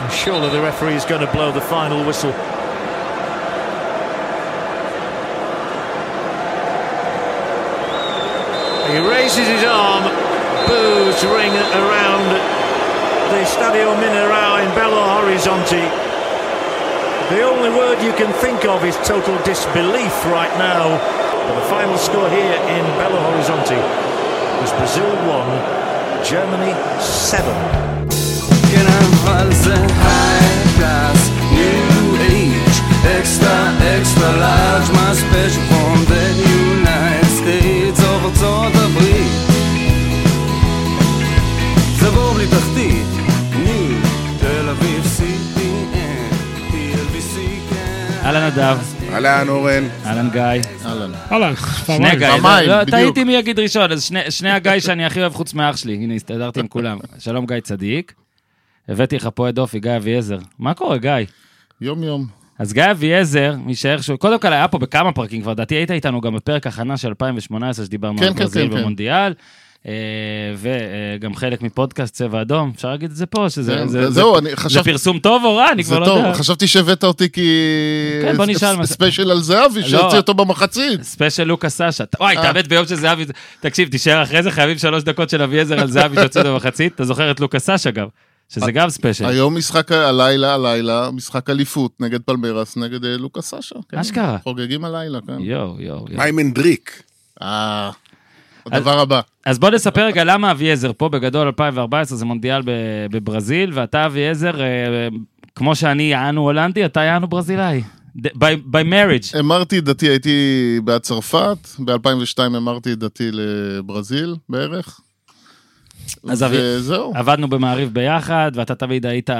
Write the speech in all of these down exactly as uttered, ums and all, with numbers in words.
Surely the referee is going to blow the final whistle. He raises his arm, boos ring around the Stadio Mineirao in Belo Horizonte. The only word you can think of is total disbelief right now. But the final score here in Belo Horizonte was Brazil one, Germany seven. High class, new age, extra, extra large, my special from the United States of ארצות הברית. זה בור בלי תחתית, ניו, תל אביב, סי פי אן, טי אל וי סי, כן. אהלן נדב. אהלן אורן. אהלן גיא. אהלן. אהלן. שני גיא. במים, בדיוק. תהיתי מי יגיד ראשון, אז שני הגיא שאני הכי אוהב חוץ מאח שלי. הנה, הסתדרתי עם כולם. שלום גיא צדיק. הבאתי לך פה את אופי, גיא אביעזר. מה קורה, גיא? יום יום. אז גיא אביעזר, משער שהוא, קודם כל היה פה בכמה פרקים כבר, דעתי היית איתנו גם בפרק הכנה של אלפיים ושמונה עשרה, שדיברנו כן, על ברזיל כן, כן, במונדיאל, וגם חלק מפודקאסט צבע אדום, אפשר להגיד את זה פה, שזה כן, זה, זהו, זה, אני זה חשב... פרסום טוב או רע, אני זה כבר טוב, לא יודע. חשבתי שהבאת אותי כי... כן, בוא נשאל מה... ספיישל על זהבי, שהוציא אותו במחצית. ספיישל לוקה סאשה. וואי, תאבד ביום של זהבי, תקשיב, תישאר אחרי זה, חייבים שלוש דקות של אביעזר על זהבי שהוציא אותו במחצית, אתה זוכר את לוקה סאשה גם? שזה גם ספיישל. היום משחק הלילה, הלילה, משחק אליפות נגד פלמרס, נגד לוקה סאשה. אשכרה. חוגגים הלילה, כן. יו, יו, יו. מה עם אנדריק? אה, הדבר הבא. אז בוא נספר רגע למה אביעזר פה, בגדול אלפיים וארבע עשרה זה מונדיאל בברזיל, ואתה אביעזר, כמו שאני יענו הולנדי, אתה יענו ברזילאי. by marriage. אמרתי דתי, הייתי בעד צרפת, ב-אלפיים ושתיים אמרתי דתי לברזיל בערך. אז וזהו. עבדנו במעריב ביחד, ואתה תמיד היית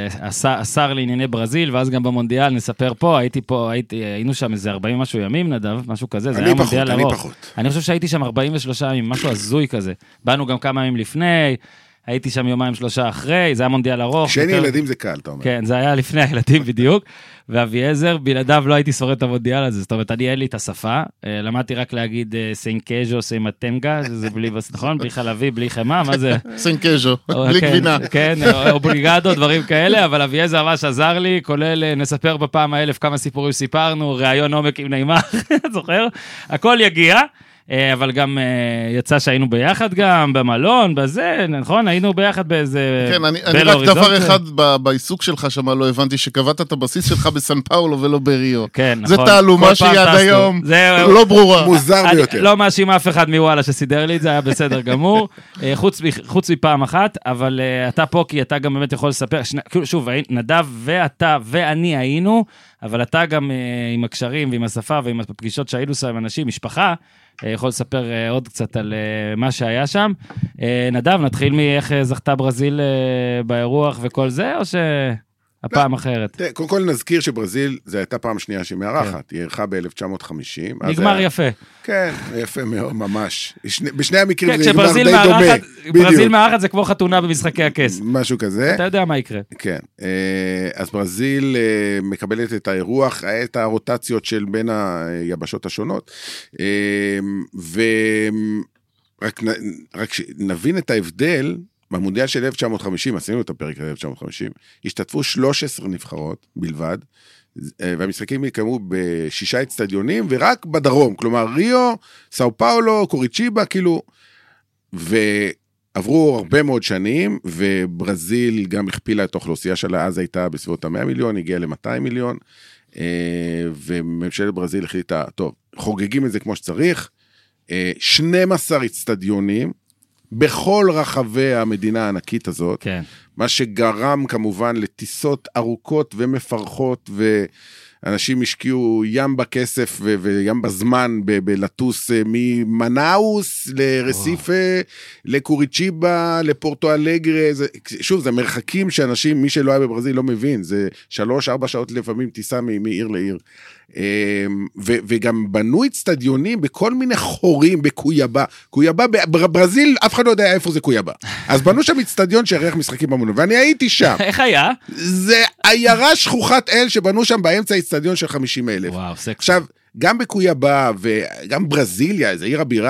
השר לענייני ברזיל, ואז גם במונדיאל נספר פה, הייתי פה, היינו שם איזה ארבעים משהו ימים, נדב, משהו כזה, זה היה מונדיאל ארוך. אני פחות. אני חושב שהייתי שם ארבעים ושלושה ימים, משהו הזוי כזה. באנו גם כמה ימים לפני, הייתי שם יומיים שלושה אחרי, זה היה מונדיאל ארוך. כשאין ילדים זה קל, אתה אומר. כן, זה היה לפני הילדים בדיוק, ואביעזר, בלעדיו לא הייתי שורד את המונדיאל הזה, זאת אומרת, אני אין לי את השפה, למדתי רק להגיד סיינקז'ו, סיימטנגה, שזה בלי, נכון? בלי חלבי, בלי חמה, מה זה? סיינקז'ו, בלי גבינה. כן, אובליגדו, דברים כאלה, אבל אביעזר ממש עזר לי, כולל נספר בפעם האלף כמה סיפורים סיפרנו, ראיון עומק עם נעימה, זוכר? הכל יגיע. אבל גם יצא שהיינו ביחד גם, במלון, בזה, נכון? היינו ביחד באיזה... כן, אני, אני רק דבר אחד בעיסוק שלך שמה לא הבנתי, שקבעת את הבסיס שלך בסן פאולו ולא בריו. כן, נכון. זה תעלומה שהיא עד היום לא ברורה. מוזר ביותר. לא מאשים אף אחד מוואלה שסידר לי את זה, היה בסדר גמור, חוץ, חוץ מפעם אחת, אבל אתה פה כי אתה גם באמת יכול לספר, שוב, נדב ואתה ואני היינו, אבל אתה גם עם הקשרים ועם השפה ועם הפגישות שהיינו עם אנשים, משפחה, יכול לספר עוד קצת על מה שהיה שם. נדב, נתחיל מאיך זכתה ברזיל באירוח וכל זה, או שהפעם אחרת? קודם כל נזכיר שברזיל, זו הייתה פעם שנייה שהיא מארחת, היא ערכה ב-אלף תשע מאות וחמישים. נגמר יפה. כן, יפה מאוד, ממש. בשני המקרים זה נגמר די דומה. ברזיל מארחת זה כמו חתונה במשחקי הכס. משהו כזה. אתה יודע מה יקרה. כן. אז ברזיל מקבלת את האירוח, את הרוטציות של בין היבשות השונות, ורק נבין את ההבדל, במונדיאל של אלף תשע מאות וחמישים, עשינו את הפרק אלף תשע מאות וחמישים, השתתפו שלוש עשרה נבחרות בלבד, והמשחקים יקיימו בשישה אצטדיונים, ורק בדרום, כלומר ריו, סאו פאולו, קוריצ'יבה, כאילו, ועברו הרבה מאוד שנים, וברזיל גם הכפילה את האוכלוסייה שלה, אז הייתה בסביבות ה-מאה מיליון, הגיעה ל-מאתיים מיליון, וממשלת ברזיל החליטה, טוב, חוגגים את זה כמו שצריך, שנים עשר אצטדיונים, בכל רחבי המדינה הענקית הזאת, כן. מה שגרם כמובן לטיסות ארוכות ומפרכות, ואנשים השקיעו ים בכסף ו- וים בזמן ב- בלטוס ממנאוס לרסיפה, לקוריצ'יבה, לפורטו אלגרה, זה, שוב, זה מרחקים שאנשים, מי שלא היה בברזיל לא מבין, זה שלוש, ארבע שעות לפעמים טיסה מ- מעיר לעיר. ו- וגם בנו אצטדיונים בכל מיני חורים בקויאבה, קויאבה בברזיל, אף אחד לא יודע איפה זה קויאבה, אז בנו שם אצטדיון שערך משחקים במונו, ואני הייתי שם. איך היה? זה עיירה שכוחת אל שבנו שם באמצע אצטדיון של חמישים אלף. וואו, סקסי. עכשיו, גם בקויאבה וגם ברזיליה, זה עיר הבירה,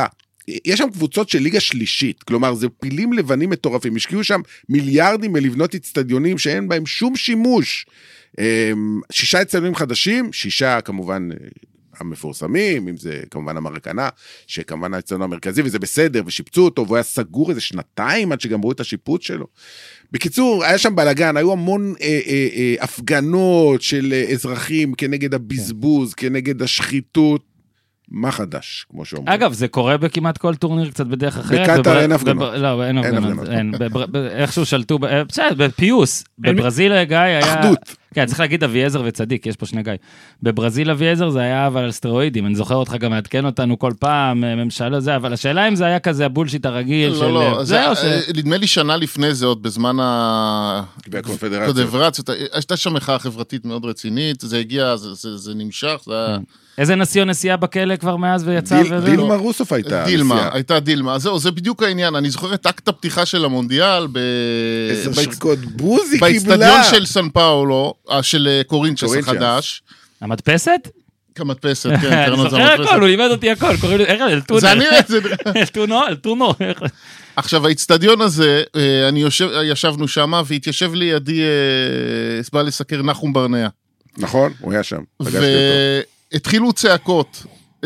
יש שם קבוצות של ליגה שלישית, כלומר, זה פילים לבנים מטורפים, השקיעו שם מיליארדים מלבנות אצטדיונים שאין בהם שום שימוש. שישה אצטדיונים חדשים, שישה כמובן המפורסמים, אם זה כמובן המרקנה, שכמובן האצטדיון המרכזי, וזה בסדר, ושיפצו אותו, והוא היה סגור איזה שנתיים עד שגמרו את השיפוץ שלו. בקיצור, היה שם בלגן, היו המון אה, אה, אה, הפגנות של אה, אזרחים כנגד הבזבוז, כן. כנגד השחיתות, מה חדש, כמו שאומרים. אגב, זה קורה בכמעט כל טורניר קצת בדרך אחרת. בקטר אין הפגנות. לא, אין הפגנות. איכשהו שלטו, בסדר, בפיוס, בברזיל גיא היה... אחדות. כן, צריך להגיד אביעזר וצדיק, יש פה שני גיא. בברזיל אביעזר זה היה אבל על סטרואידים, אני זוכר אותך גם מעדכן אותנו כל פעם, ממשלה זה, אבל השאלה אם זה היה כזה הבולשיט הרגיל של... לא, לא, נדמה לי שנה לפני זה עוד בזמן הקונפדרציות, הייתה שם מחאה חברתית מאוד רצינית, זה הגיע, זה נמשך, זה היה... איזה נשיא או נשיאה בכלא כבר מאז ויצא? דילמה רוסוף הייתה. דילמה, הייתה דילמה. זהו, זה בדיוק העניין. אני זוכר את אקט הפתיחה של המונדיאל עשר שריקות בוזי קיבלה. באצטדיון של סן פאולו, של קורינצ'ס החדש. המדפסת? כמדפסת, כן. אני זוכר הכל, הוא לימד אותי הכל. זה אני... אלטונו, אלטונו. עכשיו, האצטדיון הזה, אני ישבנו שם, והתיישב לידי, בא לסקר נחום ברנע. נכון, הוא היה שם. התחילו צעקות,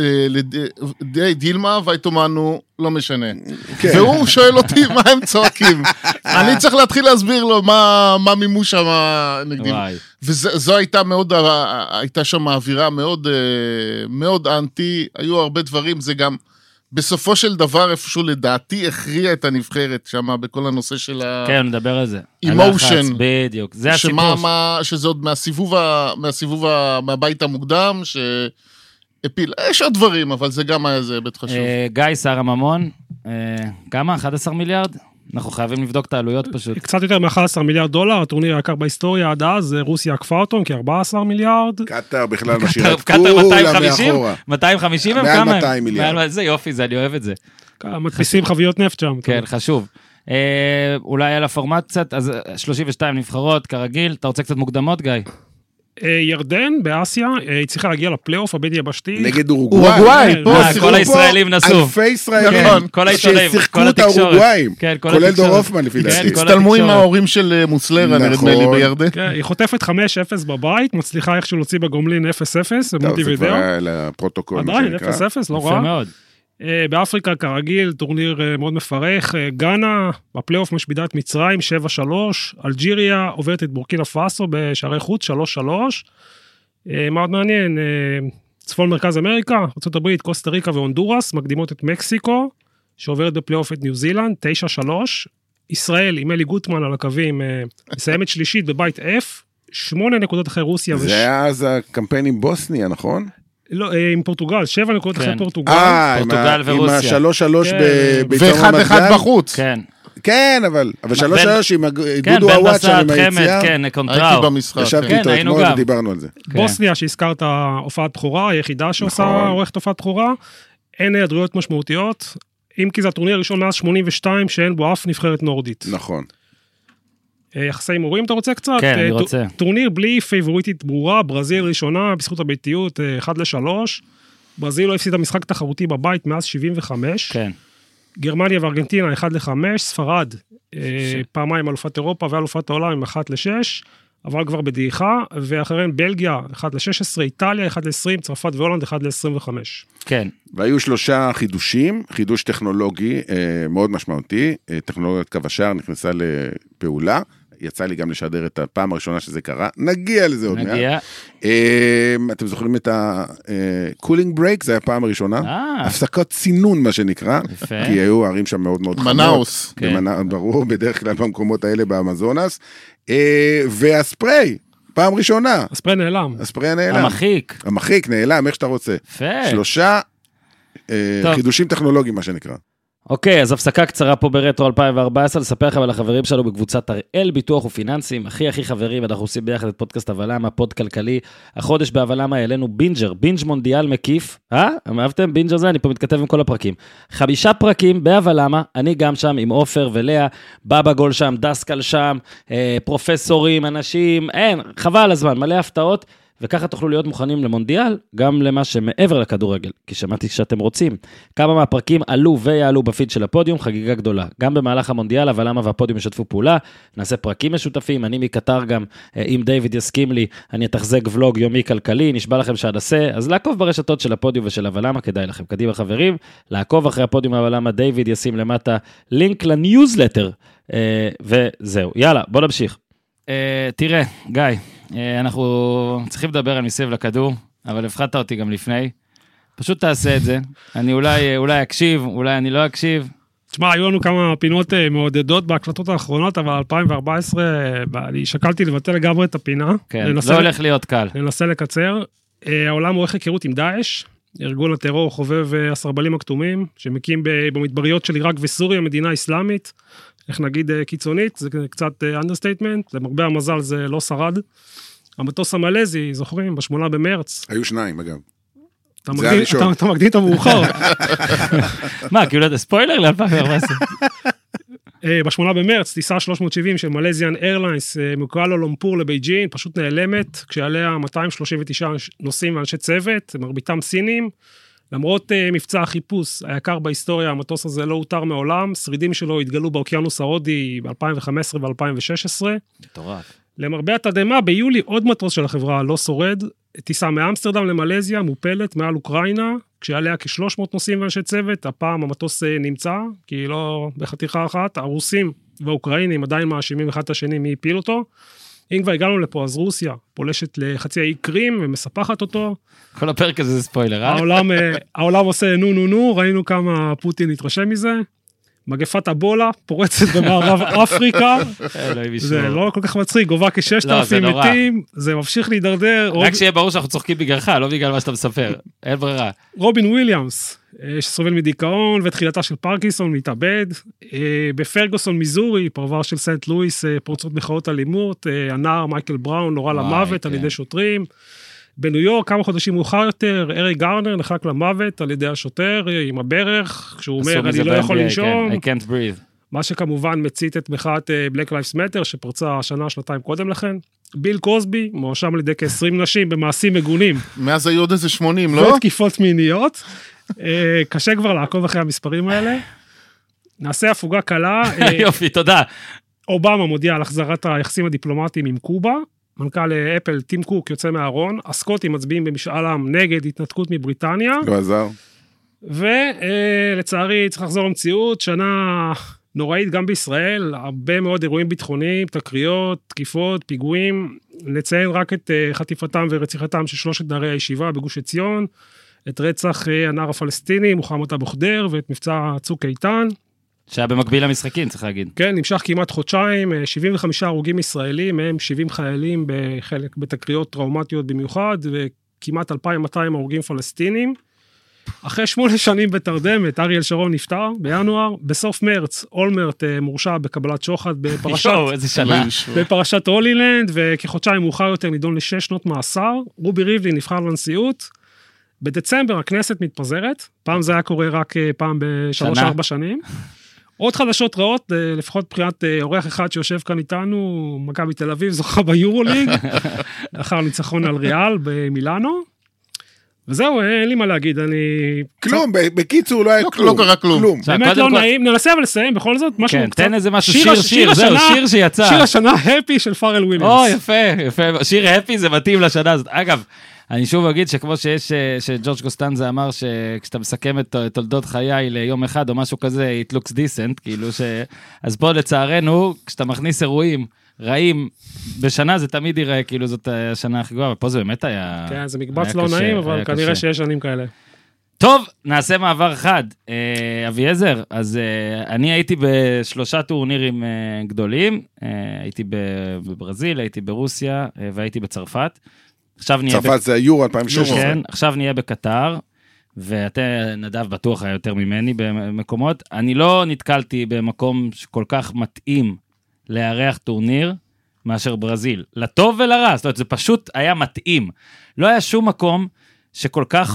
דילמה והייתומנו, לא משנה. והוא שואל אותי מה הם צועקים. אני צריך להתחיל להסביר לו מה מימוש שם נגדים. וזו הייתה מאוד, הייתה שם האווירה מאוד, מאוד אנטי, היו הרבה דברים, זה גם בסופו של דבר איפשהו לדעתי הכריע את הנבחרת שם בכל הנושא של ה... כן, נדבר על זה. אימושן. בדיוק, זה הסיפור. שזה עוד מהסיבוב, מהסיבוב, מהבית המוקדם, שהפיל, יש עוד דברים, אבל זה גם היה זה בית חשוב. גיא, שר הממון, כמה? אחד עשר מיליארד? אנחנו חייבים לבדוק את העלויות פשוט. קצת יותר מ-אחד עשר מיליארד דולר, הטורניר היקר בהיסטוריה עד אז, רוסיה עקפה אותו, כ-ארבעה עשר מיליארד. קטר בכלל משאירה את כולה מאחורה. מאתיים וחמישים הם כמה? מעל מאתיים מיליארד. זה יופי, זה, אני אוהב את זה. מדפיסים חביות נפט שם. כן, חשוב. אולי על הפורמט קצת, אז שלושים ושתיים נבחרות, כרגיל, אתה רוצה קצת מוקדמות, גיא? ירדן באסיה, היא צריכה להגיע לפלייאוף הבין יבשתי. נגד אורוגוואי. כל הישראלים נסו. אלפי ישראלים. כל העיתונאים. ששיחקו את האורוגוואים. כולל דור הופמן לפי דעתי. הצטלמו עם ההורים של מוסלרה, נדמה לי בירדן. היא חוטפת חמש אפס בבית, מצליחה איכשהו להוציא בגומלין אפס אפס. טוב, זה כבר היה לפרוטוקול. עדיין, אפס אפס, לא רע. מאוד. באפריקה כרגיל, טורניר מאוד מפרך, גאנה בפלייאוף משבידה את מצרים שבע שלוש, אלג'יריה עוברת את בורקינה פאסו בשערי חוץ שלוש שלוש, מאוד מעניין, צפון מרכז אמריקה, ארצות הברית, קוסטה ריקה והונדורס, מקדימות את מקסיקו, שעוברת בפלייאוף את ניו זילנד, תשע שלוש, ישראל עם אלי גוטמן על הקווים, מסיימת שלישית בבית F, שמונה נקודות אחרי רוסיה. זה היה אז הקמפיין עם בוסניה, נכון? לא, עם פורטוגל, שבע נקודות אחרי פורטוגל. אה, פורטוגל ורוסיה. עם השלוש שלוש ביצור ואחד אחד בחוץ. כן. כן, אבל, אבל שלוש שלוש עם דודו הוואט שם עם היציאה. כן, קונטראו. הייתי במשחק. ישבתי איתו אתמול ודיברנו על זה. בוסניה שהזכרת הופעת בחורה, היחידה שעושה עורכת הופעת בחורה, אין היעדרויות משמעותיות, אם כי זה הטורניר הראשון מאז שמונים ושתיים שאין בו אף נבחרת נורדית. נכון. יחסי הימורים אתה רוצה קצת? כן, אני רוצה. טורניר בלי פייבוריטית ברורה, ברזיל ראשונה, בזכות הביתיות, אחד לשלוש. ברזיל לא הפסידה משחק תחרותי בבית מאז שבעים וחמש. כן. גרמניה וארגנטינה, אחד לחמש. ספרד, פעמיים אלופת אירופה ואלופת העולם עם אחת לשש. אבל כבר בדעיכה, ואחריהם בלגיה, אחד לשש עשרה, איטליה, אחד לעשרים, צרפת והולנד, אחד לעשרים וחמש. כן. והיו שלושה חידושים, חידוש טכנולוגי מאוד משמעותי, טכנולוגיית קו השער נכנסה לפעולה, יצא לי גם לשדר את הפעם הראשונה שזה קרה, נגיע לזה עוד מעט. נגיע. אתם זוכרים את ה-cooling break, זה היה הפעם הראשונה, הפסקות צינון מה שנקרא, כי היו ערים שם מאוד מאוד חמות. מנאוס. ברור, בדרך כלל במקומות האלה באמזונס, והספרי, פעם ראשונה. הספרי נעלם. הספרי נעלם. המחיק. המחיק נעלם, איך שאתה רוצה. יפה. שלושה חידושים טכנולוגיים מה שנקרא. אוקיי, אז הפסקה קצרה פה ברטרו אלפיים וארבע עשרה, לספר לכם על החברים שלנו בקבוצת הראל ביטוח ופיננסים, הכי הכי חברים, אנחנו עושים ביחד את פודקאסט אבלמה, פוד כלכלי, החודש באבלמה העלינו בינג'ר, בינג' מונדיאל מקיף, אה? אהבתם? בינג'ר זה, אני פה מתכתב עם כל הפרקים. חמישה פרקים באבלמה, אני גם שם עם עופר ולאה, בבא גול שם, דסקל שם, אה, פרופסורים, אנשים, אין, חבל הזמן, מלא הפתעות, וככה תוכלו להיות מוכנים למונדיאל, גם למה שמעבר לכדורגל, כי שמעתי שאתם רוצים. כמה מהפרקים עלו ויעלו בפיד של הפודיום, חגיגה גדולה. גם במהלך המונדיאל, אבל למה והפודיום ישתפו פעולה, נעשה פרקים משותפים, אני מקטר גם, אם דיוויד יסכים לי, אני אתחזק ולוג יומי כלכלי, נשבע לכם שעדסה, אז לעקוב ברשתות של הפודיום ושל הוולמה, כדאי לכם. קדימה חברים, לעקוב אחרי הפודיום הוולמה, דיוויד ישים למטה לינק לניוזלטר, וזהו. יאללה, בוא נמשיך. תראה, גיא, אנחנו צריכים לדבר על מסביב לכדור, אבל הפחדת אותי גם לפני. פשוט תעשה את זה. אני אולי, אולי אקשיב, אולי אני לא אקשיב. תשמע, היו לנו כמה פינות מעודדות בהקלטות האחרונות, אבל אלפיים וארבע עשרה, אני שקלתי לבטל לגמרי את הפינה. כן, לא הולך להיות קל. ננסה לקצר. העולם עורך היכרות עם דאעש, ארגון הטרור חובב הסרבלים הכתומים, שמקים במדבריות של עיראק וסוריה, מדינה אסלאמית, איך נגיד קיצונית, זה קצת אנדרסטייטמנט, למרבה המזל זה לא שרד. המטוס המלזי, זוכרים, בשמונה במרץ. היו שניים, אגב. אתה מקדים את המאוחר. מה, כאילו זה ספוילר ל-אלפיים וארבע עשרה? בשמונה במרץ, טיסה שלוש מאות שבעים של מלזיאן איירליינס, מקואלה לומפור לבייג'ין, פשוט נעלמת, כשעליה מאתיים שלושים ותשעה נוסעים ואנשי צוות, מרביתם סינים, למרות מבצע החיפוש היקר בהיסטוריה, המטוס הזה לא הותר מעולם, שרידים שלו התגלו באוקיינוס ההודי ב-אלפיים וחמש עשרה ו-אלפיים ושש עשרה. מטורף. למרבה התדהמה, ביולי עוד מטוס של החברה לא שורד, טיסה מאמסטרדם למלזיה, מופלת מעל אוקראינה, כשעליה כ-שלוש מאות נוסעים ואנשי צוות, הפעם המטוס נמצא, כי היא לא בחתיכה אחת, הרוסים והאוקראינים עדיין מאשימים אחד את השני מי הפיל אותו, אם כבר הגענו לפה, אז רוסיה פולשת לחצי האי קרים ומספחת אותו. כל הפרק הזה זה ספוילר, אה? העולם, העולם עושה נו נו נו, ראינו כמה פוטין התרשם מזה. מגפת אבולה פורצת במערב אפריקה. זה לא כל כך מצחיק, גובה כששת אלפים מתים, זה ממשיך להידרדר. רק שיהיה ברור שאנחנו צוחקים בגללך, לא בגלל מה שאתה מספר, אין ברירה. רובין וויליאמס, שסובל מדיכאון ותחילתה של פרקינסון מתאבד, בפרגוסון מיזורי, פרבר של סנט לואיס, פורצות מחאות אלימות, הנער מייקל בראון נורא למוות על ידי שוטרים, בניו יורק כמה חודשים מאוחר יותר, ארי גארנר נחלק למוות על ידי השוטר עם הברך, כשהוא אומר אני לא יכול לנשום, I can't breathe. מה שכמובן מצית את מחאת Black Lives Matter שפרצה השנה, שנתיים קודם לכן. ביל קוסבי, מואשם על ידי כ-עשרים נשים במעשים מגונים. מאז היו עוד איזה שמונים, לא? ותקיפות מיניות. קשה כבר לעקוב אחרי המספרים האלה. נעשה הפוגה קלה. יופי, תודה. אובמה מודיע על החזרת היחסים הדיפלומטיים עם קובה. מנכ"ל אפל, טים קוק, יוצא מהארון. הסקוטים מצביעים במשאל עם נגד התנתקות מבריטניה. לא עזר. ולצערי צריך לחזור למציאות, שנה נוראית גם בישראל, הרבה מאוד אירועים ביטחוניים, תקריות, תקיפות, פיגועים, נציין רק את חטיפתם ורציחתם של שלושת נערי הישיבה בגוש עציון, את רצח הנער הפלסטיני, מוחמד אבו ח'דיר, ואת מבצע צוק איתן. שהיה במקביל למשחקים, צריך להגיד. כן, נמשך כמעט חודשיים, שבעים וחמישה הרוגים ישראלים, מהם שבעים חיילים בחלק בתקריות טראומטיות במיוחד, וכמעט אלפיים ומאתיים הרוגים פלסטינים. אחרי שמונה שנים בתרדמת, אריאל שרון נפטר בינואר, בסוף מרץ, אולמרט מורשע בקבלת שוחד בפרשת, בפרשת הולילנד, וכחודשיים מאוחר יותר נידון לשש שנות מאסר, רובי ריבלין נבחר לנשיאות, בדצמבר הכנסת מתפזרת, פעם זה היה קורה רק פעם בשלוש ארבע שנים, עוד חדשות רעות, לפחות מבחינת אורח אחד שיושב כאן איתנו, מכבי תל אביב זוכה ביורוליג, לאחר ניצחון על ריאל במילאנו, וזהו, אין לי מה להגיד, אני... כלום, בקיצור לא היה כלום. לא קרה כלום. באמת לא נעים, ננסה אבל לסיים בכל זאת, משהו כן, קצת. תן איזה משהו, שיר, שיר, זהו, שיר שיצא. שיר השנה, הפי של פארל וויליאמס. או, יפה, יפה, שיר הפי זה מתאים לשנה הזאת. אגב, אני שוב אגיד שכמו שיש, שג'ורג' קוסטנזה אמר שכשאתה מסכם את תולדות חיי ליום אחד או משהו כזה, it looks decent, כאילו ש... אז פה לצערנו, כשאתה מכניס אירועים, רעים, בשנה זה תמיד יראה, כאילו זאת השנה הכי גבוהה, ופה זה באמת היה... כן, זה מקבץ לא נעים, אבל כנראה שיש שנים כאלה. טוב, נעשה מעבר אחד. אביעזר, אז אני הייתי בשלושה טורנירים גדולים, הייתי בברזיל, הייתי ברוסיה, והייתי בצרפת. צרפת זה היורו אלפיים ושש עשרה. כן, עכשיו נהיה בקטר, ואתה נדב בטוח היה יותר ממני במקומות. אני לא נתקלתי במקום שכל כך מתאים לארח טורניר מאשר ברזיל. לטוב ולרע, זאת אומרת, זה פשוט היה מתאים. לא היה שום מקום שכל כך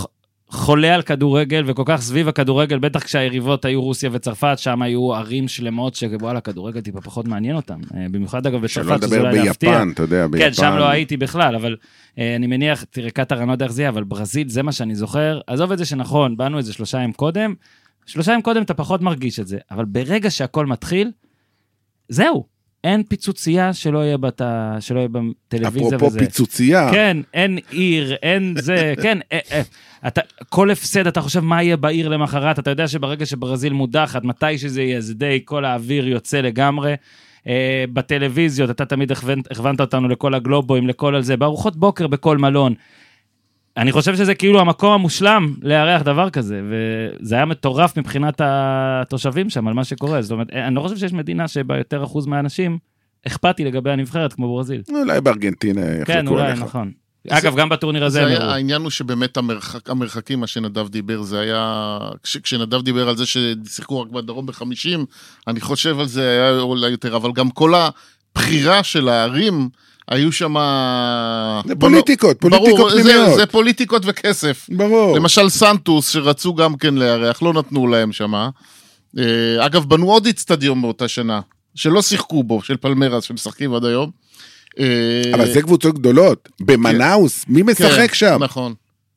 חולה על כדורגל, וכל כך סביב הכדורגל, בטח כשהיריבות היו רוסיה וצרפת, שם היו ערים שלמות שוואלה, הכדורגל טיפה פחות מעניין אותם. במיוחד אגב בצרפת, שזה אולי להפתיע. ביפן, אתה יודע, ביפן. כן, שם לא הייתי בכלל, אבל אני מניח, תראה, קטר, אני לא יודע איך זה, אבל ברזיל, זה מה שאני זוכר. עזוב את זה שנכון, באנו איזה שלושה ימים קודם, שלושה ימים קודם אתה פחות מרגיש את זה, אבל ברגע שהכל מתחיל, זהו. אין פיצוצייה שלא יהיה בת... שלא יהיה בטלוויזיה וזה. אפרופו פיצוצייה. כן, אין עיר, אין זה, כן, אה, אה, אתה, כל הפסד, אתה חושב מה יהיה בעיר למחרת, אתה יודע שברגע שברזיל מודחת, מתי שזה יהיה, זה די, כל האוויר יוצא לגמרי, אה, בטלוויזיות, אתה תמיד הכוונת, הכוונת אותנו לכל הגלובוים, לכל על זה, בארוחות בוקר בכל מלון, אני חושב שזה כאילו המקום המושלם לארח דבר כזה, וזה היה מטורף מבחינת התושבים שם, על מה שקורה. זאת אומרת, אני לא חושב שיש מדינה שבה יותר אחוז מהאנשים אכפתי לגבי הנבחרת, כמו ברזיל. אולי בארגנטינה יחלקו עליך. כן, אולי, נכון. אגב, גם בטורניר הזה... העניין הוא שבאמת המרחקים, מה שנדב דיבר, זה היה... כשנדב דיבר על זה ששיחקו רק בדרום בחמישים, אני חושב על זה היה אולי יותר, אבל גם כל הבחירה של הערים... היו שם... זה פוליטיקות, פוליטיקות פנימיות. זה פוליטיקות וכסף. ברור. למשל סנטוס, שרצו גם כן לארח, לא נתנו להם שם. אגב, בנו עוד אצטדיון באותה שנה, שלא שיחקו בו, של פלמרס, שמשחקים עד היום. אבל זה קבוצות גדולות. במנאוס, מי משחק שם? נכון.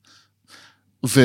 ו...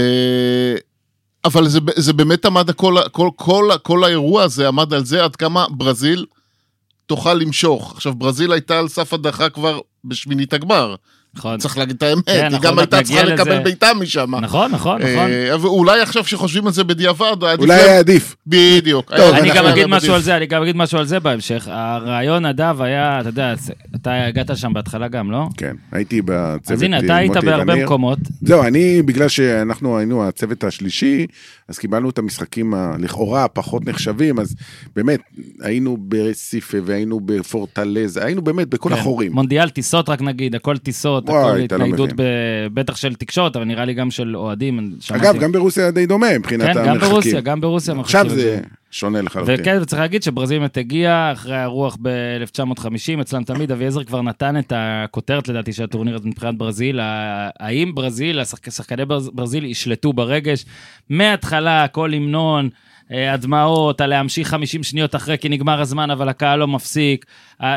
אבל זה, זה באמת עמד, כל, כל, כל, כל האירוע הזה עמד על זה, עד כמה ברזיל... תוכל למשוך. עכשיו, ברזיל הייתה על סף הדחה כבר בשמינית הגמר. נכון. צריך להגיד את האמת. היא גם הייתה צריכה לקבל ביתה משם. נכון, נכון, נכון. ואולי עכשיו שחושבים על זה בדיעבד, אולי היה עדיף. בדיוק. אני גם אגיד משהו על זה, אני גם אגיד משהו על זה בהמשך. הרעיון נדב היה, אתה יודע, אתה הגעת שם בהתחלה גם, לא? כן, הייתי בצוות. אז הנה, אתה היית בהרבה מקומות. זהו, אני, בגלל שאנחנו היינו הצוות השלישי, אז קיבלנו את המשחקים לכאורה פחות נחשבים, אז באמת, היינו ברסיפה והיינו בפורטלזה, היינו באמת בכל החורים. מונדיאל טיסות רק נגיד, הכל טיסות, הכל התניידות בטח של תקשורת, אבל נראה לי גם של אוהדים. אגב, גם ברוסיה די דומה מבחינת המרחקים. כן, גם ברוסיה, גם ברוסיה. עכשיו זה שונה לחלוטין. וכן, וצריך להגיד שברזיל הגיע אחרי הרוח ב-אלף תשע מאות וחמישים, אצלם תמיד, אביעזר כבר נתן את הכותרת לדעתי של הטורניר מבחינת ברזיל, האם ברזיל, שחקני ברזיל ישלטו ברגש, מההתחלה, כל המנון, הדמעות, להמשיך חמישים שניות אחרי, כי נגמר הזמן, אבל הקהל לא מפסיק.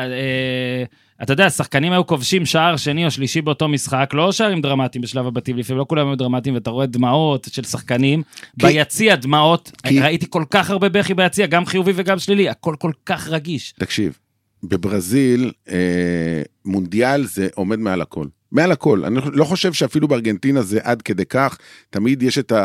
אתה יודע, השחקנים היו כובשים שער שני או שלישי באותו משחק, לא שערים דרמטיים בשלב הבתים, לפעמים לא כולם היו דרמטיים, ואתה רואה דמעות של שחקנים, ביציע דמעות, ראיתי כל כך הרבה בכי ביציע, גם חיובי וגם שלילי, הכל כל כך רגיש. תקשיב, בברזיל, מונדיאל זה עומד מעל הכל. מעל הכל, אני לא חושב שאפילו בארגנטינה זה עד כדי כך, תמיד יש את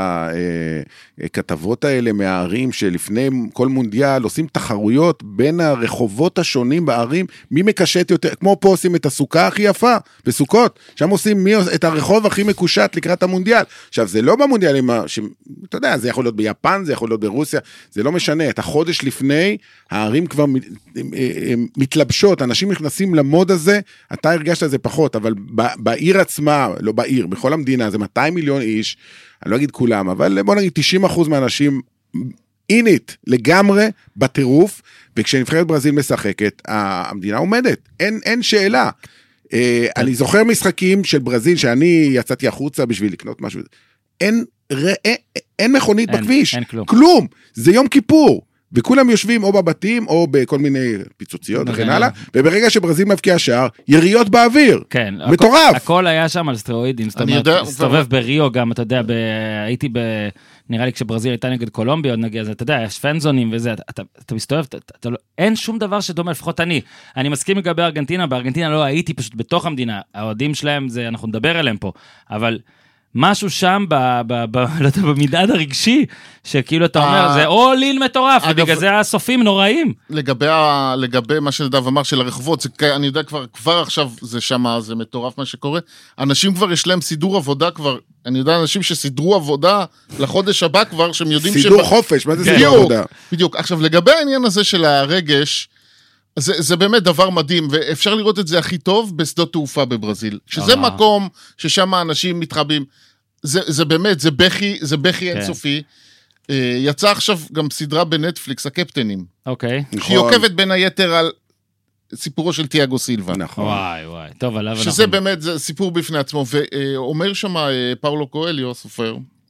הכתבות האלה מהערים שלפני כל מונדיאל עושים תחרויות בין הרחובות השונים בערים, מי מקשט יותר, כמו פה עושים את הסוכה הכי יפה, בסוכות, שם עושים מי, את הרחוב הכי מקושט לקראת המונדיאל, עכשיו זה לא במונדיאלים, אתה יודע, זה יכול להיות ביפן, זה יכול להיות ברוסיה, זה לא משנה, את החודש לפני, הערים כבר מתלבשות, אנשים נכנסים למוד הזה, אתה הרגשת את זה פחות, אבל בעיר עצמה, לא בעיר, בכל המדינה, זה מאתיים מיליון איש, אני לא אגיד כולם, אבל בוא נגיד תשעים אחוז מהאנשים אינית לגמרי בטירוף, וכשנבחרת ברזיל משחקת, המדינה עומדת, אין, אין שאלה. אני זוכר משחקים של ברזיל, שאני יצאתי החוצה בשביל לקנות משהו, אין, אין, אין מכונית אין, בכביש, אין כלום. כלום, זה יום כיפור. וכולם יושבים או בבתים או בכל מיני פיצוציות וכן הלאה, וברגע שברזיל מבקיע שער, יריות באוויר. כן. מטורף. הכל היה שם על סטרואידים, זאת אומרת, הסתובב בריו גם, אתה יודע, הייתי ב... נראה לי כשברזיל הייתה נגד קולומביה, נגיד, אתה יודע, יש פנזונים וזה, אתה מסתובב, אין שום דבר שדומה, לפחות אני. אני מסכים לגבי ארגנטינה, בארגנטינה לא הייתי פשוט בתוך המדינה, האוהדים שלהם זה, אנחנו נדבר עליהם פה, אבל... משהו שם במדעד הרגשי, שכאילו אתה אומר, זה all in מטורף, ובגלל זה הסופים נוראים. לגבי מה שנדב אמר של הרחובות, אני יודע כבר עכשיו זה שם, זה מטורף מה שקורה, אנשים כבר יש להם סידור עבודה כבר, אני יודע אנשים שסידרו עבודה לחודש הבא כבר, שהם יודעים... סידור חופש, מה זה סידור עבודה? בדיוק, עכשיו לגבי העניין הזה של הרגש, זה, זה באמת דבר מדהים, ואפשר לראות את זה הכי טוב בשדות תעופה בברזיל, שזה מקום ששם האנשים מתחבים, זה, זה באמת, זה בכי, זה בכי אינסופי, יצא עכשיו גם סדרה בנטפליקס, הקפטנים, אוקיי. שהיא עוקבת בין היתר על סיפורו של תיאגו סילבה. נכון. וואי, וואי, טוב, עליו שזה באמת, זה סיפור בפני עצמו, ואומר שם פאולו קואליו, סופר,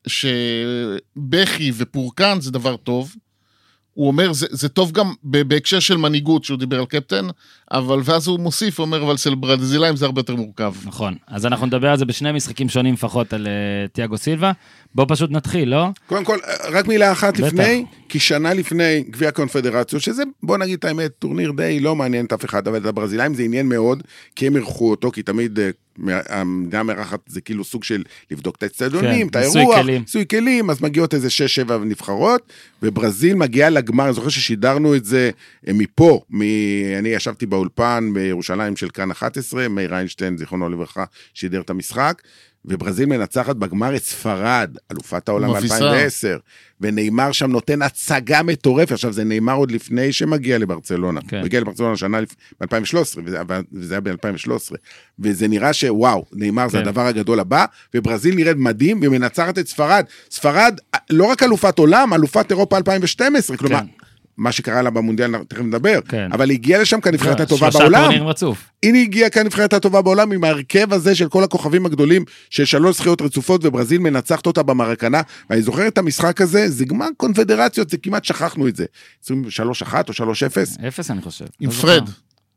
שבכי ופורקן זה דבר טוב, הוא אומר, זה, זה טוב גם בהקשר של מנהיגות, שהוא דיבר על קפטן, אבל ואז הוא מוסיף, הוא אומר, אבל אצל ברזילאים זה הרבה יותר מורכב. נכון, אז אנחנו נדבר על זה בשני משחקים שונים לפחות על uh, תיאגו סילבה. בואו פשוט נתחיל, לא? קודם כל, רק מילה אחת בטח. לפני, כי שנה לפני גביע הקונפדרציות, שזה, בוא נגיד את האמת, טורניר די לא מעניין את אף אחד, אבל את הברזילאים זה עניין מאוד, כי הם ערכו אותו, כי תמיד המדינה מרחת זה כאילו סוג של לבדוק את האצטדיונים, את האירוח, סוי כלים, אז מגיעות איזה שש שבע נבחרות, וברזיל מגיעה לגמר, אני זוכר ששידרנו את זה מפה, מ... אני ישבתי באולפן בירושלים של כאן אחת עשרה, מאיר איינשטיין, זיכרונו לברכה, שידר את המשחק, וברזיל מנצחת בגמר את ספרד, אלופת העולם ב-אלפיים ועשר, וניימר שם נותן הצגה מטורפת, עכשיו זה ניימר עוד לפני שמגיע לברצלונה, כן. מגיע לברצלונה שנה ב-אלפיים ושלוש עשרה, וזה היה ב-אלפיים ושלוש עשרה, וזה נראה שוואו, ניימר כן. זה הדבר הגדול הבא, וברזיל נראית מדהים, ומנצחת את ספרד, ספרד לא רק אלופת עולם, אלופת אירופה אלפיים ושתים עשרה, כלומר, כן. מה שקרה לה במונדיאל, תכף נדבר, כן. אבל היא הגיעה לשם כנבחרת הטובה בעולם. הנה הגיעה כנבחרת הטובה בעולם עם ההרכב הזה של כל הכוכבים הגדולים של שלוש זכיות רצופות, וברזיל מנצחת אותה במרקנה, ואני זוכר את המשחק הזה, זה גמר קונפדרציות, זה כמעט שכחנו את זה. עשרים ושלוש אחת או שלוש אפס? אפס אני חושב. עם פרד.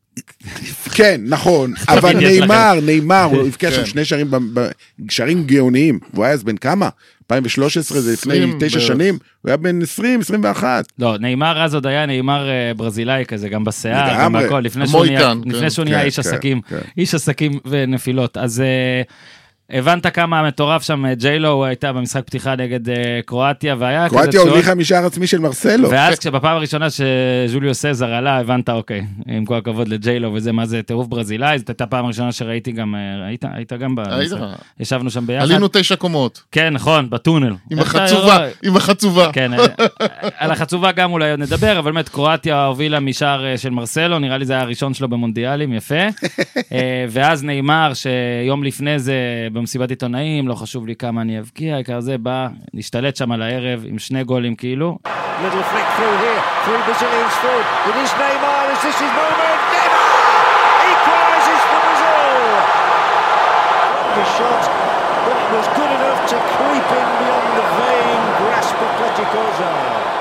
כן, נכון, אבל ניימר, ניימר, הוא הבקיע שם שני שערים, שערים גאוניים, והוא היה אז בן כמה? אלפיים ושלוש עשרה, זה לפני תשע שנים, הוא היה בין עשרים, עשרים ואחת. לא, ניימר אז עוד היה ניימר ברזילאי כזה, גם בשיער, גם הכל, לפני שהוא נהיה איש עסקים, איש עסקים ונפילות, אז... הבנת כמה המטורף שם, ג'יילו הייתה במשחק פתיחה נגד קרואטיה, והיה כזה... קרואטיה הוליכה משער עצמי של מרסלו. ואז כשבפעם הראשונה שז'וליו סזר עלה, הבנת, אוקיי, עם כל הכבוד לג'יילו וזה, מה זה טירוף ברזילאי, זאת הייתה פעם הראשונה שראיתי גם, היית, היית גם במשחק, ישבנו שם ביחד. עלינו תשע קומות. כן, נכון, בטונל. עם החצובה, עם החצובה. כן, על החצובה גם אולי עוד נדבר, אבל באמת קרואטיה הובילה משער של מרסלו, נראה לי זה היה הראשון שלו במונדיאלים, יפה. ואז ניימר, שיום לפני זה במסיבת עיתונאים, לא חשוב לי כמה אני אבקיע, העיקר זה בא, נשתלט שם על הערב עם שני גולים כאילו. Little flick through here, three Brazilians forward, it is Neymar, is this his moment? Neymar! Equalizes for Brazil! The shot, but it was good enough to creep in beyond the vain grasp of Pleticoza.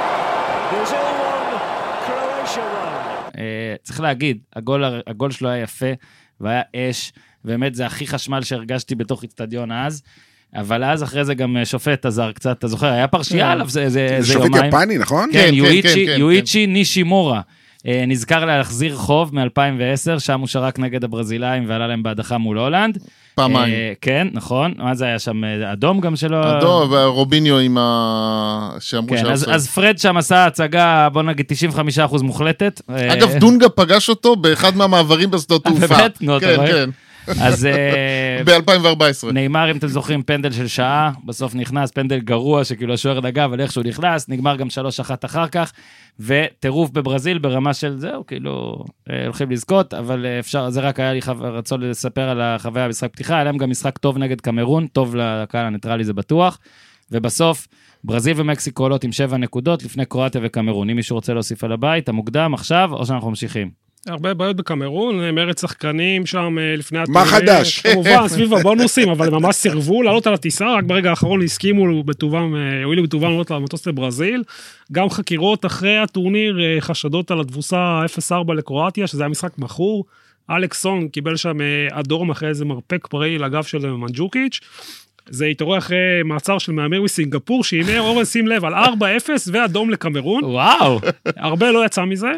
Brazil won, Croatia won. צריך להגיד, הגול שלו היה יפה, והיה אש, באמת זה הכי חשמל שהרגשתי בתוך אצטדיון אז, אבל אז אחרי זה גם שופט עזר קצת, אתה זוכר, היה פרשייה עליו, זה יומיים. זה שופט יפני, נכון? כן, יואיצ'י נישימורה, נזכר להחזיר חוב מ-אלפיים ועשר, שם הוא שרק נגד הברזילאים, ועלה להם בהדחה מול הולנד. פעמיים. כן, נכון, מה זה היה שם, אדום גם שלו? אדום, ורוביניו עם ה... שאמרו שעושה. אז פרד שם עשה הצגה, בוא נגיד, תשעים וחמישה אחוז מוחלטת. אגב, דונגה פגש אותו באחד מהמעברים בשדות תעופה. באמת? נו, אתה רואה? כן, כן. אז ב-אלפיים וארבע עשרה. ניימר, אם אתם זוכרים, פנדל של שעה, בסוף נכנס, פנדל גרוע שכאילו השוער נגע, אבל איכשהו נכנס, נגמר גם שלוש אחת אחר כך, וטירוף בברזיל ברמה של זהו, כאילו, הולכים לזכות, אבל אפשר, זה רק היה לי רצון לספר על החוויה במשחק פתיחה, היה להם גם משחק טוב נגד קמרון, טוב לקהל הניטרלי זה בטוח, ובסוף, ברזיל ומקסיקו עולות עם שבע נקודות, לפני קרואטיה וקמרון. אם מישהו רוצה להוסיף על הבית, המוקדם עכשיו, או שאנחנו ממשיכים? הרבה בעיות בקמרון, מרד שחקנים שם לפני... מה חדש? כמובן, סביב הבונוסים, אבל הם ממש סירבו לעלות על הטיסה, רק ברגע האחרון הסכימו בטובם, הועילו בטובם לעלות למטוס לברזיל. גם חקירות אחרי הטורניר, חשדות על התבוסה אפס ארבע לקרואטיה, שזה היה משחק מכור. אלכסון קיבל שם אדום אחרי איזה מרפק פראי לגב של מנג'וקיץ'. זה התעורר אחרי מעצר של מאמר מסינגפור, שהנה אורן שים לב על ארבע אפס ואדום לקמרון. וואו. הרבה לא יצא מזה.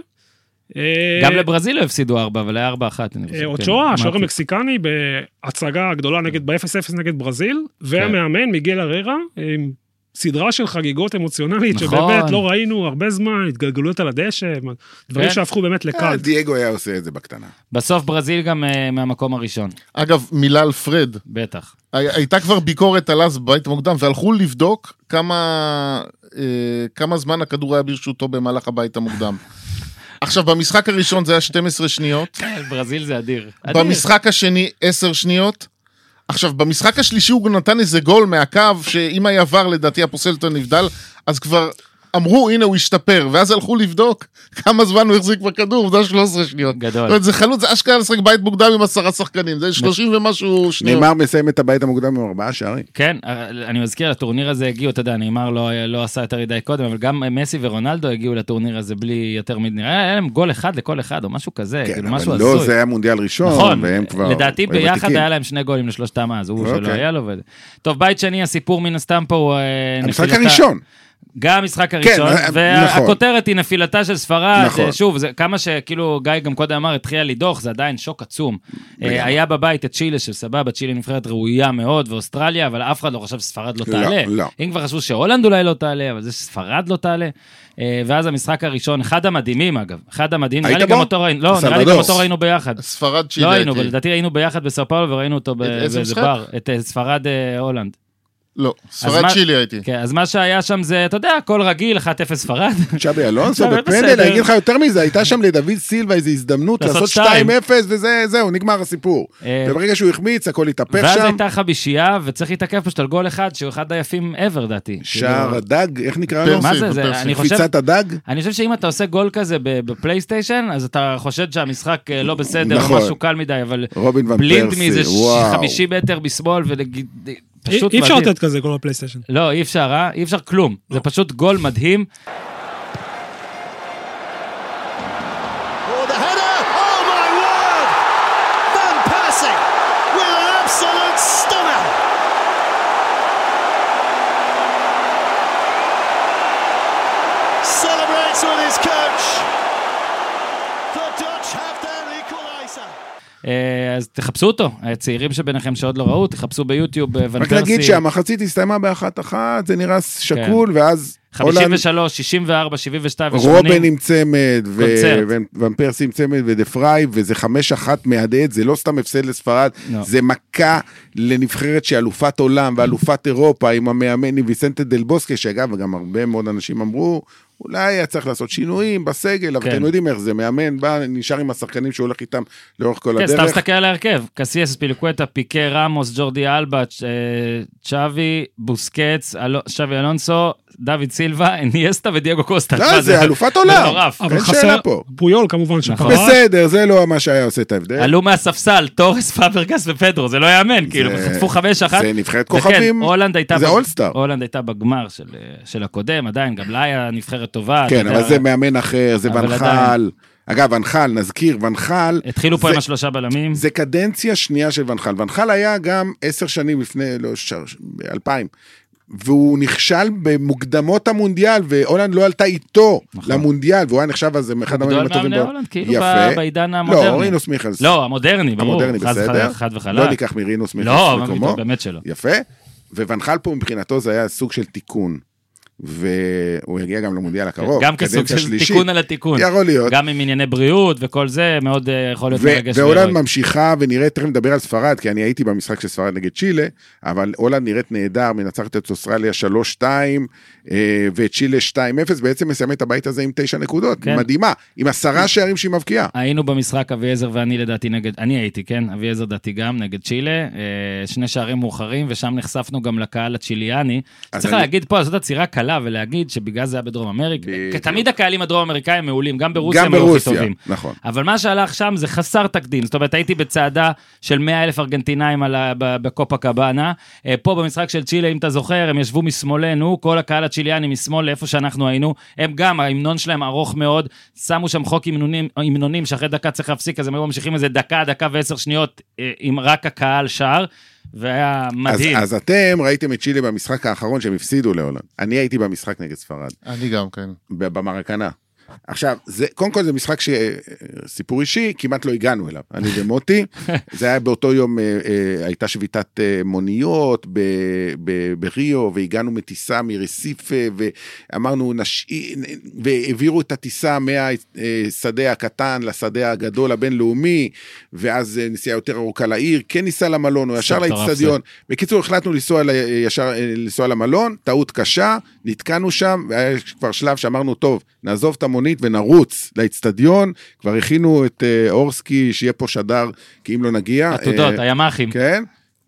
גם לברזיל לא הפסידו ארבע, אבל היה ארבע אחת. אוצ'ואה, השוער המקסיקני, בהצגה הגדולה נגד, ב-אפס אפס נגד ברזיל, והמאמן מיגל אררה, סדרה של חגיגות אמוציונלית, שבאמת לא ראינו הרבה זמן, התגלגלויות על הדשא, דברים שהפכו באמת לקל. דייגו היה עושה את זה בקטנה. בסוף ברזיל גם מהמקום הראשון. אגב, מילה על פרד. בטח. הייתה כבר ביקורת על אז בבית המוקדם, והלכו לבדוק כמה, כמה זמן הכדור היה ברשותו במהלך הבית המוקדם. עכשיו, במשחק הראשון זה היה שתים עשרה שניות. ברזיל זה אדיר. במשחק השני, עשר שניות. עכשיו, במשחק השלישי הוא נתן איזה גול מהקו, שאם היה עבר, לדעתי הפוסל אותו נבדל, אז כבר אמרו, הנה הוא השתפר, ואז הלכו לבדוק כמה זמן הוא החזיק בכדור, זה שלוש עשרה שניות. גדול. זאת אומרת, זה חלוץ, זה אשכרה לשחק בית מוקדם עם עשרה שחקנים, זה שלושים ומשהו שניות. נאמר מסיים את הבית המוקדם עם ארבעה שערים. כן, אני מזכיר, לטורניר הזה הגיעו, אתה יודע, נאמר לא, לא עשה יותר ידי קודם, אבל גם מסי ורונלדו הגיעו לטורניר הזה בלי יותר מדי, היה להם גול אחד לכל אחד, או משהו כזה, כן, כאילו אבל משהו לא, הזוי. זה היה מונדיאל ראשון, נכון, והם כבר... לדעתי ביחד היה להם שני גולים לשלושתם אז, הוא שלא היה לו. טוב, בית שני, הסיפור מן הסתם פה הוא המשחק הראשון. גם המשחק הראשון, והכותרת היא נפילתה של ספרד, שוב, כמה שכאילו גיא גם קודם אמר, התחילה לדוח, זה עדיין שוק עצום. היה בבית את צ'ילה של סבבה, צ'ילה נבחרת ראויה מאוד, ואוסטרליה, אבל אף אחד לא חשב שספרד לא תעלה. אם כבר חשבו שהולנד אולי לא תעלה, אבל זה שספרד לא תעלה. ואז המשחק הראשון, אחד המדהימים אגב, אחד המדהים, נראה לי גם אותו ראינו, לא, נראה לי גם אותו ראינו ביחד. ספרד צ'ילה. לא היינו, אבל לדעתי היינו ביחד בסאו פאולו, וראינו אותו באיזה בר, את ספרד הולנד. לא, ספרד צ'ילי הייתי. כן, אז מה שהיה שם זה, אתה יודע, הכל רגיל, אחת אפס ספרד. צ'אבי אלונסו בפנדל, אני אגיד לך יותר מזה, הייתה שם לדוד סילבה איזו הזדמנות לעשות שתיים אפס, וזהו, נגמר הסיפור. וברגע שהוא החמיץ, הכל התהפך שם. ואז הייתה חבישייה, וצריך להתעכב פשוט על גול אחד, שהוא אחד היפים ever, דעתי. שער הדג, איך נקרא לו? מה זה? אני חושב... קפיצת הדג? אני חושב שאם אתה עושה גול כזה בפלייסטיישן, אז אתה חושד שהמשחק לא בסדר, או משהו קל מדי, אבל בלינד מזה חמישים מטר בשמאל, אי אפשר לתת כזה גול בפלייסטיישן. לא, אי אפשר, אה? אי אפשר כלום. זה פשוט גול מדהים. אז תחפשו אותו, הצעירים שביניכם שעוד לא ראו, תחפשו ביוטיוב ון פרסי. רק להגיד שהמחצית הסתיימה באחת אחת, זה נראה שקול, ואז... חמישים ושלוש, שישים וארבע, שבעים ושתיים ושמונים. רובן עם צמד, ון פרסי עם צמד ודפראי, וזה חמש אחת מהדהד, זה לא סתם הפסד לספרד, זה מכה לנבחרת שאלופת עולם ואלופת אירופה, עם המאמן ויסנטה דל בוסקה, שאגב, וגם הרבה מאוד אנשים אמרו, אולי היה צריך לעשות שינויים בסגל, אבל אתם יודעים איך זה, מאמן בא, נשאר עם השחקנים שהולך איתם לאורך כל הדרך. כן, סתם סתכל על ההרכב, קסיאס, פיליקווטה, פיקה, רמוס, ג'ורדי אלבה, צ'אבי, בוסקץ, שווי אלונסו, דוד סילבה, אניאסטה ודייגו קוסטה. לא, זה אלופת עולם. אבל חסר פויול כמובן שפרט. בסדר, זה לא מה שהיה עושה את ההבדל. עלו מהספסל, תורס, פאברגס ופדרו, זה לא יאמן, כאילו, חטפו חמש אחת. זה נבחרת כוכבים, זה אולסטאר. הולנד הייתה בגמר של הקודם, עדיין, גם לה היה נבחרת טובה. כן, אבל זה מאמן אחר, זה ונחל. אגב, ונחל, נזכיר, ונחל... התחילו פה עם השלושה בלמים. זה קדנציה שנייה של ונחל. ונחל היה גם עשר שנים לפני, לא, אלפיים. והוא נכשל במוקדמות המונדיאל, והולנד לא עלתה איתו למונדיאל, והוא היה נחשב אז אחד המאמנים הטובים. גדול מהולנד, כאילו בעידן המודרני. לא, רינוס מיכלס. לא, המודרני, ברור. המודרני בסדר. חד וחלק. לא ניקח מרינוס מיכלס מקומו. לא, באמת שלא. יפה. ונחל פה מבחינתו זה היה סוג של תיקון. והוא הגיע גם למונדיאל הקרוב. גם כסוג של תיקון על התיקון. יכול להיות. גם עם ענייני בריאות וכל זה, מאוד יכול להיות מרגש. והולנד ממשיכה ונראית, תכף נדבר על ספרד, כי אני הייתי במשחק של ספרד נגד צ'ילה, אבל הולנד נראית נהדר, מנצחת את אוסטרליה שלוש שתיים, ואת צ'ילה שתיים אפס, בעצם מסיים את הבית הזה עם תשע נקודות. מדהימה, עם עשרה שערים שהיא מבקיעה. היינו במשחק אביעזר ואני לדעתי נגד, אני הייתי, כן, אביעזר דעתי גם נגד צ'ילה, שני שערים מאוחרים, ושם נחשפנו גם לקהל הצ'יליאני. צריך להגיד פה, זאת הצירה קלה ולהגיד שבגלל זה היה בדרום אמריקה, תמיד הקהלים הדרום אמריקאים מעולים, גם ברוסיה הם הכי טובים. נכון. אבל מה שהלך שם זה חסר תקדים, זאת אומרת, הייתי בצעדה של מאה אלף ארגנטינאים בקופה קבאנה, פה במשחק של צ'ילה, אם אתה זוכר, הם ישבו משמאלנו, כל הקהל הצ'יליאני משמאל לאיפה שאנחנו היינו, הם גם, ההמנון שלהם ארוך מאוד, שמו שם חוק המנונים, שאחרי דקה צריך להפסיק, אז הם היו ממשיכים איזה דקה, דקה ועשר שניות, עם רק הקהל שער, והיה מדהים. אז, אז אתם ראיתם את צ'ילה במשחק האחרון שהם הפסידו להולנד. אני הייתי במשחק נגד ספרד. אני גם, כן. במרקנה. עכשיו, זה, קודם כל זה משחק שסיפור אישי, כמעט לא הגענו אליו. אני ומוטי, זה היה באותו יום, אה, אה, הייתה שביתת אה, מוניות ב, ב, בריו, והגענו מטיסה מרסיפה, ואמרנו, נשאי, והעבירו את הטיסה מהשדה הקטן לשדה הגדול הבינלאומי, ואז נסיעה יותר ארוכה לעיר, כן ניסה למלון, או ישר לאצטדיון. בקיצור, החלטנו לנסוע, ישר, לנסוע למלון, טעות קשה, נתקענו שם, והיה כבר שלב שאמרנו, טוב, נעזוב את המונית ונרוץ לאצטדיון, כבר הכינו את אורסקי, שיהיה פה שדר, כי אם לא נגיע. עתודות, הימחים. כן,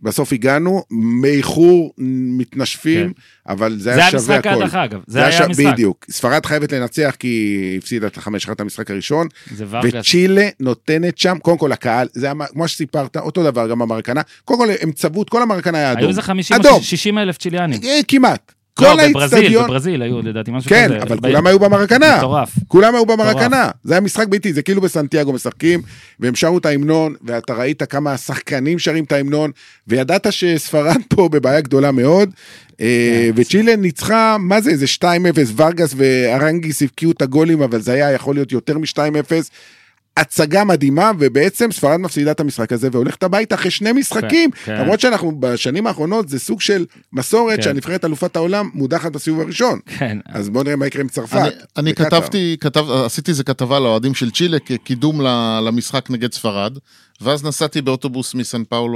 בסוף הגענו, מאיחור מתנשפים, אבל זה היה שווה הכל. זה היה משחק עד אגב, זה היה משחק. בדיוק. ספרד חייבת לנצח, כי היא הפסידה את החמש אחת המשחק הראשון, וצ'ילה נותנת שם, קודם כל הקהל, זה היה, כמו שסיפרת, אותו דבר גם במרקנה, קודם כל הם צבו את כל המרקנה היה אדום. היו זה חמישים או שישים אלף צ'יליאנים. כמעט. לא, בברזיל, בברזיל היו לדעתי משהו כזה. כן, אבל כולם היו במרקנה. מטורף. כולם היו במרקנה. זה היה משחק ביתי, זה כאילו בסנטיאגו משחקים, והם שרו את ההמנון, ואתה ראית כמה השחקנים שרים את ההמנון, וידעת שספרד פה בבעיה גדולה מאוד, וצ'ילה ניצחה, מה זה, זה שתיים אפס, ורגס וארנגיס הבקיעו את הגולים, אבל זה היה יכול להיות יותר מ-שתיים אפס, הצגה מדהימה, ובעצם ספרד מפסידה את המשחק הזה, והולכת הביתה אחרי שני משחקים, למרות שאנחנו בשנים האחרונות, זה סוג של מסורת, שהנבחרת אלופת העולם מודחת בסיבוב הראשון. אז בואו נראה מה יקרה עם צרפת. אני כתבתי, עשיתי איזה כתבה לאוהדים של צ'ילה, כקידום למשחק נגד ספרד, ואז נסעתי באוטובוס מסן פאולו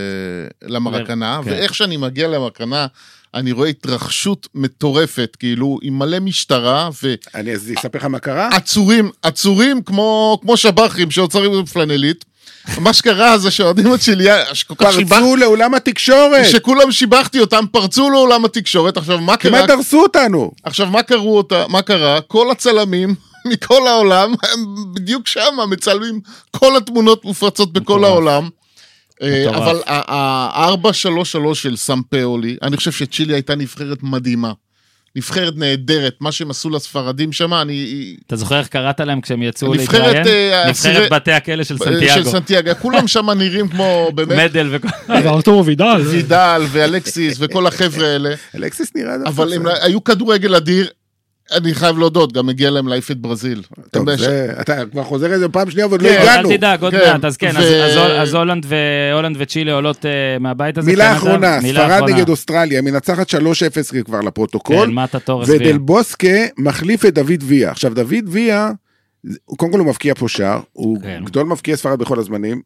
למרקנה, ואיך שאני מגיע למרקנה, אני רואה התרחשות מטורפת, כאילו, עם מלא משטרה, ו... אני אספר לך מה קרה? עצורים, עצורים כמו, כמו שבחים שעוצרים בפלנלית. מה שקרה זה שעודים את שלי, פרצו לעולם התקשורת. שכולם שיבחתי אותם, פרצו לעולם התקשורת. עכשיו, מה קרה? כמעט דרסו אותנו. עכשיו, מה קראו אותה? מה קרה? כל הצלמים מכל העולם, הם בדיוק שם, מצלמים כל התמונות מופרצות בכל העולם. אבל ה-ארבע שלוש שלוש של סמפאולי, אני חושב שצ'ילה הייתה נבחרת מדהימה, נבחרת נהדרת, מה שהם עשו לספרדים שם, אני... אתה זוכר איך קראת להם כשהם יצאו להתראיין? נבחרת בתי הכלא של סנטיאגו. של סנטיאגו, כולם שם נראים כמו באמת... מדל וכל... וארתורו וידל. וידל ואלקסיס וכל החבר'ה האלה. אלקסיס נראה... אבל הם היו כדורגל אדיר, אני חייב להודות, גם הגיע להם להעיף את ברזיל. טוב, זה, אתה כבר חוזר איזה פעם שנייה, ועוד לא הגענו. אל תדאג, עוד מעט, אז כן, אז הולנד וצ'ילה עולות מהבית הזה. מילה אחרונה, ספרד נגד אוסטרליה, מנצחת שלוש אפס כבר לפרוטוקול, ודלבוסקה מחליף את דוד ויה. עכשיו, דוד ויה, קודם כל הוא מבקיע פה שער, הוא גדול מבקיע ספרד בכל הזמנים,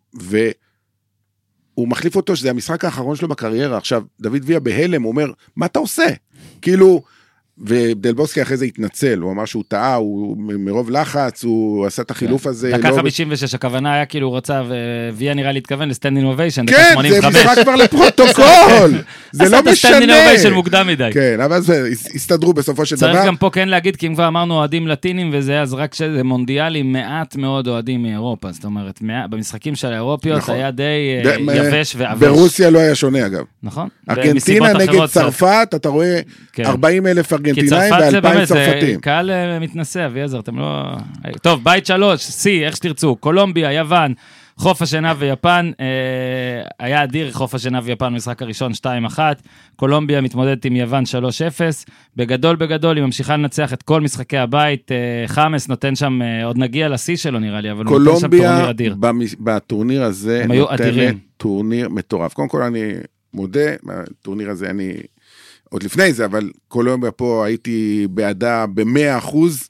והוא מחליף אותו, שזה המשחק האחרון שלו בקריירה. עכשיו, דוד ויה בהלם, הוא אומר, מה אתה עושה? כאילו, ודלבוסקי אחרי זה התנצל, הוא אמר שהוא טעה, הוא מרוב לחץ, הוא עשה את החילוף הזה. דקה חמישים ושש, הכוונה היה כאילו הוא רצה, וויה נראה להתכוון לסטנד אינוביישן, דקה כן, שמונים וחמש. זה משחק כבר לפרוטוקול, זה לא משנה. עשה את הסטנד אינוביישן מוקדם מדי. כן, אבל הסתדרו בסופו של דבר. צריך גם פה כן להגיד, כי אם כבר אמרנו אוהדים לטינים וזה, אז רק שזה מונדיאלי, מעט מאוד אוהדים מאירופה, זאת אומרת, במשחקים של האירופיות היה די יבש ועבש. ברוסיה לא היה שונה אגב. נכון. ארגנטינה נגד צרפת, אתה רואה ארבעים אלף ארגנטינאים ואלפיים צרפתים. קהל מתנסה, אביעזר, אתם לא... טוב, בית שלוש, סי, איך שתרצו, קולומביה, יוון, חוף השינה ויפן, היה אדיר חוף השינה ויפן במשחק הראשון שתיים אחת, קולומביה מתמודדת עם יוון שלוש אפס, בגדול בגדול היא ממשיכה לנצח את כל משחקי הבית, חמאס נותן שם, עוד נגיע לשיא שלו נראה לי, אבל הוא נותן שם טורניר אדיר. קולומביה בטורניר הזה נותנת טורניר מטורף. קודם כל אני מודה, בטורניר הזה אני... עוד לפני זה, אבל קולומביה פה הייתי בעדה במאה אחוז,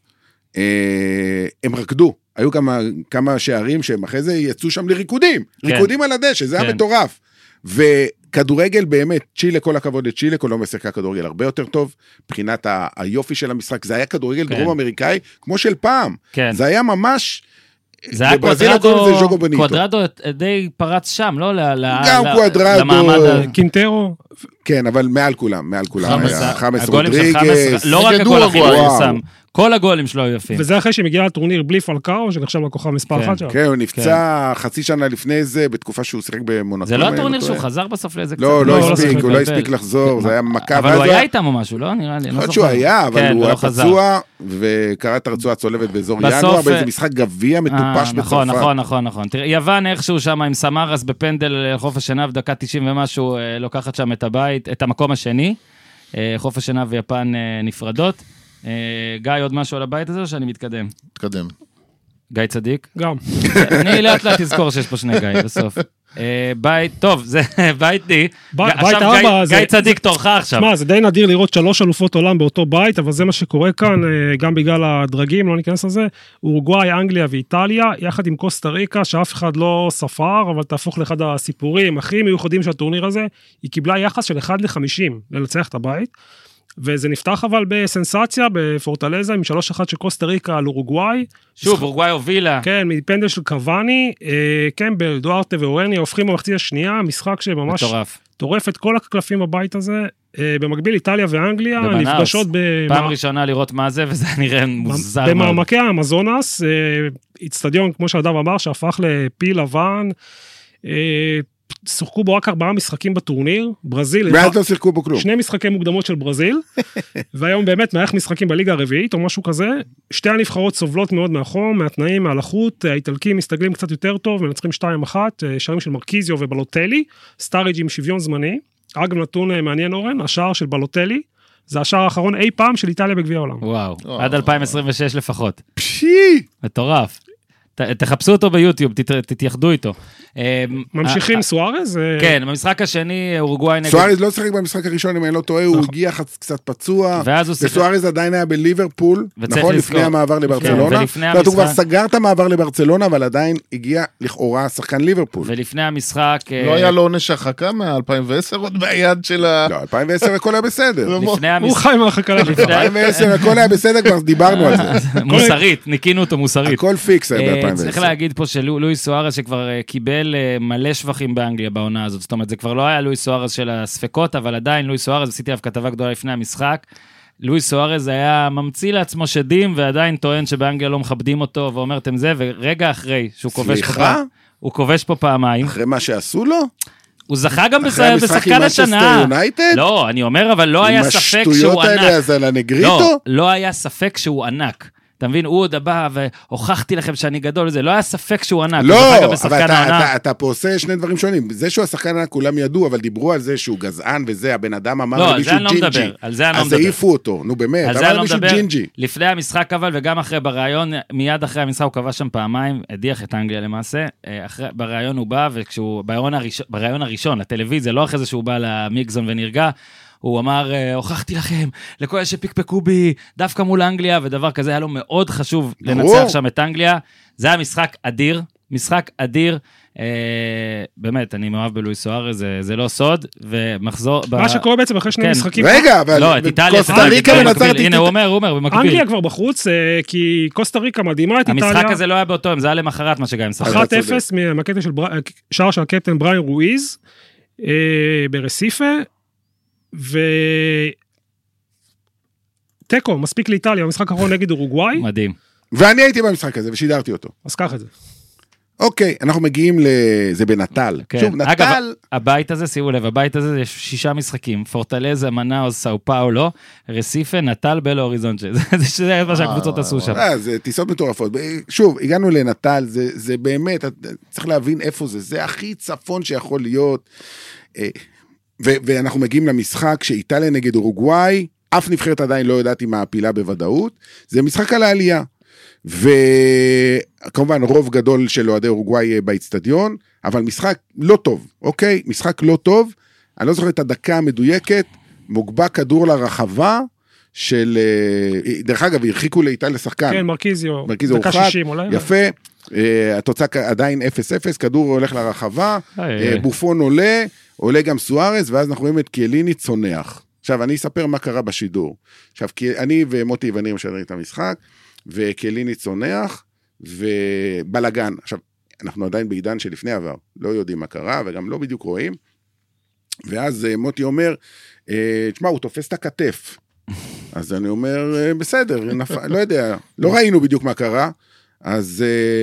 הם רקדו, היו כמה, כמה שערים שהם אחרי זה יצאו שם לריקודים, כן. ריקודים על הדשא, זה כן. היה מטורף, וכדורגל באמת, צ'ילה, כל הכבוד לצ'ילה, קולומביה שיחקה כדורגל הרבה יותר טוב, מבחינת ה- היופי של המשחק, זה היה כדורגל כן. דרום אמריקאי, כמו של פעם, כן. זה היה ממש... זה היה קואדרדו, קואדרדו די פרץ שם, לא? גם קואדרדו. קינטרו. כן, אבל מעל כולם, מעל כולם. חמאס רודריגז. לא רק הגול הכי מפורסם. כל הגולים שלו היו יפים. וזה אחרי שמגיע לטורניר בלי פלקאו, שנחשב לכוכב מספר אחת שם. כן, הוא נפצע חצי שנה לפני זה, בתקופה שהוא שיחק במונקו. זה לא הטורניר שהוא חזר בסוף לאיזה קצת. לא, לא הספיק, הוא לא הספיק לחזור, זה היה מכה. אבל הוא היה איתם או משהו, לא? נראה לי. יכול שהוא היה, אבל הוא היה פצוע, וקרא את הרצועה הצולבת באזור ינואר, באיזה משחק גביע מטופש בצרפת. נכון, נכון, נכון, נכון. תראה, יוון איכשהו שם עם סמארס בפנדל חוף השינה, ודקה תשעים ומשהו, לוקחת שם את הבית, את המקום השני. חוף השינה ויפן נפרדות. גיא, עוד משהו על הבית הזה, או שאני מתקדם? מתקדם. גיא צדיק? גם. אני לאט לאט תזכור שיש פה שני גיא בסוף. בית, טוב, זה בית די. עכשיו גיא צדיק תורך עכשיו. מה, זה די נדיר לראות שלוש אלופות עולם באותו בית, אבל זה מה שקורה כאן, גם בגלל הדרגים, לא ניכנס לזה, אורוגוואי, אנגליה ואיטליה, יחד עם קוסטה ריקה, שאף אחד לא ספר, אבל תהפוך לאחד הסיפורים הכי מיוחדים של הטורניר הזה, היא קיבלה יחס של אחד לחמישים לנצח את הבית, וזה נפתח אבל בסנסציה, בפורטלזה, עם שלוש אחת של קוסטה ריקה על אורוגוואי. שוב, אורוגוואי הובילה. כן, מפנדל של קוואני, קמבל, דוארטה ואורני, הופכים במחצית השנייה, משחק שממש טורף את כל הקלפים בבית הזה. במקביל, איטליה ואנגליה נפגשות ב... פעם ראשונה לראות מה זה, וזה נראה מוזר מאוד. במעמקי האמזונס, אצטדיון, כמו שהדב אמר, שהפך לפיל לבן, שוחקו בו רק ארבעה משחקים בטורניר, ברזיל... ואז לא שיחקו בו כלום. שני משחקי מוקדמות של ברזיל, והיום באמת מערך משחקים בליגה הרביעית, או משהו כזה, שתי הנבחרות סובלות מאוד מהחום, מהתנאים, מהלחות, האיטלקים מסתגלים קצת יותר טוב, מנצחים שתיים אחת, שערים של מרקיזיו ובלוטלי, סטאריג' עם שוויון זמני, אגב נתון מעניין אורן, השער של בלוטלי, זה השער האחרון אי פעם של איטליה בגביע העולם. וואו, עד אלפיים עשרים ושש לפחות. פשי! מטורף. תחפשו אותו ביוטיוב, תתייחדו איתו. ממשיכים סוארז? כן, במשחק השני, אורוגוואי נגד... סוארז לא שחק במשחק הראשון, אם אני לא טועה, הוא הגיע קצת פצוע, וסוארז עדיין היה בליברפול, נכון, לפני המעבר לברצלונה, הוא כבר סגר את המעבר לברצלונה, אבל עדיין הגיע לכאורה שחקן ליברפול. ולפני המשחק... לא היה לו עונש הרחקה מ-אלפיים ועשר עוד ביד של ה... לא, אלפיים ועשר הכל היה בסדר. הוא חי מהרחקה. אלפיים ועשר הכל היה בסדר, כבר דיברנו על זה. מוסרית, ניקינו אותו מוסרית. הכל פיקס היה ב-אלפיים ועשר. צריך להגיד פה שלואיס סוארז שכבר קיבל מלא שבחים באנגליה בעונה הזאת, זאת אומרת, זה כבר לא היה לואיס סוארז של הספקות, אבל עדיין לואיס סוארז, עשיתי אף כתבה גדולה לפני המשחק, לואיס סוארז היה ממציא לעצמו שדים, ועדיין טוען שבאנגליה לא מכבדים אותו, ואומרתם זה, ורגע אחרי שהוא כובש פה פעם, הוא כובש פה פעמיים. אחרי מה שעשו לו? הוא זכה גם בשחקן השנה. לא, אני אומר, אבל לא היה ספק שהוא ענק. עם השטויות האלה, אז על הנגריטו? לא, לא היה ספק שהוא ענק. אתה מבין, הוא עוד הבא, והוכחתי לכם שאני גדול וזה, לא היה ספק שהוא ענק. לא, אבל אתה, אתה, אתה פה עושה שני דברים שונים. זה שהוא השחקן ענק, כולם ידעו, אבל דיברו על זה שהוא גזען וזה, הבן אדם אמר לא, למישהו ג'ינג'י. על זה אני לא מדבר. אז העיפו אותו, נו באמת, אמר למישהו ג'ינג'י. לפני המשחק אבל, וגם אחרי בראיון, מיד אחרי המשחק הוא קבע שם פעמיים, הדיח את אנגליה למעשה, אחרי, בראיון הוא בא, וכשהוא, בראיון הראשון, בראיון הראשון, לטלוויזיה, לא אחרי זה שהוא בא למיקזון ונרגע, הוא אמר, הוכחתי לכם, לכל אלה שפיקפקו בי, דווקא מול אנגליה, ודבר כזה היה לו מאוד חשוב לנצח שם את אנגליה. זה היה משחק אדיר, משחק אדיר, באמת, אני מאוהב בלואיס סוארז, זה לא סוד, ומחזור... מה שקורה בעצם אחרי שני משחקים... רגע, אבל... לא, את איטליה... קוסטה ריקה מנצחת... הנה, הוא אומר, הוא אומר, במקביל. אנגליה כבר בחוץ, כי קוסטה ריקה מדהימה את איטליה. המשחק הזה לא היה באותו, זה היה למחרת מה שגם משחק. אחת אפס מהקטע של שער של הקפטן בריין רואיז, ברסיפה, ו... טקו, מספיק לאיטליה, המשחק האחרון נגד אורוגוואי. מדהים. ואני הייתי במשחק הזה, ושידרתי אותו. אז קח את זה. אוקיי, אנחנו מגיעים לזה בנטל. כן. שוב, נטל... אגב, הבית הזה, שימו לב, הבית הזה יש שישה משחקים, פורטלזה, מנאוס, סאו פאולו, רסיפה, נטל, בלו אוריזונצ'ה. זה מה שהקבוצות עשו שם. זה טיסות מטורפות. שוב, הגענו לנטל, זה באמת, צריך להבין איפה זה, זה הכי צפון שיכול להיות. ואנחנו מגיעים למשחק שאיטליה נגד אורוגוואי, אף נבחרת עדיין לא יודעת עם העפילה בוודאות, זה משחק על העלייה. וכמובן רוב גדול של אוהדי אורוגוואי באצטדיון, אבל משחק לא טוב, אוקיי? משחק לא טוב, אני לא זוכר את הדקה המדויקת, מוגבע כדור לרחבה של, דרך אגב, הרחיקו לאיטליה לשחקן. כן, מרקיזיו, מרקיזיו דקה הורחק, שישים אולי. יפה, התוצאה עדיין אפס אפס, כדור הולך לרחבה, בופון עולה, עולה גם סוארז, ואז אנחנו רואים את קיאליני צונח. עכשיו, אני אספר מה קרה בשידור. עכשיו, אני ומוטי וניר משדרים את המשחק, וקיאליני צונח, ובלגן. עכשיו, אנחנו עדיין בעידן שלפני עבר, לא יודעים מה קרה, וגם לא בדיוק רואים. ואז מוטי אומר, תשמע, הוא תופס את הכתף. אז אני אומר, בסדר, לא יודע, לא ראינו בדיוק מה קרה. אז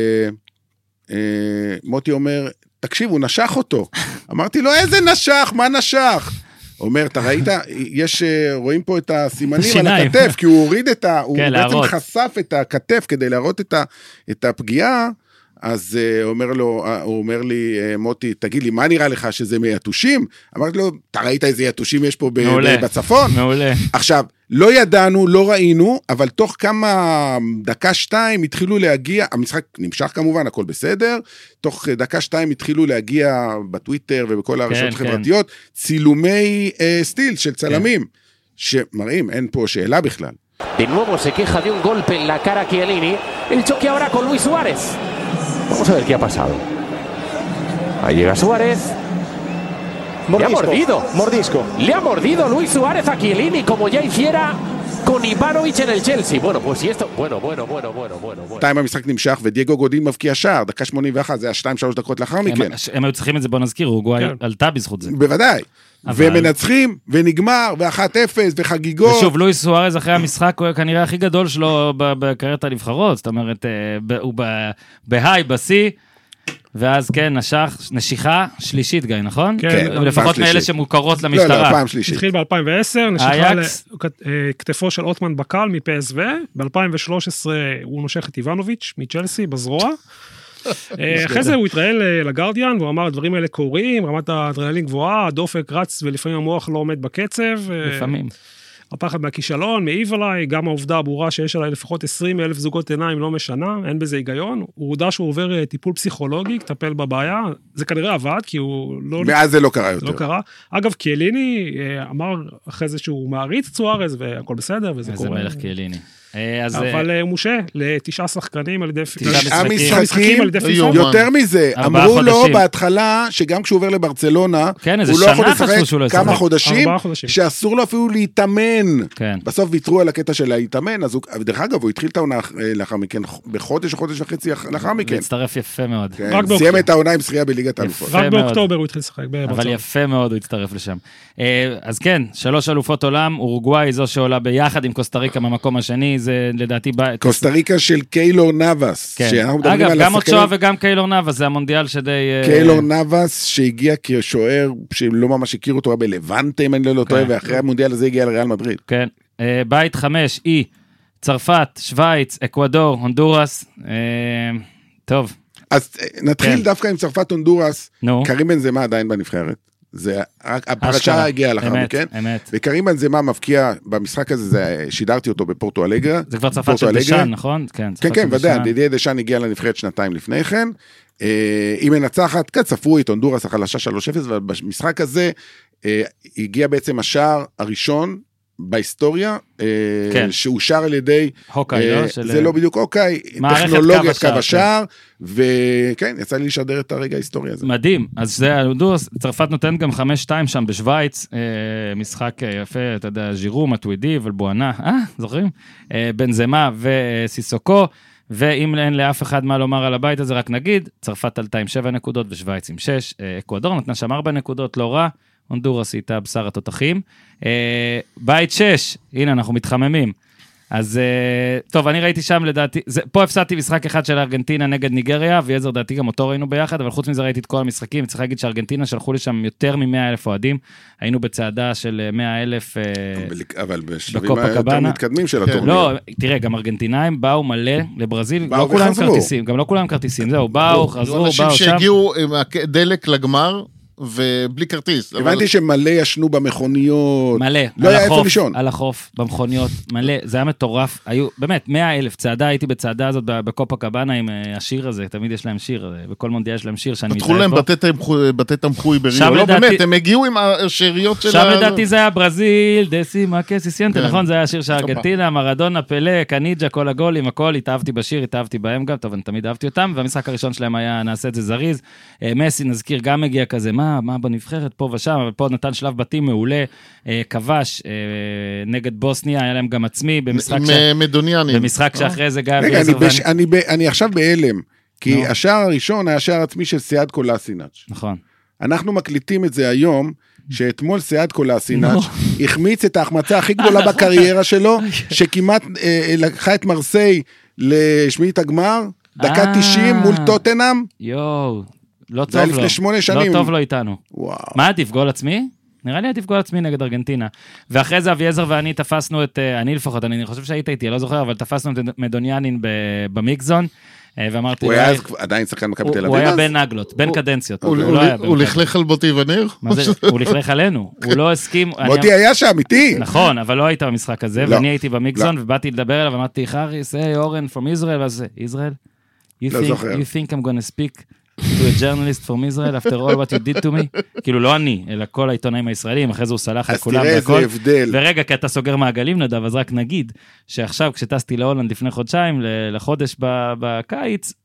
מוטי אומר, תקשיב, הוא נשך אותו. אמרתי לו, איזה נשך? מה נשך? אומר, אתה ראית, יש, רואים פה את הסימנים על הכתף, כי הוא הוריד את ה... הוא בעצם חשף את הכתף כדי להראות את הפגיעה, אז אומר לו, הוא אומר לי, מוטי, תגיד לי, מה נראה לך שזה מיתושים? אמרתי לו, אתה ראית איזה יתושים יש פה בצפון? מעולה. עכשיו, לא ידענו, לא ראינו, אבל תוך כמה דקה שתיים התחילו להגיע, המשחק נמשך כמובן, הכל בסדר, תוך דקה שתיים התחילו להגיע בטוויטר ובכל הרשתות החברתיות, צילומי סטיל של צלמים, שמראים, אין פה שאלה בכלל. De nuevo se queja de un golpe en la cara Chiellini, el choque ahora con Luis Suárez. Vamos a ver qué ha pasado. Ahí llega Suárez. Le ha mordido. Mordisco. Le ha mordido Luis Suárez a Chiellini como ya hiciera con Ivanovic en el Chelsea. Bueno, pues si esto... Bueno, bueno, bueno, bueno, bueno. טיים המשחק נמשך, ודייגו גודין מבקיע שער, דקה שמונים ואחת, זה היה שתיים שלוש דקות לאחר מכן. הם היו צריכים את זה, בוא נזכיר, אורוגוואי עלתה בזכות זה. בוודאי. ומנצחים, ונגמר, ואחת אפס, וחגיגות. ושוב, לואיס סוארז אחרי המשחק, הוא כנראה הכי גדול שלו בקריירת הנבחרות, זאת אומרת, הוא בהיי, בסי, ואז כן, נשך, נשיכה שלישית גיא, נכון? כן. לפחות מאלה שמוכרות למשטרה. לא, לא, פעם שלישית. התחיל ב-אלפיים ועשר, נשיכה לכתפו של אוטמן בקל מפי אס וי, ב-אלפיים ושלוש עשרה הוא נושך את איבנוביץ' מצ'לסי בזרוע, אחרי זה הוא התראיין לגרדיאן, והוא אמר, הדברים האלה קורים, רמת האדרנלין גבוהה, הדופק רץ, ולפעמים המוח לא עומד בקצב. לפעמים. הפחד מהכישלון, מעיב עליי, גם העובדה הברורה שיש עליי לפחות עשרים אלף זוגות עיניים לא משנה, אין בזה היגיון. הוא הודע שהוא עובר טיפול פסיכולוגי, טפל בבעיה, זה כנראה עבד, כי הוא לא... ואז זה לא קרה יותר. לא קרה. אגב, קיאליני אמר אחרי זה שהוא מעריץ את סוארז, והכל בסדר, וזה קורה. איזה מלך קיאליני. אבל הוא מושה לתשעה שחקנים על ידי תשעה משחקים, יותר מזה, אמרו לו בהתחלה שגם כשהוא עובר לברצלונה, הוא לא יכול לשחק כמה חודשים, שאסור לו אפילו להתאמן, בסוף ויתרו על הקטע של להתאמן, דרך אגב הוא התחיל את העונה לאחר מכן, בחודש או חודש וחצי לאחר מכן, הצטרף יפה מאוד, סיים את העונה עם שחייה בליגת האלופות, רק באוקטובר הוא התחיל לשחק, אבל יפה מאוד הוא הצטרף לשם. אז כן, שלוש אלופות עולם, אורוגוואי זו שעולה ביחד עם קוסטה ריקה במקום השני, זה לדעתי... קוסטה ריקה של קיילור נאבס. אגב, גם אוצ'ואה וגם קיילור נאבס, זה המונדיאל שדי... קיילור נאבס שהגיע כשוער, שלא ממש הכיר אותו בלבנטה, אם אני לא טועה, ואחרי המונדיאל הזה הגיע לריאל מדריד. כן. בית חמש, אי, צרפת, שוויץ, אקוודור, הונדורס. טוב. אז נתחיל דווקא עם צרפת, הונדורס. קרים בנזמה עדיין בנבחרת. זה, הפרשה הגיעה לאחר מכן, וקרים בנזמה מבקיע במשחק הזה, זה, שידרתי אותו בפורטו אלגרה. זה כבר צרפת של דשן, נכון? כן, כן, ודאי, דידי דשן הגיע לנבחרת שנתיים לפני כן, היא מנצחת, כן, ספרו את הונדורס החלשה שלוש אפס, ובמשחק הזה הגיע בעצם השער הראשון, בהיסטוריה, שאושר על ידי, זה לא בדיוק אוקיי, טכנולוגיית קו השער, וכן, יצא לי לשדר את הרגע ההיסטוריה הזה. מדהים, אז זה הונדורס, צרפת נותנת גם חמש שתיים שם בשוויץ, משחק יפה, אתה יודע, ז'ירו, מטווידי, ולבואנה, אה, זוכרים? בנזמה וסיסוקו, ואם אין לאף אחד מה לומר על הבית הזה, רק נגיד, צרפת עלתה עם שבע נקודות, ושוויץ עם שש, אקוודור נתנה שם ארבע נקודות, לא רע, הונדורס איתה בשר התותחים. בית שש, הנה אנחנו מתחממים. אז טוב, אני ראיתי שם לדעתי, פה הפסדתי משחק אחד של ארגנטינה נגד ניגריה, ויעזר דעתי גם אותו ראינו ביחד, אבל חוץ מזה ראיתי את כל המשחקים, צריך להגיד שארגנטינה שלחו לי שם יותר מ-מאה אלף אוהדים, היינו בצעדה של מאה אלף אבל בשלבים היותר מתקדמים של הטורניר. לא, תראה, גם ארגנטינאים באו מלא לברזיל, לא כולם כרטיסים, גם לא כולם כרטיסים, זהו, באו, חזרו, באו שם. אנשים שהגיעו עם דלק לגמר, ובלי כרטיס. הבנתי שמלא ישנו במכוניות. מלא. לא היה איפה לישון. על החוף, במכוניות, מלא. זה היה מטורף. היו, באמת, מאה אלף צעדה, הייתי בצעדה הזאת בקופה קבנה עם השיר הזה, תמיד יש להם שיר, בכל מונדיאל יש להם שיר שאני פתחו להם בתי תמחוי בריו. לא, באמת, הם הגיעו עם השאריות של... שם לדעתי זה היה ברזיל, דסימה, קסיסיינטה, נכון? זה היה השיר של ארגנטינה, מרדונה, פלה, קניג'ה, כל הגולים, הכל, התאהבתי בשיר, התאהבתי בהם גם, טוב, אני תמיד אהבתי אותם, והמשחק הראשון שלהם היה, נעשה את זה זריז. מסי, נזכיר, גם מגיע כזה, מה, מה בנבחרת פה ושם, אבל פה נתן שלב בתים מעולה, כבש נגד בוסניה, היה להם גם עצמי, במשחק במשחק שאחרי זה גיא ויעזר ואני... אני עכשיו בהלם, כי השער הראשון היה שער עצמי של סיאד קולאסינאץ'. נכון. אנחנו מקליטים את זה היום, שאתמול סיאד קולאסינאץ' החמיץ את ההחמצה הכי גדולה בקריירה שלו, שכמעט לקחה את מרסיי לשמינית הגמר, דקה תשעים מול טוטנהאם. יואו. לא טוב לו, לא טוב לו איתנו. מה עדיף, גול עצמי? נראה לי עדיף גול עצמי נגד ארגנטינה. ואחרי זה אביעזר ואני תפסנו את, אני לפחות, אני חושב שהיית איתי, לא זוכר, אבל תפסנו את מדוניאנין במיקזון, ואמרתי... הוא היה עדיין שחקן מכבי תל אביב? הוא היה בין נגלות, בין קדנציות. הוא לכלך על בוטי וניר? הוא לכלך עלינו, הוא לא הסכים... בוטי היה שם, איתי. נכון, אבל לא היית במשחק הזה, ואני הייתי במיקזון, ובאתי לדבר אליו, ואמרתי, חריס, היי, אורן, from Israel, ואז Israel? You think I'm gonna speak to a journalist from Israel after all what you did to me? כאילו לא אני, אלא כל העיתונאים הישראלים, אחרי זה הוא סלח לכולם. אז תראה איזה הבדל. ורגע, כי אתה סוגר מעגלים נדב, אז רק נגיד, שעכשיו כשטסתי להולנד לפני חודשיים, לחודש בקיץ,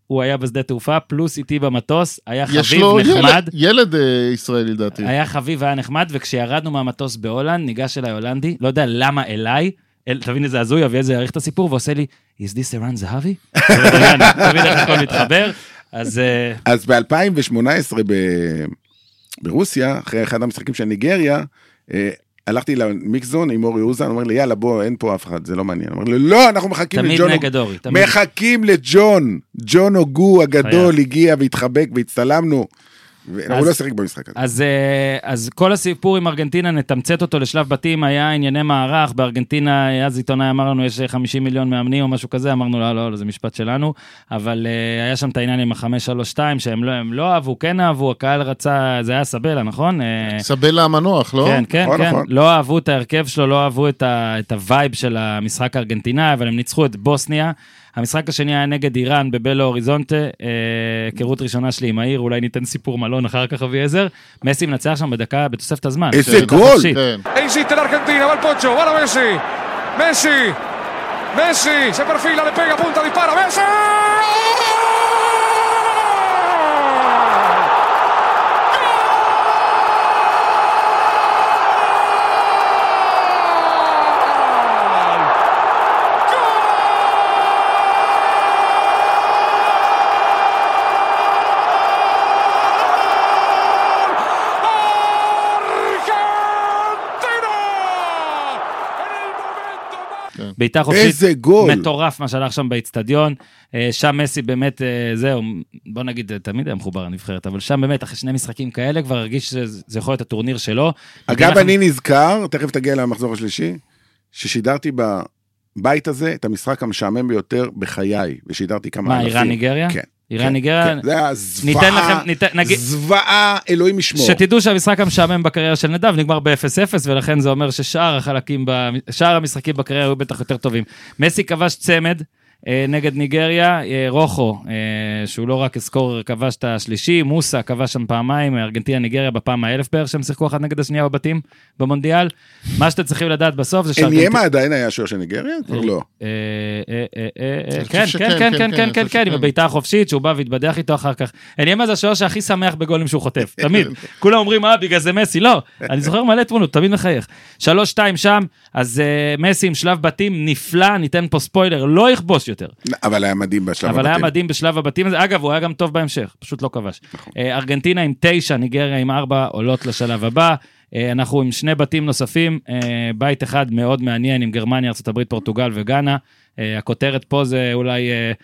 הוא היה בשדה תעופה, פלוס איתי במטוס, היה חביב נחמד. ילד, ילד ישראלי דעתי. היה חביב והיה נחמד, וכשירדנו מהמטוס בהולנד, ניגש אליי הולנדי, לא יודע למה אליי, אל, תבין איזה הזוי, אבי איזה יעריך את הסיפור, ועושה לי, is this ערן זהבי? תבין איך הכל מתחבר. אז, אז ב-אלפיים ושמונה עשרה ברוסיה, אחרי אחד המשחקים של ניגריה, הלכתי למיקזון עם אורי אוזן, הוא אומר לי, יאללה, בוא, אין פה אף אחד, זה לא מעניין. הוא אומר לי, לא, אנחנו מחכים לג'ון. תמיד נגד אורי. מחכים לג'ון. ג'ון אוגו הגדול הגיע והתחבק והצטלמנו. הוא לא שיחק במשחק הזה. אז, אז כל הסיפור עם ארגנטינה, נתמצת אותו לשלב בתים, היה ענייני מערך, בארגנטינה, אז עיתונאי אמר לנו, יש חמישים מיליון מאמנים או משהו כזה, אמרנו, לא, לא, לא, זה משפט שלנו, אבל היה שם את העניין עם ה-חמש שלוש שתיים, שהם לא, הם לא אהבו, כן אהבו, הקהל רצה, זה היה סבלה, נכון? סבלה המנוח, לא? כן, כן, כן, לא אהבו את ההרכב שלו, לא אהבו את, ה, את הווייב של המשחק הארגנטינה, אבל הם ניצחו את בוסניה, המשחק השני היה נגד איראן בבלו אוריזונטה, היכרות ראשונה שלי עם העיר, אולי ניתן סיפור מלון אחר כך אבי עזר, מסי מנצח שם בדקה, בתוספת הזמן. איזה גול! Insiste la Argentina, va el Pocho, va la Messi, Messi, Messi, se perfila, le pega, punta, dispara, Messi! בעיטה חופשית, מטורף מה שהלך שם באצטדיון, שם מסי באמת, זהו, בוא נגיד, תמיד היה מחובר הנבחרת, אבל שם באמת, אחרי שני משחקים כאלה, כבר הרגיש שזה יכול להיות הטורניר שלו. אגב, אני נזכר, תכף תגיע למחזור השלישי, ששידרתי בבית הזה את המשחק המשעמם ביותר בחיי, ושידרתי כמה אלפים. מה, איראן ניגריה? כן. איראן ניגריה, זה היה זוועה, זוועה, אלוהים ישמור. שתדעו שהמשחק המשעמם בקריירה של נדב נגמר ב-אפס אפס, ולכן זה אומר ששאר החלקים, שאר המשחקים בקריירה היו בטח יותר טובים. מסי כבש צמד נגד ניגריה, רוחו, שהוא לא רק אסקור, כבש את השלישי, מוסה כבש שם פעמיים, ארגנטינה ניגריה בפעם האלף בערך, שהם שיחקו אחת נגד השנייה בבתים במונדיאל. מה שאתם צריכים לדעת בסוף זה אניימה עדיין היה שוער של ניגריה? כבר לא. כן, כן, כן, כן, כן, כן, כן, עם הביתה החופשית, שהוא בא והתבדח איתו אחר כך. אניימה זה השוער שהכי שמח בגולים שהוא חוטף, תמיד. כולם אומרים, אה, בגלל זה מסי, לא. אני זוכר מלא תמונות, תמיד מחייך. שלוש שתיים שם, אז מסי עם שלב בתים נפלא, ניתן פה ספוילר, לא יכבוש יותר. אבל היה מדהים בשלב הבתים. אבל היה מדהים בשלב הבתים הזה. אגב, הוא היה גם טוב בהמשך, פשוט לא כבש. ארגנטינה עם תשע, ניגריה עם ארבע, עולות לשלב הבא. אנחנו עם שני בתים נוספים, בית אחד מאוד מעניין עם גרמניה, ארצות הברית, פורטוגל וגאנה. הכותרת פה זה אולי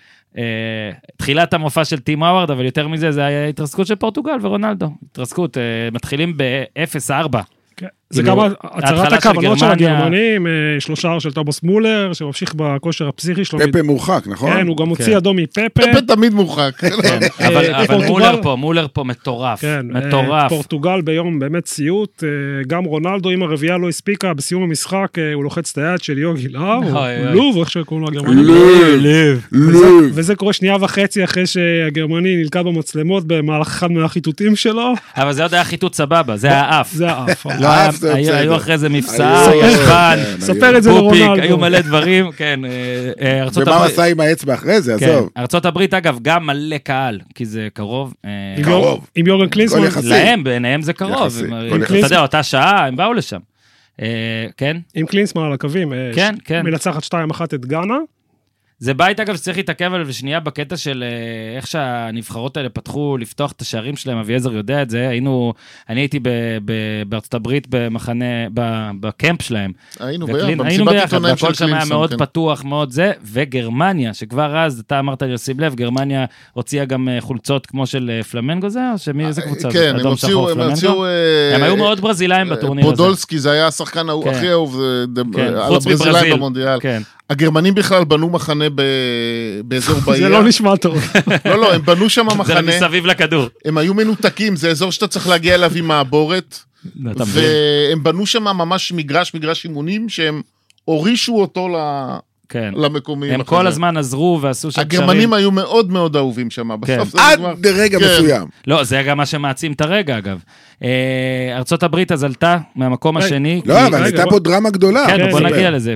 תחילת המופע של טים האווארד, אבל יותר מזה זה היה התרסקות של פורטוגל ורונלדו. התרסקות, מתחילים ב-אפס ארבע. זה גם הצהרת הכוונות של הגרמנים, שלושה של תומאס מולר, שממשיך בכושר הפסיכי שלו. פפה מורחק, נכון? כן, הוא גם הוציא אדום מפפה. פפה תמיד מורחק. אבל מולר פה, מולר פה מטורף, מטורף. פורטוגל ביום באמת סיוט, גם רונלדו, אם הרביעה לא הספיקה, בסיום המשחק, הוא לוחץ את היד של יוגי להב, לוב, איך שקוראים לו הגרמנים. לוב. וזה קורה שנייה וחצי אחרי שהגרמני נלקה במצלמות במהלך אחד מהחיתותים שלו. אבל זה עוד היה חיתות סבבה, זה האף. זה האף. היו אחרי זה מבצע, ישבן, ספר את זה לרונלדו. היו מלא דברים, כן. ומה עשה עם האצבע אחרי זה, עזוב. ארצות הברית, אגב, גם מלא קהל, כי זה קרוב. קרוב. עם יורגן קלינסמן. להם, בעיניהם זה קרוב. אתה יודע, אותה שעה, הם באו לשם. כן? עם קלינסמן על הקווים. כן, כן. מנצחת שתיים אחת את גאנה. זה בית, אגב, שצריך להתעכב עליו בשנייה בקטע של איך שהנבחרות האלה פתחו לפתוח את השערים שלהם, אביעזר יודע את זה, היינו, אני הייתי בארצות הברית במחנה, בקמפ שלהם. היינו ביחד, היינו ביחד, והכל שם היה מאוד פתוח, מאוד זה, וגרמניה, שכבר אז, אתה אמרת לי לשים לב, גרמניה הוציאה גם חולצות כמו של פלמנגו זה, או שמי איזה קבוצה? כן, הם הוציאו, הם הוציאו... הם היו מאוד ברזילאים בטורניר הזה. פודולסקי, זה היה השחקן הכי אהוב על הברזילאים במונדיאל. הגרמנים בכלל בנו מחנה באזור בעיה. זה לא נשמע טוב. לא, לא, הם בנו שם מחנה. זה מסביב לכדור. הם היו מנותקים, זה אזור שאתה צריך להגיע אליו עם מעבורת. והם בנו שם ממש מגרש, מגרש אימונים, שהם הורישו אותו למקומים. הם כל הזמן עזרו ועשו שם קשרים. הגרמנים היו מאוד מאוד אהובים שם. עד לרגע מסוים. לא, זה גם מה שמעצים את הרגע, אגב. ארצות הברית אז עלתה מהמקום השני. לא, אבל הייתה פה דרמה גדולה. כן, בוא נגיע לזה.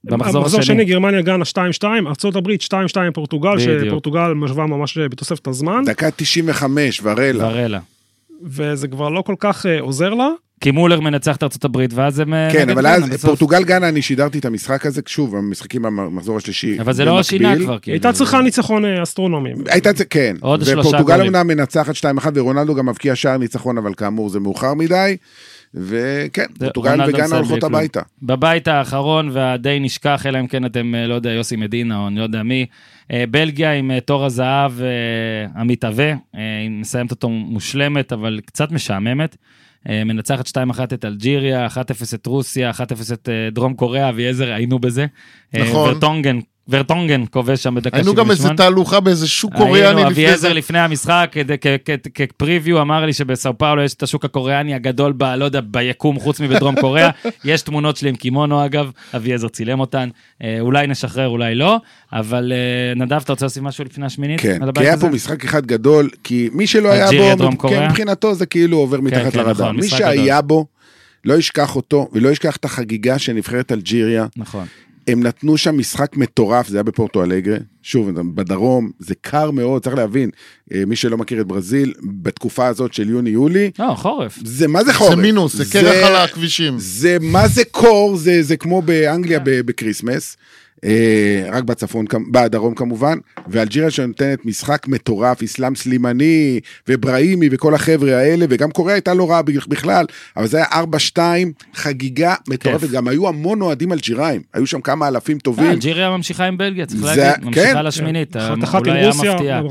במחזור השני גרמניה גאנה שתיים שתיים, ארצות הברית שתיים שתיים פורטוגל, שפורטוגל משווה ממש בתוספת הזמן. דקה תשעים וחמש, ורלה. ורלה. וזה כבר לא כל כך עוזר לה. כי מולר מנצח את ארצות הברית, ואז הם... כן, אבל אז פורטוגל גאנה, אני שידרתי את המשחק הזה, שוב, המשחקים במחזור השלישי. אבל זה לא שינה כבר. הייתה צריכה ניצחון אסטרונומי. הייתה, כן. ופורטוגל אמנם מנצחת שתיים אחת, ורונלדו גם מבקיע שער ניצחון, אבל כאמור זה מאוחר מדי. וכן, פורטוגל וגאנה הולכות הביתה. בבית האחרון, והדי נשכח, אלא אם כן אתם, לא יודע, יוסי מדינה, או אני לא יודע מי, בלגיה עם תור הזהב המתהווה, היא מסיימת אותו מושלמת, אבל קצת משעממת, מנצחת שתיים אחת את אלג'יריה, אחת אפס את רוסיה, אחת אפס את דרום קוריאה, אביעזר, היינו בזה. נכון. ורטונגן, ורטונגן כובש שם בדקה שבעים ושמונה. היינו גם איזה תהלוכה באיזה שוק קוריאני לפני זה. אביעזר לפני המשחק, כפריוויו אמר לי שבסאו פאולו יש את השוק הקוריאני הגדול, ב, לא יודע, ביקום חוץ מבדרום קוריאה, יש תמונות שלי עם קימונו אגב, אביעזר צילם אותן, אולי נשחרר, אולי לא, אבל נדב, אתה רוצה להוסיף משהו לפני השמינית? כן, כי היה פה משחק אחד גדול, כי מי שלא היה בו, מבחינתו זה כאילו עובר מתחת לרדאר. מי שהיה בו, לא ישכח אותו, ולא ישכח את החגיגה שנבחרת אלג'יריה. נכון. הם נתנו שם משחק מטורף, זה היה בפורטו אלגרה, שוב, בדרום, זה קר מאוד, צריך להבין, מי שלא מכיר את ברזיל, בתקופה הזאת של יוני-יולי, לא, חורף. זה מה זה חורף? זה מינוס, זה קרח על הכבישים. זה מה זה קור, זה, זה כמו באנגליה בקריסמס, רק בצפון, בדרום כמובן, ואלג'יריה שנותנת משחק מטורף, אסלאם סלימני, ובראימי, וכל החבר'ה האלה, וגם קוריאה הייתה לא רעה בכלל, אבל זה היה ארבע שתיים, חגיגה מטורפת, גם היו המון אוהדים אלג'יראים, היו שם כמה אלפים טובים. אלג'יריה ממשיכה עם בלגיה, צריך להגיד, ממשיכה לשמינית, אולי היה מפתיעה.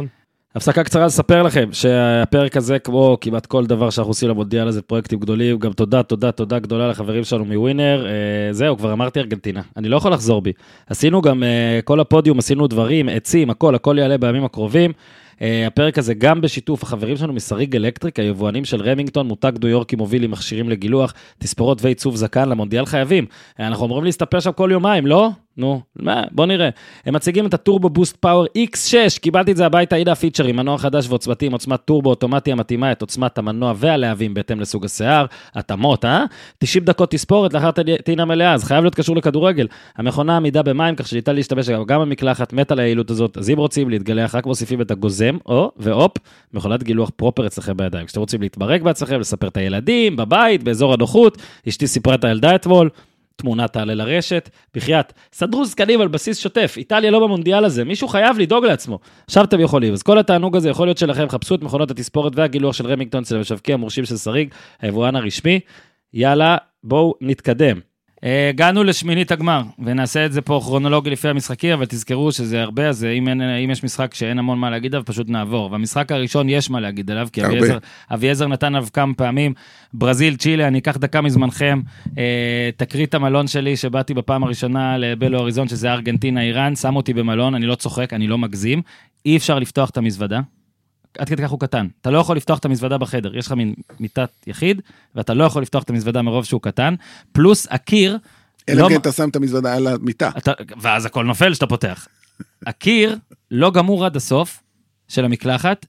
הפסקה קצרה לספר לכם שהפרק הזה, כמו כמעט כל דבר שאנחנו עושים למונדיאל הזה, פרויקטים גדולים, גם תודה, תודה, תודה גדולה לחברים שלנו מווינר, זהו, כבר אמרתי ארגנטינה, אני לא יכול לחזור בי. עשינו גם, כל הפודיום, עשינו דברים, עצים, הכל, הכל יעלה בימים הקרובים. הפרק הזה גם בשיתוף החברים שלנו מסריג אלקטריק, היבואנים של רמינגטון, מותג ניו יורקי מוביל עם מכשירים לגילוח, תספורות ועיצוב זקן למונדיאל חייבים. אנחנו אומרים להסתפר שם כל יומיים, לא? נו, מה? בוא נראה. הם מציגים את הטורבו בוסט פאוור אקס שש, קיבלתי את זה הביתה, הנה הפיצ'רים, מנוע חדש ועוצמתי עם עוצמת טורבו אוטומטי המתאימה את עוצמת המנוע והלהבים בהתאם לסוג השיער, התאמות, אה? תשעים דקות תספורת לאחר טעינה מלאה, אז חייב להיות קשור לכדורגל. המכונה עמידה במים, כך שניתן להשתמש גם במקלחת, מת על היעילות הזאת. אז אם רוצים להתגלח, רק מוסיפים את הגוזם, או, ואופ, מכונת גילוח פרופר אצלכם בידיים. כשאתם רוצים להתברק בעצמכם, לספר את הילדים, בבית, באזור הנוחות, אשתי סיפרה את הילדה אתמול, תמונה תעלה לרשת, בחייאת, סדרו זקנים על בסיס שוטף, איטליה לא במונדיאל הזה, מישהו חייב לדאוג לעצמו, עכשיו אתם יכולים, אז כל התענוג הזה יכול להיות שלכם, חפשו את מכונות התספורת והגילוח של רמינגטון, אצל המשווקים המורשים של שריג, היבואן הרשמי, יאללה, בואו נתקדם. הגענו לשמינית הגמר, ונעשה את זה פה כרונולוגי לפי המשחקים, אבל תזכרו שזה הרבה, אז אם, אין, אם יש משחק שאין המון מה להגיד, אז פשוט נעבור. והמשחק הראשון יש מה להגיד עליו, כי אביעזר, אביעזר נתן עליו כמה פעמים, ברזיל, צ'ילה, אני אקח דקה מזמנכם, אה, תקריא את המלון שלי, שבאתי בפעם הראשונה לבלו אוריזון, שזה ארגנטינה, איראן, שם אותי במלון, אני לא צוחק, אני לא מגזים, אי אפשר לפתוח את המזוודה, עד כדי כך הוא קטן. אתה לא יכול לפתוח את המזוודה בחדר. יש לך מין מיטת יחיד, ואתה לא יכול לפתוח את המזוודה מרוב שהוא קטן, פלוס הקיר... אלא כן, אתה שם את המזוודה על המיטה. ואז הכל נופל שאתה פותח. הקיר לא גמור עד הסוף של המקלחת,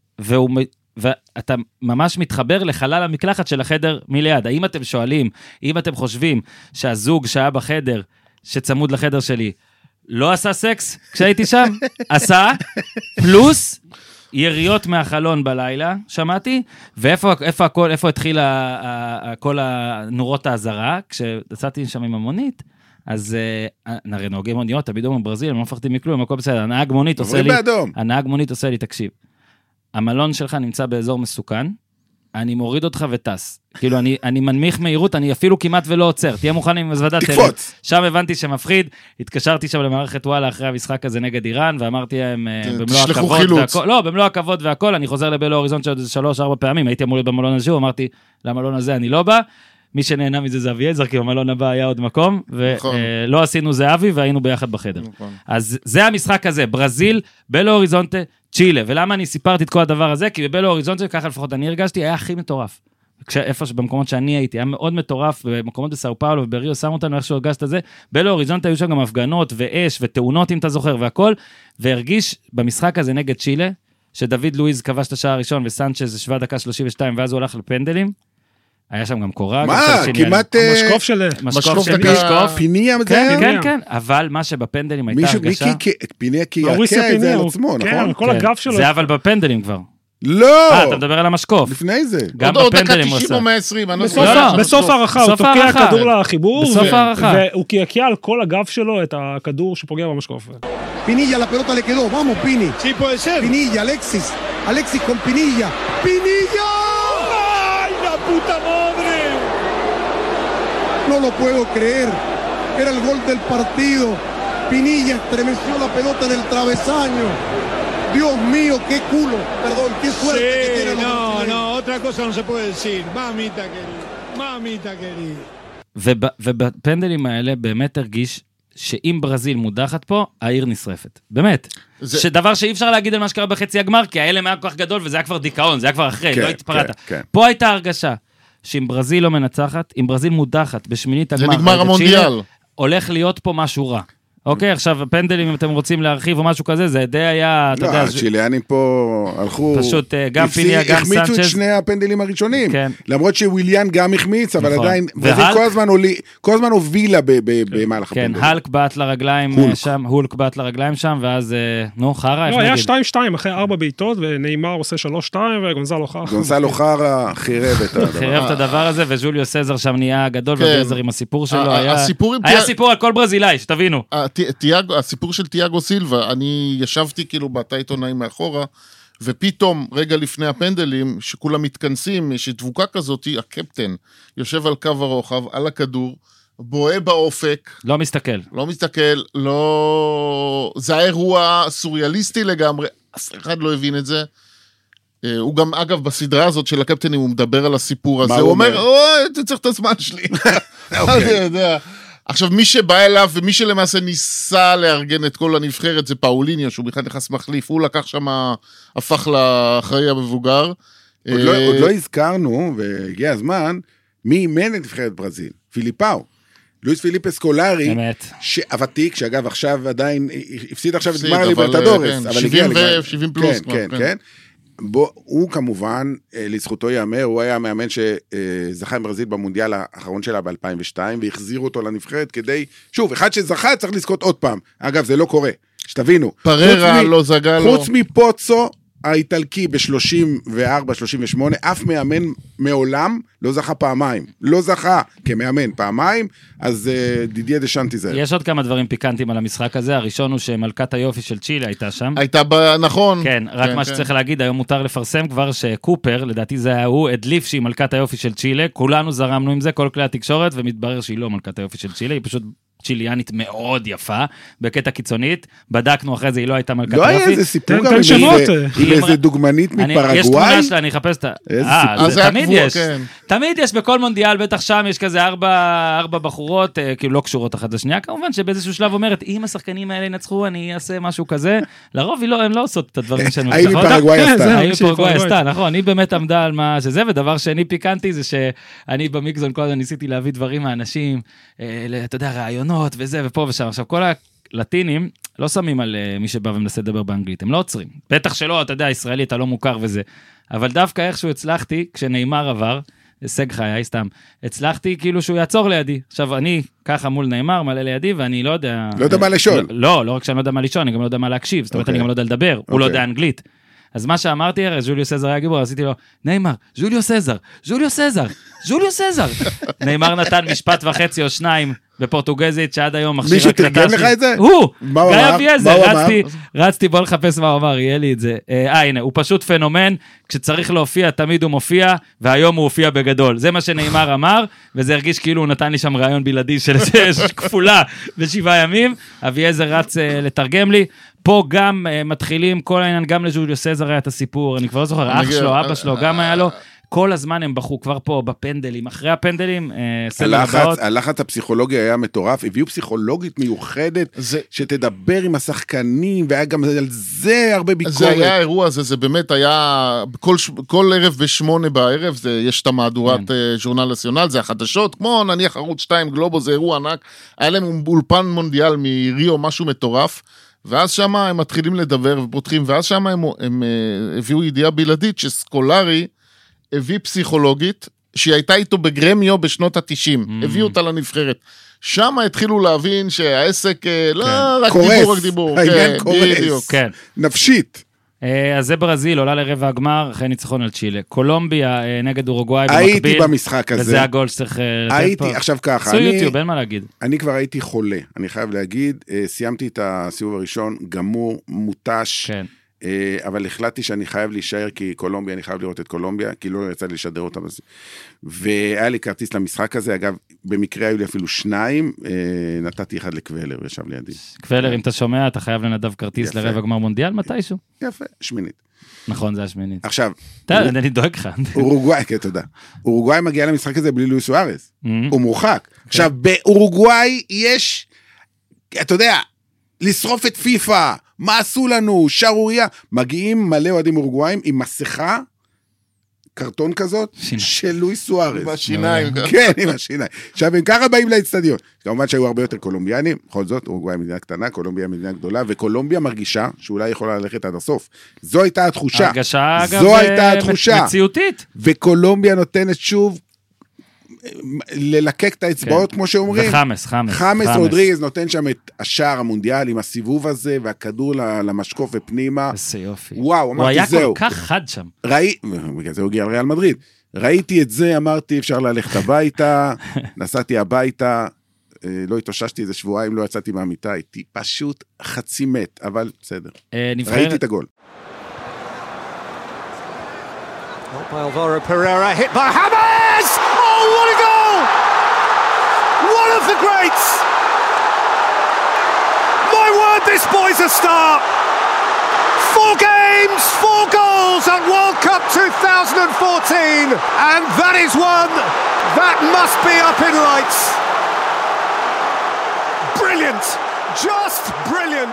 ואתה ממש מתחבר לחלל המקלחת של החדר מליד. האם אתם שואלים, אם אתם חושבים שהזוג שהיה בחדר, שצמוד לחדר שלי, לא עשה סקס כשהייתי שם? עשה, פלוס... יריות מהחלון בלילה, שמעתי, ואיפה איפה הכל, איפה התחילה כל הנורות האזהרה, כשיצאתי שם עם המונית, אז נראה נהוגי מוניות, תמיד אומרים ברזיל, הם לא מפחדים מכלום, הכל בסדר, הנהג מונית עושה לי, הנהג מונית עושה לי, תקשיב, המלון שלך נמצא באזור מסוכן, אני מוריד אותך וטס. כאילו, אני, אני מנמיך מהירות, אני אפילו כמעט ולא עוצר. תהיה מוכן עם מזוודה. תקפוץ. שם הבנתי שמפחיד, התקשרתי שם למערכת וואלה אחרי המשחק הזה נגד איראן, ואמרתי להם, במלוא הכבוד והכל, לא, במלוא הכבוד והכל, אני חוזר לבלו אוריזון של שלוש, ארבע פעמים, הייתי אמור להיות במלון הזה, אמרתי, למלון הזה אני לא בא, מי שנהנה מזה זה אביעזר, כי במלון הבא היה עוד מקום, ולא עשינו זה אבי, והיינו ביחד בחדר. אז זה המשחק הזה, ברזיל, בלו אוריזונטה, צ'ילה, ולמה אני סיפרתי את כל הדבר הזה? כי בבלו אוריזונטה, ככה לפחות אני הרגשתי, היה הכי מטורף. איפה שבמקומות שאני הייתי, היה מאוד מטורף, במקומות בסאו פאולו ובריו, שמו אותנו איך שהוא הרגשת את זה, בלו אוריזונטה היו שם גם הפגנות ואש ותאונות, אם אתה זוכר, והכל, והרגיש במשחק הזה נגד צ'ילה, שדוד לואיז כבש את השער הראשון, וסנצ'ז שבע דקה שלושים ושתיים, ואז הוא הלך לפנדלים, היה שם גם קורה. מה? כמעט... המשקוף של... משקוף של משקוף. פיניה זה? כן, כן, כן. אבל מה שבפנדלים הייתה הרגשה... פיניה קעקע את זה על עצמו, נכון? כל הגב שלו. זה אבל בפנדלים כבר. לא! אה, אתה מדבר על המשקוף. לפני זה. גם עוד בפנדלים דקה תשעים או מאה ועשרים, בסוף הערכה, הוא תוקע כדור לחיבור, בסוף הערכה. והוא קעקע על כל הגב שלו את הכדור שפוגע במשקוף. Pinilla, la pelota le quedó, vamos Pini. Sí, puede ser. Pinilla, Alexis, Alexis con Pinilla. ¡Pinilla! ¡Ay, la puta madre! No lo puedo creer. Era el gol del partido. Pinilla estremeció la pelota en el travesaño. Dios mío, qué culo. Perdón, qué suerte sí, que tiene los no, brasileños. no, otra cosa no se puede decir. Mamita querida, mamita querida. ובפנדלים האלה באמת הרגיש שאם ברזיל מודחת פה, העיר נשרפת. באמת. זה... שדבר שאי אפשר להגיד על מה שקרה בחצי הגמר, כי האלה היה כל כך גדול, וזה היה כבר דיכאון, זה היה כבר אחרי, כן, לא התפרעת. כן, כן. פה הייתה הרגשה שאם ברזיל לא מנצחת, אם ברזיל מודחת בשמינית הגמר, זה נגמר המונדיאל. הולך להיות פה משהו רע. אוקיי, עכשיו הפנדלים, אם אתם רוצים להרחיב או משהו כזה, זה די היה, אתה יודע... לא, הצ'יליאנים פה הלכו... פשוט גם פיניה, גם סנצ'ז. החמיצו את שני הפנדלים הראשונים. למרות שוויליאן גם החמיץ, אבל עדיין... כל הזמן הובילה במהלך הפנדלים. כן, הלק בעט לרגליים שם, הולק בעט לרגליים שם, ואז, נו, חרה, לא, היה שתיים שתיים אחרי ארבע בעיטות, ונאמר עושה שלוש שתיים, וגונזלו חרה. גונזלו חרה חירב את הדבר. חירב את הדבר הזה, וז'וליו סזר שם נהיה גדול, וגזר עם הסיפור שלו. היה סיפור על כל ברזילאי, שתבינו. הסיפור של תיאגו סילבה, אני ישבתי כאילו בתא עיתונאים מאחורה, ופתאום רגע לפני הפנדלים, שכולם מתכנסים, יש דבוקה כזאת, הקפטן יושב על קו הרוחב, על הכדור, בואה באופק. לא מסתכל. לא מסתכל, לא... זה האירוע סוריאליסטי לגמרי, אף אחד לא הבין את זה. הוא גם, אגב, בסדרה הזאת של הקפטנים, הוא מדבר על הסיפור הזה, הוא אומר, אוי, אתה צריך את הזמן שלי. אוקיי. עכשיו, מי שבא אליו, ומי שלמעשה ניסה לארגן את כל הנבחרת, זה פאוליניו, שהוא בכלל נכנס מחליף, הוא לקח שם, הפך לאחראי המבוגר. עוד לא, עוד לא הזכרנו, והגיע הזמן, מי אימן את נבחרת ברזיל? פיליפאו. לואיס פיליפה סקולרי, הוותיק, שאגב עכשיו עדיין, הפסיד עכשיו את גמר ליברטדורס, אבל הגיע לגמר. שבעים פלוס. כן, כן, כן. בו, הוא כמובן, לזכותו יאמר, הוא היה המאמן שזכה עם ברזיל במונדיאל האחרון שלה ב-אלפיים ושתיים, והחזיר אותו לנבחרת כדי, שוב, אחד שזכה צריך לזכות עוד פעם. אגב, זה לא קורה, שתבינו. פררה, לא זגה לו. חוץ מפוצו, האיטלקי ב-שלושים וארבע שלושים ושמונה, אף מאמן מעולם לא זכה פעמיים. לא זכה כמאמן פעמיים, אז uh, דידיה דשנטי זה. יש עוד כמה דברים פיקנטיים על המשחק הזה. הראשון הוא שמלכת היופי של צ'ילה הייתה שם. הייתה ב... נכון. כן, רק כן, מה כן. שצריך להגיד, היום מותר לפרסם כבר שקופר, לדעתי זה היה הוא, הדליף שהיא מלכת היופי של צ'ילה, כולנו זרמנו עם זה, כל כלי התקשורת, ומתברר שהיא לא מלכת היופי של צ'ילה, היא פשוט... צ'יליאנית מאוד יפה, בקטע קיצונית, בדקנו אחרי זה, היא לא הייתה מלכת היופי. לא היה איזה סיפור גם עם איזה דוגמנית מפרגוואי. יש תמונה שלה, אני אחפש את ה... אה, זה תמיד יש. תמיד יש, בכל מונדיאל, בטח שם יש כזה ארבע בחורות, כאילו לא קשורות אחת לשנייה, כמובן שבאיזשהו שלב אומרת, אם השחקנים האלה ינצחו, אני אעשה משהו כזה. לרוב הן לא עושות את הדברים שאני האם מפרגוואי עשתה. האם מפרגוואי עשתה, נכון. היא באמת עמדה על מה שזה, ודבר שני פיקנטי זה שאני במיקזון כל הזמן ניסיתי להביא דברים מהאנשים, אתה יודע, רעיונות וזה ופה ושם. עכשיו, כל הלטינים לא שמים על מי שבא ומנסה לדבר באנגלית, הם לא עוצרים. בטח שלא, אתה יודע, ישראלי, אתה לא מוכר וזה. אבל דווקא איכשהו הצלחתי, כשנאמר עבר, הישג חיי, סתם, הצלחתי כאילו שהוא יעצור לידי. עכשיו, אני ככה מול נאמר, מלא לידי, ואני לא יודע... לא יודע מה לשאול. לא, לא רק שאני לא יודע מה לשאול, אני גם לא יודע מה להקשיב. זאת אומרת, אני גם לא יודע לדבר, הוא לא יודע אנגלית. אז מה שאמרתי, הרי ז'וליו סזר היה גיבור, עשיתי לו, נאמר, ז'וליו סזר, ז'וליו סזר, ז'וליו סזר. נאמר נתן משפט וחצי או שניים בפורטוגזית, שעד היום מכשיר מישהו תרגם לך את זה? הוא, גיא אביעזר, רצתי בוא לחפש מה הוא אמר, יהיה לי את זה. אה, הנה, הוא פשוט פנומן, כשצריך להופיע, תמיד הוא מופיע, והיום הוא הופיע בגדול. זה מה שנאמר אמר, וזה הרגיש כאילו הוא נתן לי שם רעיון בלעדי של כפולה בשבעה ימים, אביעזר רץ לתרגם לי, פה גם מתחילים כל העניין, גם לג'וליו סזר היה את הסיפור, אני כבר לא זוכר, אח שלו, אבא שלו, גם היה לו, כל הזמן הם בחו כבר פה בפנדלים, אחרי הפנדלים, הלחץ הפסיכולוגי היה מטורף, הביאו פסיכולוגית מיוחדת, שתדבר עם השחקנים, והיה גם על זה הרבה ביקורת. זה היה האירוע הזה, זה באמת היה, כל ערב בשמונה בערב, יש את המהדורת ז'ורנל נציונל, זה החדשות, כמו נניח ערוץ שתיים גלובו, זה אירוע ענק, היה להם אולפן מונדיאל מריו, משהו מטורף, ואז שם הם מתחילים לדבר ופותחים, ואז שם הם, הם, הם הביאו ידיעה בלעדית שסקולרי הביא פסיכולוגית שהיא הייתה איתו בגרמיו בשנות ה-תשעים, mm. הביאו אותה לנבחרת. שם התחילו להבין שהעסק, לא רק קורס. דיבור, רק דיבור. העניין כן, קורס. בדיוק. כן. נפשית. אז זה ברזיל, עולה לרבע הגמר, אחרי ניצחון על צ'ילה. קולומביה נגד אורוגוואי במקביל. הייתי במשחק הזה. וזה הגול שצריך לתת פה. הייתי, עכשיו ככה. עשו יוטיוב, אין מה להגיד. אני כבר הייתי חולה, אני חייב להגיד, סיימתי את הסיבוב הראשון, גמור, מוטש. כן. אבל החלטתי שאני חייב להישאר, כי קולומביה, אני חייב לראות את קולומביה, כי לא יצא לי לשדר אותה בזה. והיה לי כרטיס למשחק הזה, אגב, במקרה היו לי אפילו שניים, נתתי אחד לקוולר, ישב לידי. קוולר, אם אתה שומע, אתה חייב לנדב כרטיס לרבע גמר מונדיאל, מתישהו? יפה, שמינית. נכון, זה השמינית. עכשיו... אני דואג לך. אורוגוואי, כן, תודה. אורוגוואי מגיע למשחק הזה בלי לואיס סוארז. הוא מורחק. עכשיו, באורוגוואי יש, אתה יודע, לשרוף את פיפה, מה עשו לנו, שרוריה, מגיעים מלא אוהדים אורוגוואים עם מסכה, קרטון כזאת, של לואיס סוארז. עם השיניים. כן, עם השיניים. עכשיו, הם ככה באים לאצטדיון. כמובן שהיו הרבה יותר קולומביאנים, בכל זאת, אורוגוואי מדינה קטנה, קולומביה מדינה גדולה, וקולומביה מרגישה שאולי יכולה ללכת עד הסוף. זו הייתה התחושה. הרגשה, אגב, זו הייתה התחושה. מציאותית. וקולומביה נותנת שוב, ללקק את האצבעות, כמו שאומרים. וחמאס, חמאס. חמאס רודריגז נותן שם את השער המונדיאל עם הסיבוב הזה, והכדור למשקוף ופנימה. איזה יופי. וואו, אמרתי, זהו. הוא היה כל כך חד שם. ראי, בגלל זה הוא הגיע על ריאל מדריד. ראיתי את זה, אמרתי, אפשר ללכת הביתה, נסעתי הביתה, לא התאוששתי איזה שבועיים, לא יצאתי מהמיטה, הייתי פשוט חצי מת, אבל בסדר. ראיתי את הגול. Not by Alvaro Pereira, hit by James! Oh, what a goal! One of the greats! My word, this boy's a star! Four games, four goals at World Cup twenty fourteen, and that is one that must be up in lights. Brilliant! Just brilliant!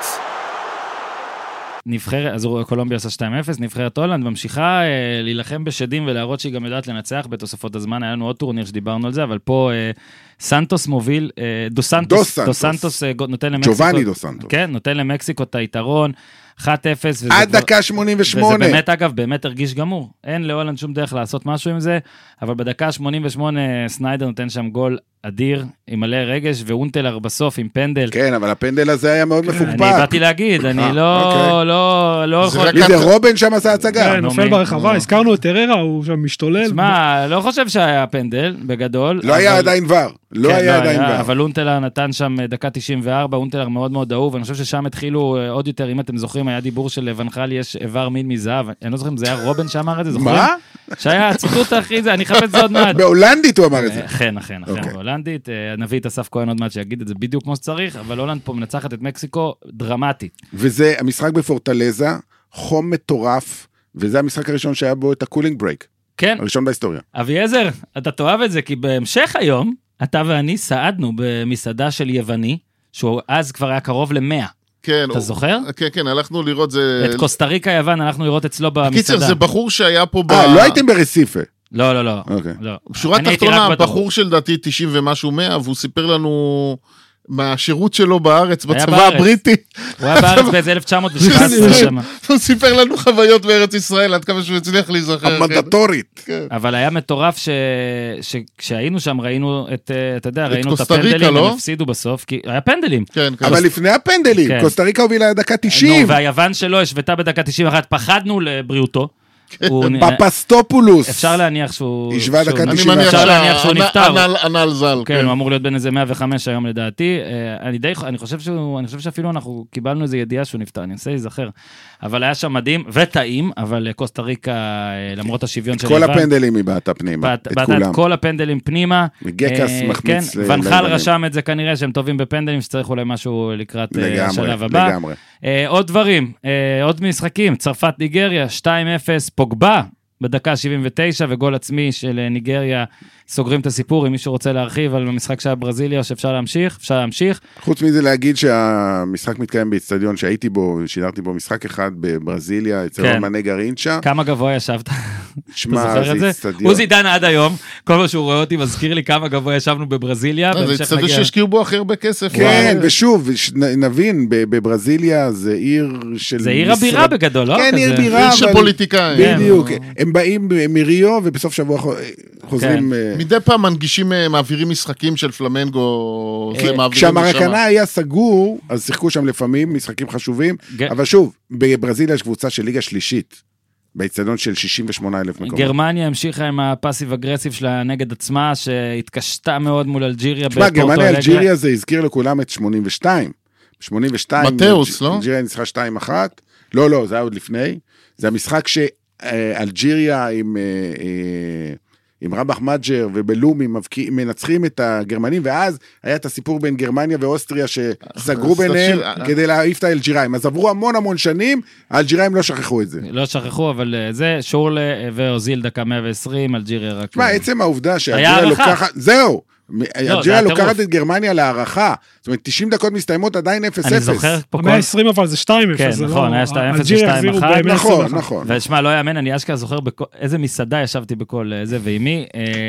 נבחרת, אז קולומביה עשה שתיים אפס, נבחרת הולנד ממשיכה אה, להילחם בשדים ולהראות שהיא גם יודעת לנצח בתוספות הזמן, היה לנו עוד טורניר שדיברנו על זה, אבל פה אה, סנטוס מוביל, אה, דו סנטוס, דו סנטוס אה, נותן למקסיקו, ג'ובאני דו סנטוס. כן, נותן למקסיקו את היתרון, אחת אפס. עד דקה שמונים ושמונה. וזה באמת, אגב, באמת הרגיש גמור. אין להולנד שום דרך לעשות משהו עם זה, אבל בדקה שמונים ושמונה סניידר נותן שם גול אדיר, עם מלא רגש, ואונטלר בסוף עם פנדל. כן, אבל הפנדל הזה היה מאוד מפוקפק. אני באתי להגיד, אני לא, לא, לא יכול... זה רובן שם עשה הצגה. נופל ברחבה, הזכרנו את טררה, הוא שם משתולל. שמע, לא חושב שהיה פנדל, בגדול. לא היה עדיין ור. לא היה עדיין ור. אבל אונטלר נתן שם דקה תשעים וארבע, אונטלר מאוד מאוד אהוב, אני חושב ששם התחילו עוד יותר, אם אתם זוכרים, היה דיבור של לבנחל, יש איבר מין מזהב, אני לא זוכר אם זה היה רובן שאמר את זה, זוכרים? מה? שהיה הציטוט הכי זה, אני חפץ זה עוד מעט. בהולנדית הוא אמר את זה. אכן, אכן, אכן, בהולנדית, נביא את אסף כהן עוד מעט שיגיד את זה בדיוק כמו שצריך, אבל הולנד פה מנצחת את מקסיקו דרמטית. וזה המשחק בפורטלזה, חום מטורף, וזה המשחק הראשון שהיה בו את הקולינג ברייק. כן. הראשון בהיסטוריה. אביעזר, אתה תאהב את זה, כי בהמשך היום, אתה ואני סעדנו במסעדה של יווני, שהוא אז כבר היה קרוב למאה. כן. אתה זוכר? כן, כן, הלכנו לראות זה... את קוסטה ריקה יוון, הלכנו לראות אצלו במסעדה. קיצר, זה בחור שהיה פה ב... אה, לא הייתם ברסיפה. לא, לא, לא. אוקיי. שורה תחתונה, בחור של דעתי תשעים ומשהו מאה, והוא סיפר לנו מהשירות שלו בארץ, בצבא הבריטי. הוא היה בארץ באיזה אלף תשע מאות שבע עשרה. הוא סיפר לנו חוויות בארץ ישראל, עד כמה שהוא הצליח להיזכר. המנדטורית. אבל היה מטורף שכשהיינו שם, ראינו את, אתה יודע, ראינו את הפנדלים, הם הפסידו בסוף, כי היה פנדלים. אבל לפני הפנדלים, קוסטה ריקה הובילה דקה תשעים. והיוון שלו השוותה בדקה תשעים ואחת, פחדנו לבריאותו. פפסטופולוס. אפשר להניח שהוא... ישווה דקה אני תשעים. מניח אפשר להניח שהוא נפטר. ענל זל. כן, הוא אמור להיות בין איזה מאה וחמש היום לדעתי. אני די, אני חושב שהוא, אני חושב שאפילו אנחנו קיבלנו איזו ידיעה שהוא נפטר, אני אנסה להיזכר. אבל היה שם מדהים וטעים, אבל קוסטה ריקה, למרות השוויון של כל הפנדלים היא בעטה פנימה, את כולם. כל הפנדלים פנימה. וגקס מחמיץ. ונחל רשם את זה כנראה שהם טובים בפנדלים, שצריך אולי משהו לקראת השלב הבא. לגמרי. עוד דברים, עוד משחקים, צרפת ניגריה, שתיים אפס, פוגבה. בדקה שבעים ותשע, וגול עצמי של ניגריה, סוגרים את הסיפור, אם מישהו רוצה להרחיב על המשחק שהיה ברזיליה, או שאפשר להמשיך, אפשר להמשיך. חוץ מזה להגיד שהמשחק מתקיים באצטדיון שהייתי בו, שידרתי בו משחק אחד בברזיליה, אצל רומנה גרינצ'ה. כמה גבוה ישבת? שמע, זה אצטדיון. עוזי דן עד היום, כל מה שהוא רואה אותי מזכיר לי כמה גבוה ישבנו בברזיליה. זה אצטדיון שהשקיעו בו הכי הרבה כסף. כן, ושוב, נבין, בברזיליה זה עיר של... זה עיר הבירה בגדול, לא? כן, עיר בירה. עיר של פוליטיקאים. בדיוק. הם הם באים מריו, ובסוף שבוע חוזרים... מדי פעם מנגישים, מעבירים משחקים של פלמנגו, כשהמרקנה היה סגור, אז שיחקו שם לפעמים משחקים חשובים, אבל שוב, בברזיל יש קבוצה של ליגה שלישית, באצטדיון של שישים ושמונה אלף מקומות. גרמניה המשיכה עם הפאסיב אגרסיב שלה נגד עצמה, שהתקשתה מאוד מול אלג'יריה. תשמע, גרמניה אלג'יריה זה הזכיר לכולם את שמונים ושתיים. שמונים ושתיים, מטאוס, לא? אלג'יריה ניצחה שתיים אחת. לא, לא, זה היה עוד לפני. זה המשחק שאלג'יריה עם... עם רבח מג'ר ובלומי מנצחים את הגרמנים, ואז היה את הסיפור בין גרמניה ואוסטריה שסגרו ביניהם כדי להעיף את האלג'יראים. אז עברו המון המון שנים, האלג'יראים לא שכחו את זה. לא שכחו, אבל זה שורלה ואוזיל דקה מאה ועשרים, אלג'יריה רק... תשמע, עצם העובדה שאלג'יריה לוקחת... זהו! אלג'יריה לוקחת את גרמניה להערכה, זאת אומרת, תשעים דקות מסתיימות עדיין אפס אפס. אני זוכר פה... מאה ועשרים אבל זה שתיים אפס. כן, נכון, היה שתיים אפס ו-שתיים אחת. נכון, נכון. ושמע, לא יאמן, אני אשכרה זוכר איזה מסעדה ישבתי בכל זה, ועימי,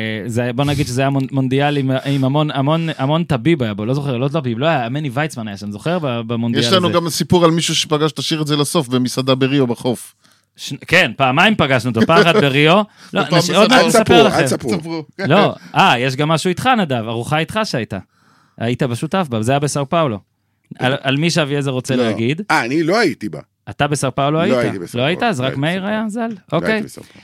בוא נגיד שזה היה מונדיאל עם המון טביב היה בו, לא זוכר, לא טביב, לא היה, מני ויצמן היה שם, זוכר במונדיאל הזה. יש לנו גם סיפור על מישהו שפגש, תשאיר את זה לסוף, במסעדה בריו בחוף. כן, פעמיים פגשנו אותו, פעם אחת בריו. לא, עוד מעט נספר לכם. לא, אה, יש גם משהו איתך נדב, ארוחה איתך שהייתה. היית בשותף בה, זה היה בסאו פאולו. על מי שאביעזר רוצה להגיד. אה, אני לא הייתי בה. אתה בסאו פאולו היית? לא הייתי בסאו פאולו. לא היית? אז רק מאיר היה זל? אוקיי.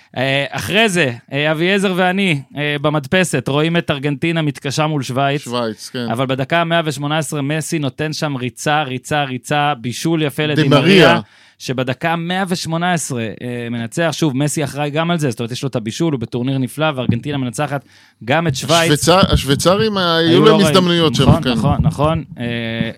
אחרי זה, אביעזר ואני במדפסת, רואים את ארגנטינה מתקשה מול שוויץ. שוויץ, כן. אבל בדקה מאה ושמונה עשרה מסי נותן שם ריצה, ריצה, ריצה, בישול יפה לדימריה. שבדקה מאה ושמונה עשרה אה, מנצח, שוב, מסי אחראי גם על זה, זאת אומרת, יש לו את הבישול, הוא בטורניר נפלא, וארגנטינה מנצחת גם את שוויץ. השוויצר, השוויצרים היו להם הזדמנויות שם. נכון, כן. נכון, נכון. אה,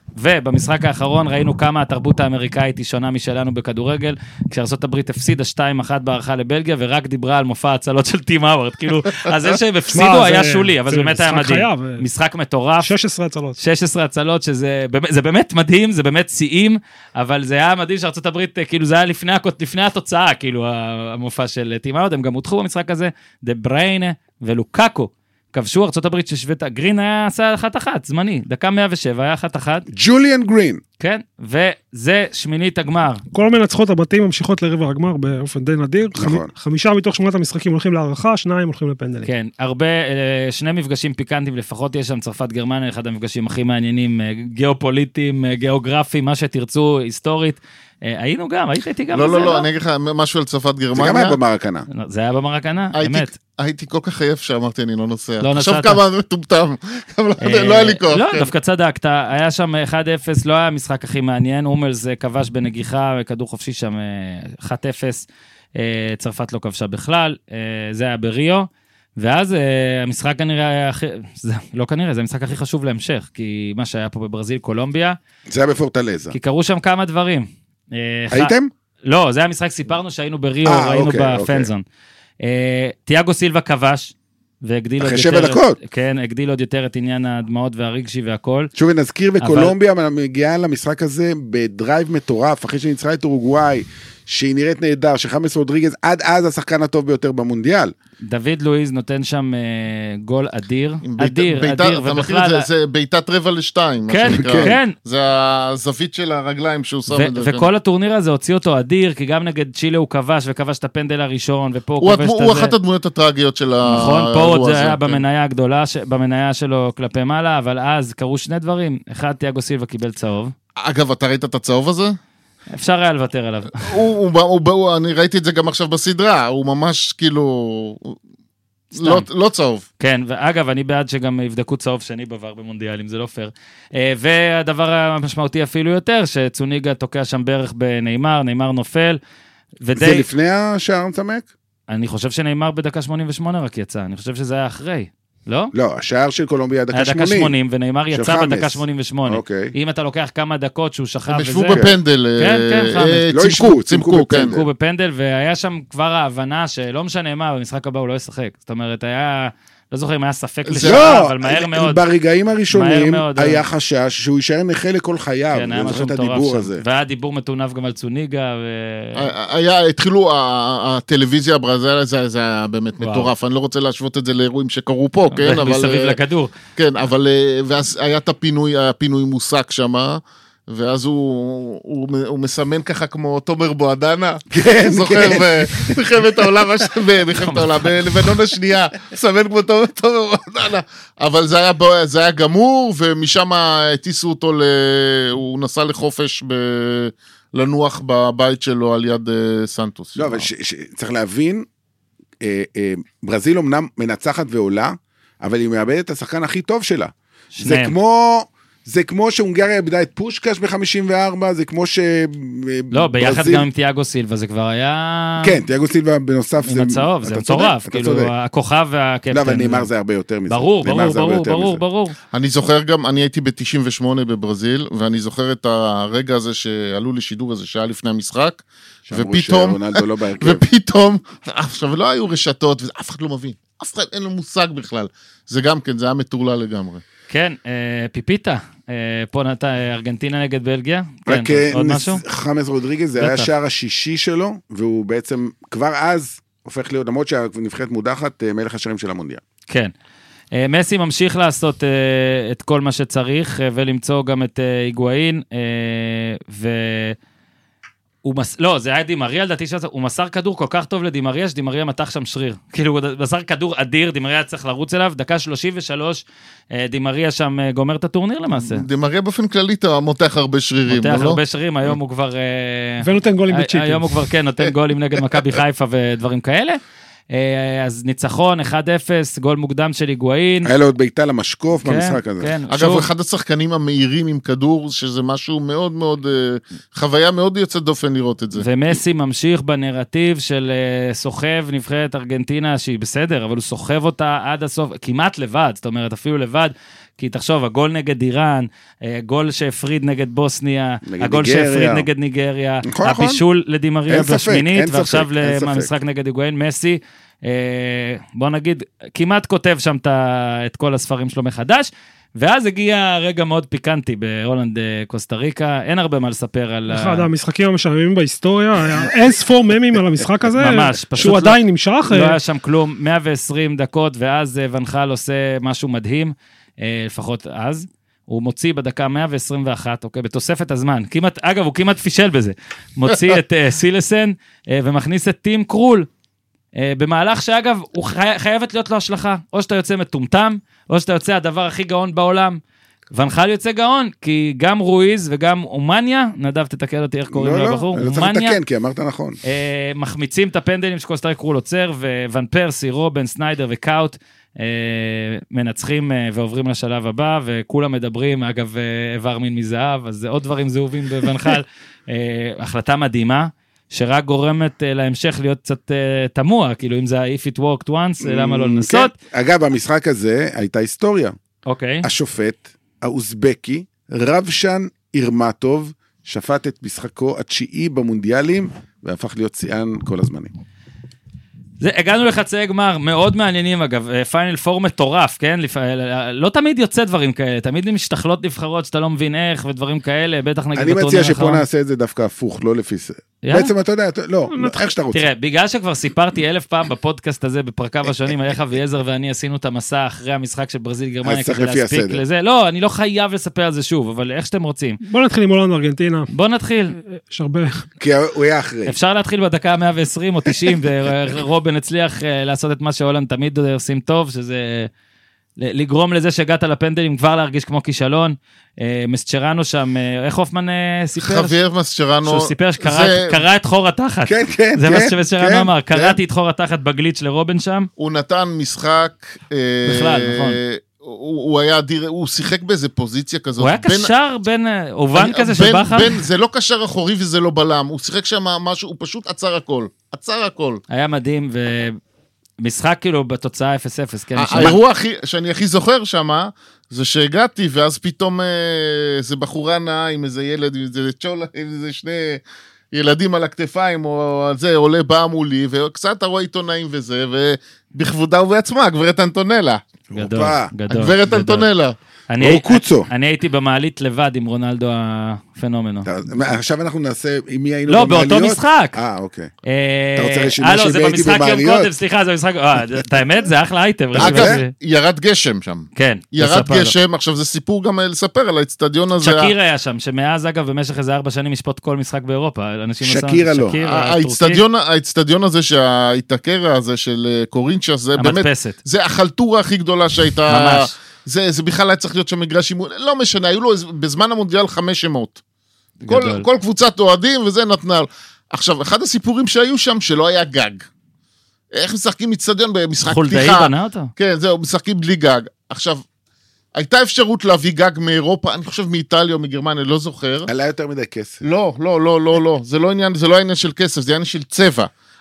ובמשחק האחרון ראינו כמה התרבות האמריקאית היא שונה משלנו בכדורגל, כשארצות הברית הפסידה שתיים אחת בערכה לבלגיה, ורק דיברה על מופע הצלות של טים האוורד, כאילו, אז זה שהם הפסידו היה שולי, אבל זה באמת היה מדהים. משחק מטורף. שש עשרה הצלות. שש עשרה הצלות, שזה באמת מדהים, זה באמת שיאים, אבל זה היה מדהים שארצות הברית כאילו זה היה לפני, לפני התוצאה, כאילו המופע של טים האוורד, הם גם הותחו במשחק הזה, דה בריינה ולוקאקו, כבשו ארצות הברית ששווית, גרין היה עשה אחת אחת, זמני, דקה מאה ושבע היה אחת אחת. ג'וליאן גרין. כן, וזה שמינית הגמר. כל מנצחות הבתים ממשיכות לרבע הגמר באופן די נדיר, נכון. חמישה מתוך שמונת המשחקים הולכים להערכה, שניים הולכים לפנדלים. כן, הרבה, שני מפגשים פיקנטיים, לפחות יש שם צרפת גרמניה, אחד המפגשים הכי מעניינים, גיאופוליטיים, גיאוגרפיים, מה שתרצו, היסטורית. היינו גם, היית איתי גם לא, בזה, לא, לא, אני אגיד לך משהו על צרפת גרמניה. זה גם היה במרקנה. זה היה במרקנה, אמת. הייתי כל כך עייף שאמרתי, אני לא נוסע. לא עכשיו כמה מטומטם, לא היה לי כוח. לא, דווקא צדקת, היה שם אחד אפס, לא היה המשחק הכי מעניין, אומלס כבש בנגיחה, כדור חופשי שם אחת אפס, צרפת לא כבשה בכלל, זה היה בריו, ואז המשחק כנראה היה הכי, לא כנראה, זה המשחק הכי חשוב להמשך, כי מה שהיה פה בברזיל, קולומביה, זה היה בפורטלזה. כי קראו שם כמה דברים. הייתם? לא, זה היה משחק, סיפרנו שהיינו בריו, ראינו בפנזון. תיאגו סילבה כבש, והגדיל עוד יותר, אחרי שבע דקות. כן, הגדיל עוד יותר את עניין הדמעות והרגשי והכל. שוב, נזכיר, וקולומביה מגיעה למשחק הזה בדרייב מטורף, אחרי שניצחה את אורוגוואי, שהיא נראית נהדר, שחמאס רודריגז עד אז השחקן הטוב ביותר במונדיאל. דוד לואיז נותן שם uh, גול אדיר, אדיר, ביתה, אדיר, אתה ובכלל... מכיר את זה, זה ביתת רבע לשתיים, כן, מה שנקרא. כן. זה הזווית של הרגליים שהוא שם את זה. וכל הטורניר הזה הוציא אותו אדיר, כי גם נגד צ'ילה הוא כבש, וכבש את הפנדל הראשון, ופה הוא כבש את זה. הוא אחת הדמויות הטרגיות של האירוע הזה. נכון, פה עוד זה היה במניה הגדולה, במניה שלו כלפי מעלה, אבל אז קרו שני דברים. אחד, תיאגו סילבה קיבל צהוב. אגב, אתה ראית את הצהוב הזה? אפשר היה לוותר עליו. הוא, הוא, הוא, אני ראיתי את זה גם עכשיו בסדרה, הוא ממש כאילו, לא, לא צהוב. כן, ואגב, אני בעד שגם יבדקו צהוב שני בעבר במונדיאלים, זה לא פייר. והדבר המשמעותי אפילו יותר, שצוניגה תוקע שם בערך בניימר, ניימר נופל, ודי... זה לפני השער מצמק? אני חושב שניימר בדקה שמונים ושמונה רק יצא, אני חושב שזה היה אחרי. לא? לא, השער של קולומביה דקה שמונים. היה דקה שמונים, וניימר יצא בדקה שמונים ושמונה. אוקיי. אם אתה לוקח כמה דקות שהוא שכב וזה... הם ישבו בפנדל. כן, כן, חמש. לא ישבו, צימקו בפנדל. צימקו בפנדל, והיה שם כבר ההבנה שלא משנה מה, במשחק הבא הוא לא ישחק. זאת אומרת, היה... לא זוכר אם היה ספק לשעה, אבל מהר מאוד. ברגעים הראשונים היה חשש שהוא יישאר נכה לכל חייו. כן, היה משהו מטורף שם. והיה דיבור מטונף גם על צוניגה. היה, התחילו, הטלוויזיה הברזילאית, זה היה באמת מטורף. אני לא רוצה להשוות את זה לאירועים שקרו פה, כן? מסביב לכדור. כן, אבל, ואז היה את הפינוי, הפינוי מוסק שם, ואז הוא, הוא, הוא מסמן ככה כמו תומר בועדנה, כן, זוכר במלחמת העולם, במלחמת העולם, בלבנון השנייה, מסמן כמו תומר בועדנה, אבל זה היה, זה היה גמור, ומשם הטיסו אותו, ל, הוא נסע לחופש ב... לנוח בבית שלו על יד סנטוס. לא, אבל צריך להבין, ברזיל אמנם מנצחת ועולה, אבל היא מאבדת את השחקן הכי טוב שלה. זה כמו... זה כמו שהונגריה איבדה את פושקש ב-חמישים וארבע, זה כמו ש... לא, ביחד גם עם תיאגו סילבה, זה כבר היה... כן, תיאגו סילבה בנוסף... עם הצהוב, זה מטורף, כאילו, הכוכב והקפטן. לא, אבל נאמר זה הרבה יותר מזה. ברור, ברור, ברור, ברור, ברור. אני זוכר גם, אני הייתי ב-תשעים ושמונה בברזיל, ואני זוכר את הרגע הזה שעלו לשידור הזה, שהיה לפני המשחק, ופתאום... ופתאום... עכשיו, לא היו רשתות, ואף אחד לא מבין. אף אחד אין לו מושג בכלל. זה גם כן, זה היה מטורלל לגמרי. כן, פיפיטה, פה נתה ארגנטינה נגד בלגיה, רק חמאס רודריגז, זה היה השער השישי שלו, והוא בעצם כבר אז הופך להיות, למרות שהנבחרת מודחת, מלך השערים של המונדיאל. כן, מסי ממשיך לעשות את כל מה שצריך, ולמצוא גם את היגואין, ו... מס... לא, זה היה דימריה, לדעתי הוא מסר כדור כל כך טוב לדימריה, שדימריה מתח שם שריר. כאילו, הוא מסר כדור אדיר, דימריה צריך לרוץ אליו, דקה שלושים ושלוש, דימריה שם גומר את הטורניר למעשה. דימריה באופן כללי מותח הרבה שרירים, מותח הרבה שרירים, היום הוא כבר... ונותן גולים בצ'יטים. היום הוא כבר, כן, נותן גולים נגד מכבי חיפה ודברים כאלה. אז ניצחון, אחד אפס, גול מוקדם של היגואין. היה לו עוד ביתה למשקוף במשחק הזה. אגב, אחד השחקנים המהירים עם כדור, שזה משהו מאוד מאוד, חוויה מאוד יוצאת דופן לראות את זה. ומסי ממשיך בנרטיב של סוחב נבחרת ארגנטינה, שהיא בסדר, אבל הוא סוחב אותה עד הסוף, כמעט לבד, זאת אומרת, אפילו לבד, כי תחשוב, הגול נגד איראן, הגול שהפריד נגד בוסניה, הגול שהפריד נגד ניגריה, הבישול לדימריה בשמינית, ועכשיו למשחק נגד היגואין, מסי, בוא נגיד, כמעט כותב שם את כל הספרים שלו מחדש, ואז הגיע רגע מאוד פיקנטי בהולנד קוסטה ריקה, אין הרבה מה לספר על... אחד המשחקים המשעממים בהיסטוריה, היה אין ספור ממים על המשחק הזה, ממש, שהוא עדיין נמשך. לא היה שם כלום, מאה ועשרים דקות, ואז ונחל עושה משהו מדהים, לפחות אז, הוא מוציא בדקה מאה ועשרים ואחת, אוקיי, בתוספת הזמן, כמעט, אגב, הוא כמעט פישל בזה, מוציא את סילסן, ומכניס את טים קרול, במהלך שאגב, הוא חייבת להיות לו השלכה, או שאתה יוצא מטומטם, או שאתה יוצא הדבר הכי גאון בעולם, ונחל יוצא גאון, כי גם רואיז וגם אומניה, נדב תתקל אותי איך קוראים לו הבחור, לא, לא, לא צריך לתקן, כי אמרת נכון. מחמיצים את הפנדלים שקוסטה ריקה עוצר, וואן פרסי, רובן, סניידר וקאוט, מנצחים ועוברים לשלב הבא, וכולם מדברים, אגב, איבר מין מזהב, אז עוד דברים זהובים בוונחל, החלטה מדהימה, שרק גורמת להמשך להיות קצת תמוה, כאילו אם זה if it worked once, למה לא לנסות? אגב, במשחק הזה הייתה היסטוריה. אוקיי. השופט, האוזבקי, רבשן אירמטוב, שפט את משחקו התשיעי במונדיאלים, והפך להיות שיאן כל הזמנים. זה, הגענו לחצי גמר, מאוד מעניינים אגב, פיינל פור מטורף, כן? לפ... לא תמיד יוצא דברים כאלה, תמיד משתחלות נבחרות שאתה לא מבין איך, ודברים כאלה, בטח נגיד בטורניר האחרון. אני מציע שפה נעשה את זה דווקא הפוך, לא לפי זה. בעצם אתה יודע, לא, איך שאתה רוצה. תראה, בגלל שכבר סיפרתי אלף פעם בפודקאסט הזה, בפרקיו השונים, איך אביעזר ואני עשינו את המסע אחרי המשחק של ברזיל גרמניה, כדי להספיק לזה. לא, אני לא חייב לספר על זה שוב, אבל איך שאתם רוצים. בוא נתחיל עם הולנד ארגנטינה. בוא נתחיל. יש הרבה. כי הוא היה אחרי. אפשר להתחיל בדקה מאה ועשרים או תשעים, ורובן הצליח לעשות את מה שהולנד תמיד עושים טוב, שזה לגרום לזה שהגעת לפנדלים כבר להרגיש כמו כישלון. מסצ'רנו שם, איך הופמן סיפר? חביר מסצ'רנו. שהוא סיפר שקרא את חור התחת. כן, כן, זה מה שמסצ'רנו אמר, קראתי את חור התחת בגליץ' לרובן שם. הוא נתן משחק... בכלל, נכון. הוא היה אדיר, הוא שיחק באיזה פוזיציה כזאת. הוא היה קשר בין, אובן כזה של בחר? זה לא קשר אחורי וזה לא בלם, הוא שיחק שם משהו, הוא פשוט עצר הכל. עצר הכל. היה מדהים, ומשחק כאילו בתוצאה אפס אפס. האירוע שאני הכי זוכר שם, זה שהגעתי, ואז פתאום איזה בחורה נעה עם איזה ילד, עם איזה צ'ולה, עם איזה שני ילדים על הכתפיים, או על זה, עולה בא מולי, וקצת רואה עיתונאים וזה, ובכבודה ובעצמה, הגברת אנטונלה. גדול, גדול. הגברת אנטונלה. אני, קוצו. אני הייתי במעלית לבד עם רונלדו הפנומנו. עכשיו אנחנו נעשה, עם מי היינו לא, במעליות? באותו משחק. אה, אוקיי. אתה רוצה רשימה שהיא הייתי במעליות? קודם, סליחה, זה משחק, את האמת, זה אחלה אייטם. אגב, ירד גשם שם. כן. ירד גשם, עכשיו זה סיפור גם לספר על האצטדיון הזה. שקיר היה שם, שמאז אגב, במשך איזה ארבע שנים ישפוט כל משחק באירופה. שקירה לא. האצטדיון הזה שההתעקר הזה של קורינצ'ה, זה באמת, זה החלטורה הכי גדולה שהייתה. ממש. זה, זה בכלל היה צריך להיות שם מגרש אימון, לא משנה, היו לו בזמן המונדיאל חמש שמות. כל, כל קבוצת אוהדים וזה נתנה. עכשיו, אחד הסיפורים שהיו שם, שלא היה גג. איך משחקים מצטדיון במשחק פתיחה? חולדאי בנה אותו? כן, זהו, משחקים בלי גג. עכשיו, הייתה אפשרות להביא גג מאירופה, אני חושב מאיטליה או מגרמניה, לא זוכר. עלה יותר מדי כסף. לא, לא, לא, לא, לא. זה לא עניין, זה לא עניין של כסף, זה עניין של צבע.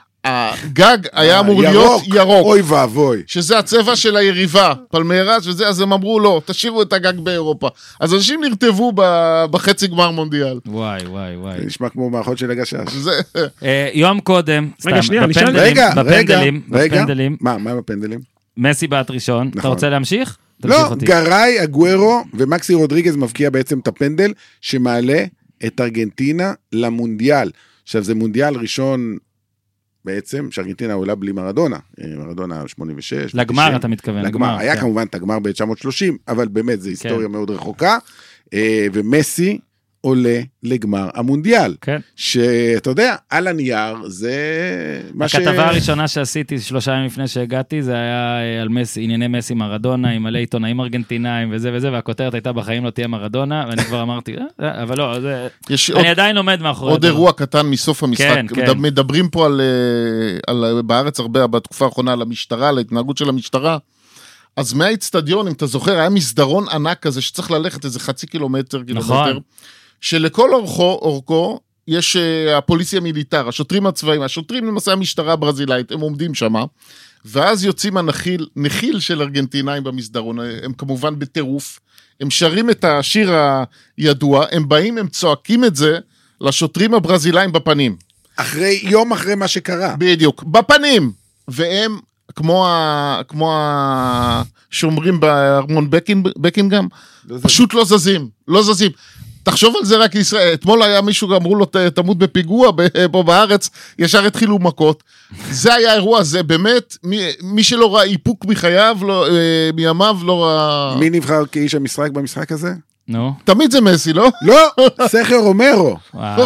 הגג היה אמור להיות ירוק. אוי ואבוי. שזה הצבע של היריבה, פלמיירס וזה, אז הם אמרו לא, תשאירו את הגג באירופה. אז אנשים נרטבו בחצי גמר מונדיאל. וואי, וואי, וואי. זה נשמע כמו מערכות של הגשש. יום קודם, רגע, שנייה, רגע, רגע, רגע. מה, מה בפנדלים? מסי בעט ראשון. אתה רוצה להמשיך? לא, גראי, אגוארו ומקסי רודריגז מבקיע בעצם את הפנדל שמעלה את ארגנטינה למונדיאל. עכשיו זה מונדיאל ראשון בעצם, שארגנטינה עולה בלי מרדונה, מרדונה שמונים ושש. לגמר אתה מתכוון. לגמר, היה כמובן את הגמר ב-תשע מאות ושלושים, אבל באמת זו היסטוריה מאוד רחוקה, ומסי עולה לגמר המונדיאל. כן. שאתה יודע, על הנייר זה מה ש... הכתבה הראשונה שעשיתי שלושה ימים לפני שהגעתי, זה היה על מסי, ענייני מסי מרדונה, עם מלא עיתונאים ארגנטינאים וזה וזה, והכותרת הייתה בחיים לא תהיה מרדונה, ואני כבר אמרתי, אה, אבל לא, זה... אני עדיין עומד מאחורי... עוד אירוע קטן מסוף המשחק. מדברים פה על, בארץ הרבה, בתקופה האחרונה, על המשטרה, על ההתנהגות של המשטרה. אז מהאצטדיון, אם אתה זוכר, היה מסדרון ענק כזה, שצריך ללכת איזה חצי קילומטר, קילומטר. שלכל אורכו, אורכו, יש uh, הפוליסיה מיליטר, השוטרים הצבאיים, השוטרים למעשה המשטרה הברזילאית, הם עומדים שם, ואז יוצאים הנחיל, נחיל של ארגנטינאים במסדרון, הם כמובן בטירוף, הם שרים את השיר הידוע, הם באים, הם צועקים את זה לשוטרים הברזילאיים בפנים. אחרי, יום אחרי מה שקרה. בדיוק, בפנים, והם, כמו, ה, כמו השומרים בארמון בקינגהאם, לא פשוט לא זזים, לא זזים. תחשוב על זה רק ישראל, אתמול היה מישהו, אמרו לו, תמות בפיגוע פה בארץ, ישר התחילו מכות. זה היה האירוע הזה, באמת, מי, מי שלא ראה איפוק מחייו, לא, מימיו לא ראה... מי נבחר כאיש המשחק במשחק הזה? נו. תמיד זה מסי, לא? לא, סכר רומרו.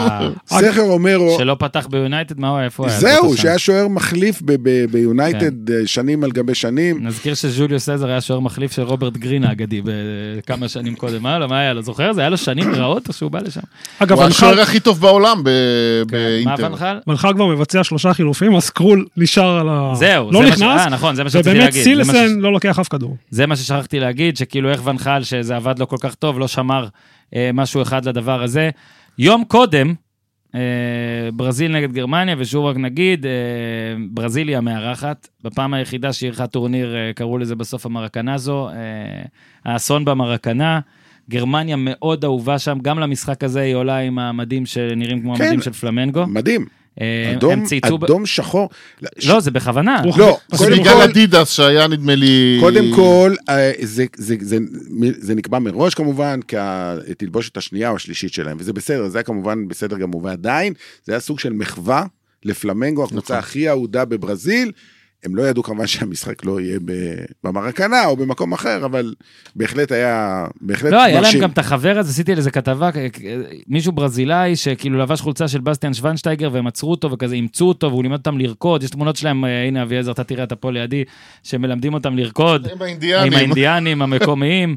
סכר רומרו. שלא פתח ביונייטד, מה הוא היה? איפה היה? זהו, שהיה שוער מחליף ביונייטד שנים על גבי שנים. נזכיר שז'וליו סזר היה שוער מחליף של רוברט גרין האגדי בכמה שנים קודם. מה היה לו? זוכר? זה היה לו שנים רעות או שהוא בא לשם? הוא השוער הכי טוב בעולם באינטר. מה ונחל? ונחל כבר מבצע שלושה חילופים, אז קרול נשאר על ה... זהו. לא נכנס. נכון, זה מה שרציתי ובאמת סילסן לא לוקח אף כדור. זה מה ששכחתי להגיד, שכאילו איך ונחל, שזה עבד לו כל כך טוב, לא שמר אה, משהו אחד לדבר הזה. יום קודם, אה, ברזיל נגד גרמניה, ושוב רק נגיד, אה, ברזיל היא המארחת, בפעם היחידה שעירכה טורניר, אה, קראו לזה בסוף המרקנזו, אה, האסון במרקנה, גרמניה מאוד אהובה שם, גם למשחק הזה היא עולה עם המדים שנראים כמו כן, המדים של פלמנגו. מדהים. אדום, אדום שחור. לא, זה בכוונה. לא, זה בגלל אדידס שהיה נדמה לי... קודם כל, זה, זה, זה, זה נקבע מראש כמובן, כתלבושת השנייה או השלישית שלהם, וזה בסדר, זה היה כמובן בסדר גמור, ועדיין זה היה סוג של מחווה לפלמנגו, הקבוצה הכי אהודה בברזיל, הם לא ידעו כמובן שהמשחק לא יהיה במרקנה או במקום אחר, אבל בהחלט היה, בהחלט לא, היה להם גם את החבר הזה, עשיתי לזה כתבה, מישהו ברזילאי שכאילו לבש חולצה של בסטיאן שוונשטייגר, והם עצרו אותו וכזה אימצו אותו, והוא לימד אותם לרקוד, יש תמונות שלהם, הנה אביעזר, אתה תראה את פה לידי, שמלמדים אותם לרקוד, עם האינדיאנים, עם האינדיאנים המקומיים,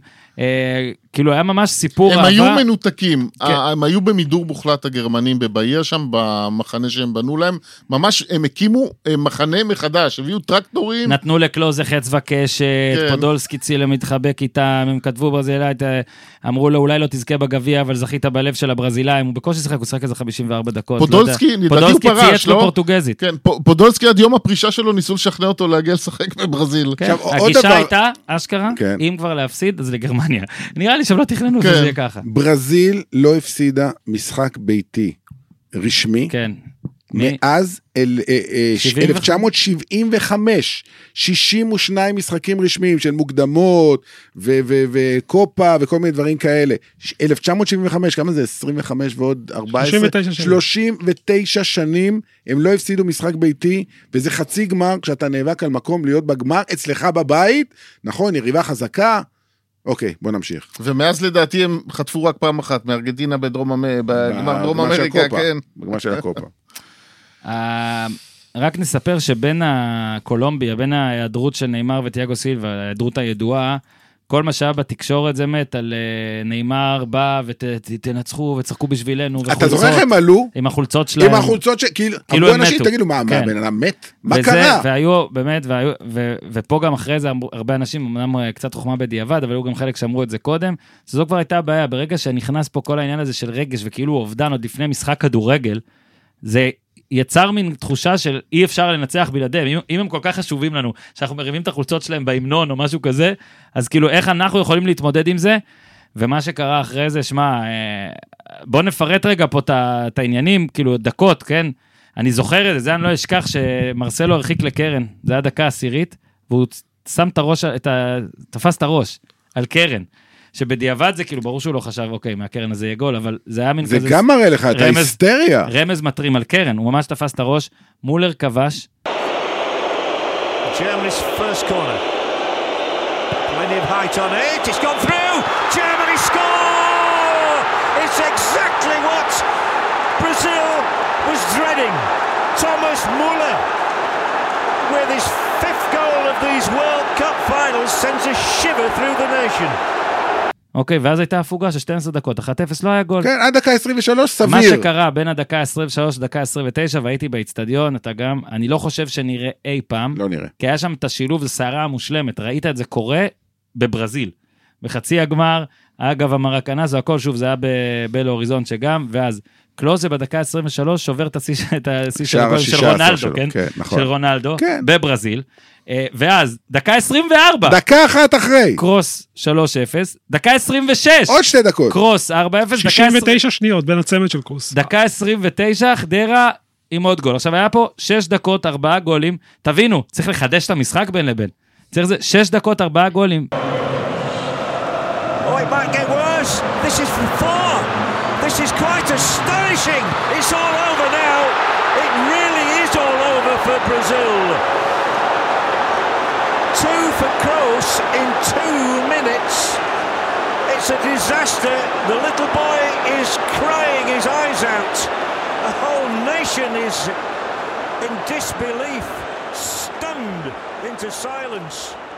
כאילו היה ממש סיפור אהבה. הם היו מנותקים, הם היו במידור מוחלט הגרמנים בבאר שם, במחנה שהם בנו להם, ממש הם הקימו מחנה מחדש, הביאו טרקטורים. נתנו לקלוזה חץ וקשת, פודולסקי צילה מתחבק איתם, הם כתבו ברזילאית, אמרו לו אולי לא תזכה בגביע, אבל זכית בלב של הברזילאים, הוא בקושי שחק, הוא שחק איזה חמישים וארבע דקות. פודולסקי, נדעתי הוא פרש, צייץ לו פורטוגזית. כן, פודולסקי עד יום הפרישה שלו ניסו לשכנע אותו להגיע לשחק בברזיל. הגישה הייתה, אשכרה, אם כבר להפסיד, אז לגרמניה. נראה לי שהם לא תכננו שזה יהיה ככה. ברזיל לא הפסידה משחק ביתי רשמי. כן. מאז אלף תשע מאות שבעים וחמש, שישים ושניים משחקים רשמיים של מוקדמות וקופה וכל מיני דברים כאלה. אלף תשע מאות שבעים וחמש, כמה זה? עשרים וחמש ועוד ארבע עשרה? שלושים ותשע שנים הם לא הפסידו משחק ביתי, וזה חצי גמר כשאתה נאבק על מקום להיות בגמר אצלך בבית, נכון, יריבה חזקה. אוקיי, בוא נמשיך. ומאז לדעתי הם חטפו רק פעם אחת, מארגנטינה בדרום אמריקה, כן. בגמר של הקופה. רק נספר שבין הקולומביה, בין ההיעדרות של ניימר וטיאגו סילבה, ההיעדרות הידועה, כל מה שהיה בתקשורת זה מת על ניימר בא ותנצחו וצחקו בשבילנו. אתה זוכר איך הם עלו? עם החולצות שלהם. עם החולצות שכאילו, אמרו אנשים, תגידו, מה, בן אדם מת? מה קרה? והיו, באמת, ופה גם אחרי זה הרבה אנשים, אמנם קצת חוכמה בדיעבד, אבל היו גם חלק שאמרו את זה קודם, זו כבר הייתה הבעיה, ברגע שנכנס פה כל העניין הזה של רגש, וכאילו אובדן עוד לפני משחק כדורגל, זה יצר מין תחושה של אי אפשר לנצח בלעדיהם, אם, אם הם כל כך חשובים לנו, שאנחנו מרימים את החולצות שלהם בהמנון או משהו כזה, אז כאילו איך אנחנו יכולים להתמודד עם זה, ומה שקרה אחרי זה, שמה, בוא נפרט רגע פה את העניינים, כאילו דקות, כן? אני זוכר את זה, זה אני לא אשכח שמרסלו הרחיק לקרן, זה היה דקה עשירית, והוא שם את הראש, את ה, תפס את הראש על קרן. שבדיעבד זה כאילו ברור שהוא לא חשב, אוקיי, מהקרן הזה יהיה גול, אבל זה היה מין זה כזה... זה גם מראה לך את ההיסטריה. רמז מטרים על קרן, הוא ממש תפס את הראש, מולר כבש. Germany's first corner. Plenty of height on it, it's gone through! Germany score! It's exactly what Brazil was dreading. Thomas Muller, with his fifth goal of these World Cup finals, sends a shiver through the nation. אוקיי, ואז הייתה הפוגה של שתים עשרה דקות, אחת אפס לא היה גול. כן, עד דקה עשרים ושלוש, סביר. מה שקרה בין הדקה עשרים ושלוש לדקה עשרים ותשע, והייתי באצטדיון, אתה גם, אני לא חושב שנראה אי פעם. לא נראה. כי היה שם את השילוב, זה שערה המושלמת, ראית את זה קורה בברזיל. בחצי הגמר, אגב המרקנה, זה הכל, שוב, זה היה בבלו אוריזונט שגם, ואז קלוזה בדקה עשרים ושלוש שובר את השיא של הגול של רונלדו, כן? של רונלדו, בברזיל. ואז, דקה עשרים וארבע. דקה אחת אחרי. קרוס שלוש אפס. דקה עשרים ושש. עוד שתי דקות. קרוס ארבע אפס. שישים ותשע שניות בין הצמד של קרוס. דקה עשרים ותשע, חדרה עם עוד גול. עכשיו היה פה שש דקות, ארבעה גולים. תבינו, צריך לחדש את המשחק בין לבין. צריך זה שש דקות, ארבעה גולים. Oh, it might get worse. This is far. This is quite astonishing. It's all over now. It really is all over for Brazil. Two for Kroos in two minutes. It's a disaster. The little boy is crying his eyes out. The whole nation is in disbelief, stunned into silence.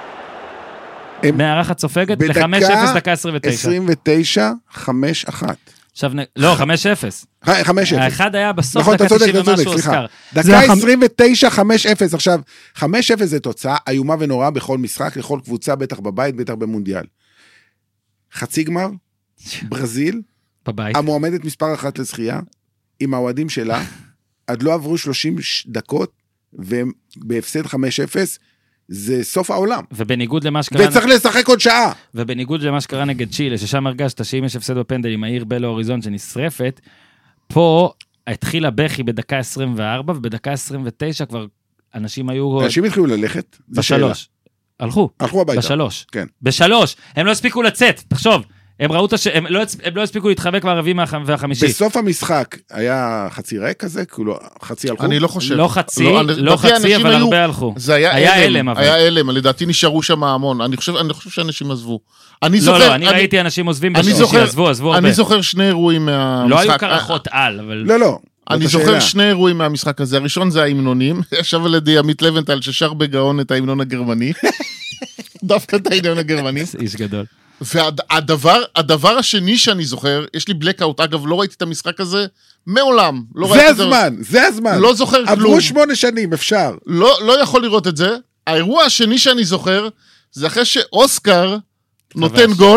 מערכת סופגת ל-חמש אפס דקה עשרים ותשע. עשרים ותשע, חמש אחת. עכשיו, לא, חמש אפס. חמש אפס. האחד היה בסוף נכון, דקה תשעים ומשהו אוסקר. דקה עשרים ותשע, חמש אפס. עכשיו, חמש אפס זה תוצאה איומה ונוראה בכל משחק, לכל קבוצה, בטח בבית, בטח במונדיאל. חצי גמר, ברזיל, בבית. המועמדת מספר אחת לזכייה, עם האוהדים שלה, עד לא עברו שלושים דקות, ובהפסד חמש אפס, זה סוף העולם. ובניגוד למה שקרה... וצריך לשחק עוד שעה. ובניגוד למה שקרה נגד צ'ילה, ששם הרגשת שאם יש הפסד בפנדל עם העיר בלו אוריזונט שנשרפת, פה התחילה בכי בדקה עשרים וארבע, ובדקה עשרים ותשע כבר אנשים היו... אנשים התחילו ללכת. בשלוש. הלכו. הלכו הביתה. בשלוש. כן. בשלוש. הם לא הספיקו לצאת, תחשוב. הם ראו את ש... הם לא, הם לא הספיקו להתחבק ברביעי והחמישי. בסוף המשחק היה חצי ריק כזה, כאילו חצי הלכו? אני לא חושב. לא חצי, לא, לא חצי, אבל הרבה הלכו. זה היה, היה אלם, אבל. היה אלם, לדעתי נשארו שם המון. אני חושב, אני חושב שאנשים עזבו. אני לא, זוכר, לא, אני, אני ראיתי אנשים עוזבים בשביל, עזבו, עזבו הרבה. אני זוכר שני אירועים מהמשחק. לא היו קרחות על, אבל... לא, לא. אני זוכר שני אירועים מהמשחק הזה. הראשון זה ההמנונים. ישב על ידי עמית לבנטל ששר בגאון את ההמנון הגרמני. דווקא את ההמנון הגרמני. איש גדול. והדבר, הדבר השני שאני זוכר, יש לי בלקאוט, אגב, לא ראיתי את המשחק הזה מעולם. לא זה הזמן, זה הזמן. לא זוכר כלום. עברו שמונה שנים, אפשר. לא, לא יכול לראות את זה. האירוע השני שאני זוכר, זה אחרי שאוסקר נותן גול,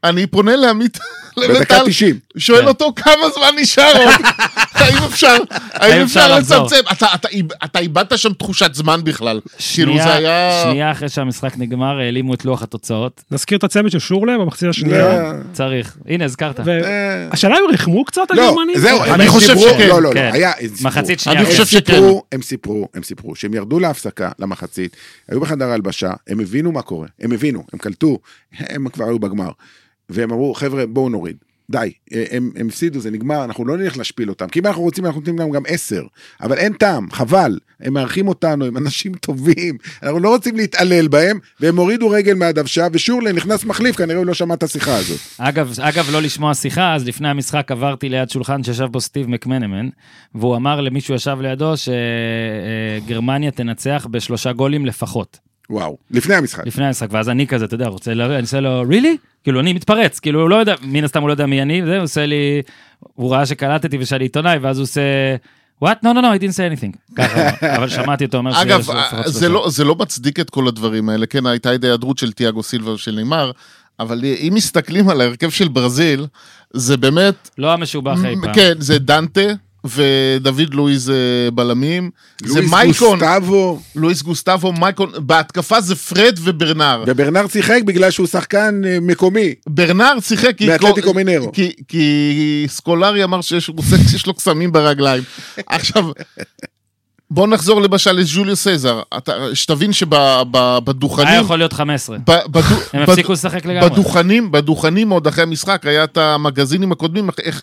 אני פונה לעמית, בדקה תשעים. שואל אותו כמה זמן נשאר עוד. האם אפשר, האם אפשר לצמצם? אתה איבדת שם תחושת זמן בכלל. שנייה אחרי שהמשחק נגמר, העלימו את לוח התוצאות. נזכיר את הצמד של שורלה במחצית השנייה. צריך. הנה, הזכרת. השאלה הם רחמו קצת הגרמנים? זהו, אני חושב שכן. לא, לא, לא. מחצית שנייה. אני חושב שכן. הם סיפרו, הם סיפרו, שהם ירדו להפסקה, למחצית, היו בחדר הלבשה, הם הבינו מה קורה, הם הבינו, הם קלטו, הם כבר היו בגמר, והם אמרו, חבר'ה, בואו נוריד, די, הם, הם הפסידו, זה נגמר, אנחנו לא נלך להשפיל אותם, כי אם אנחנו רוצים, אנחנו נותנים להם גם עשר, אבל אין טעם, חבל, הם מארחים אותנו, הם אנשים טובים, אנחנו לא רוצים להתעלל בהם, והם הורידו רגל מהדוושה, ושורלה נכנס מחליף, כנראה הוא לא שמע את השיחה הזאת. אגב, אגב, לא לשמוע שיחה, אז לפני המשחק עברתי ליד שולחן שישב בו סטיב מקמנמן, והוא אמר למישהו ישב לידו, שגרמניה תנצח בשלושה גולים לפחות. וואו, לפני המשחק. לפני המשחק, ואז אני כזה, אתה יודע, רוצה, אני עושה לו, really? כאילו, אני מתפרץ, כאילו, הוא לא יודע, מן הסתם הוא לא יודע מי אני, וזה, הוא עושה לי, הוא ראה שקלטתי ושאלי עיתונאי, ואז הוא עושה, what? No, no, no, I didn't say anything. ככה, אבל שמעתי אותו אומר, אגב, זה לא מצדיק את כל הדברים האלה, כן, הייתה היעדרות של תיאגו סילבה ושל ניימר, אבל אם מסתכלים על ההרכב של ברזיל, זה באמת... לא המשובח אי פעם. כן, זה דנטה, ודוד לואיז בלמים, זה מייקון, לואיס גוסטבו, מייקון, בהתקפה זה פרד וברנר. וברנר שיחק בגלל שהוא שחקן מקומי. ברנר שיחק מאתלטיקו מינרו. כי, כי סקולרי אמר שיש לו קסמים ברגליים. עכשיו, בוא נחזור למשל לג'וליו סזר, שתבין שבדוכנים... היה יכול להיות חמש עשרה. הם הפסיקו לשחק לגמרי. בדוכנים, בדוכנים עוד אחרי המשחק, היה את המגזינים הקודמים, איך...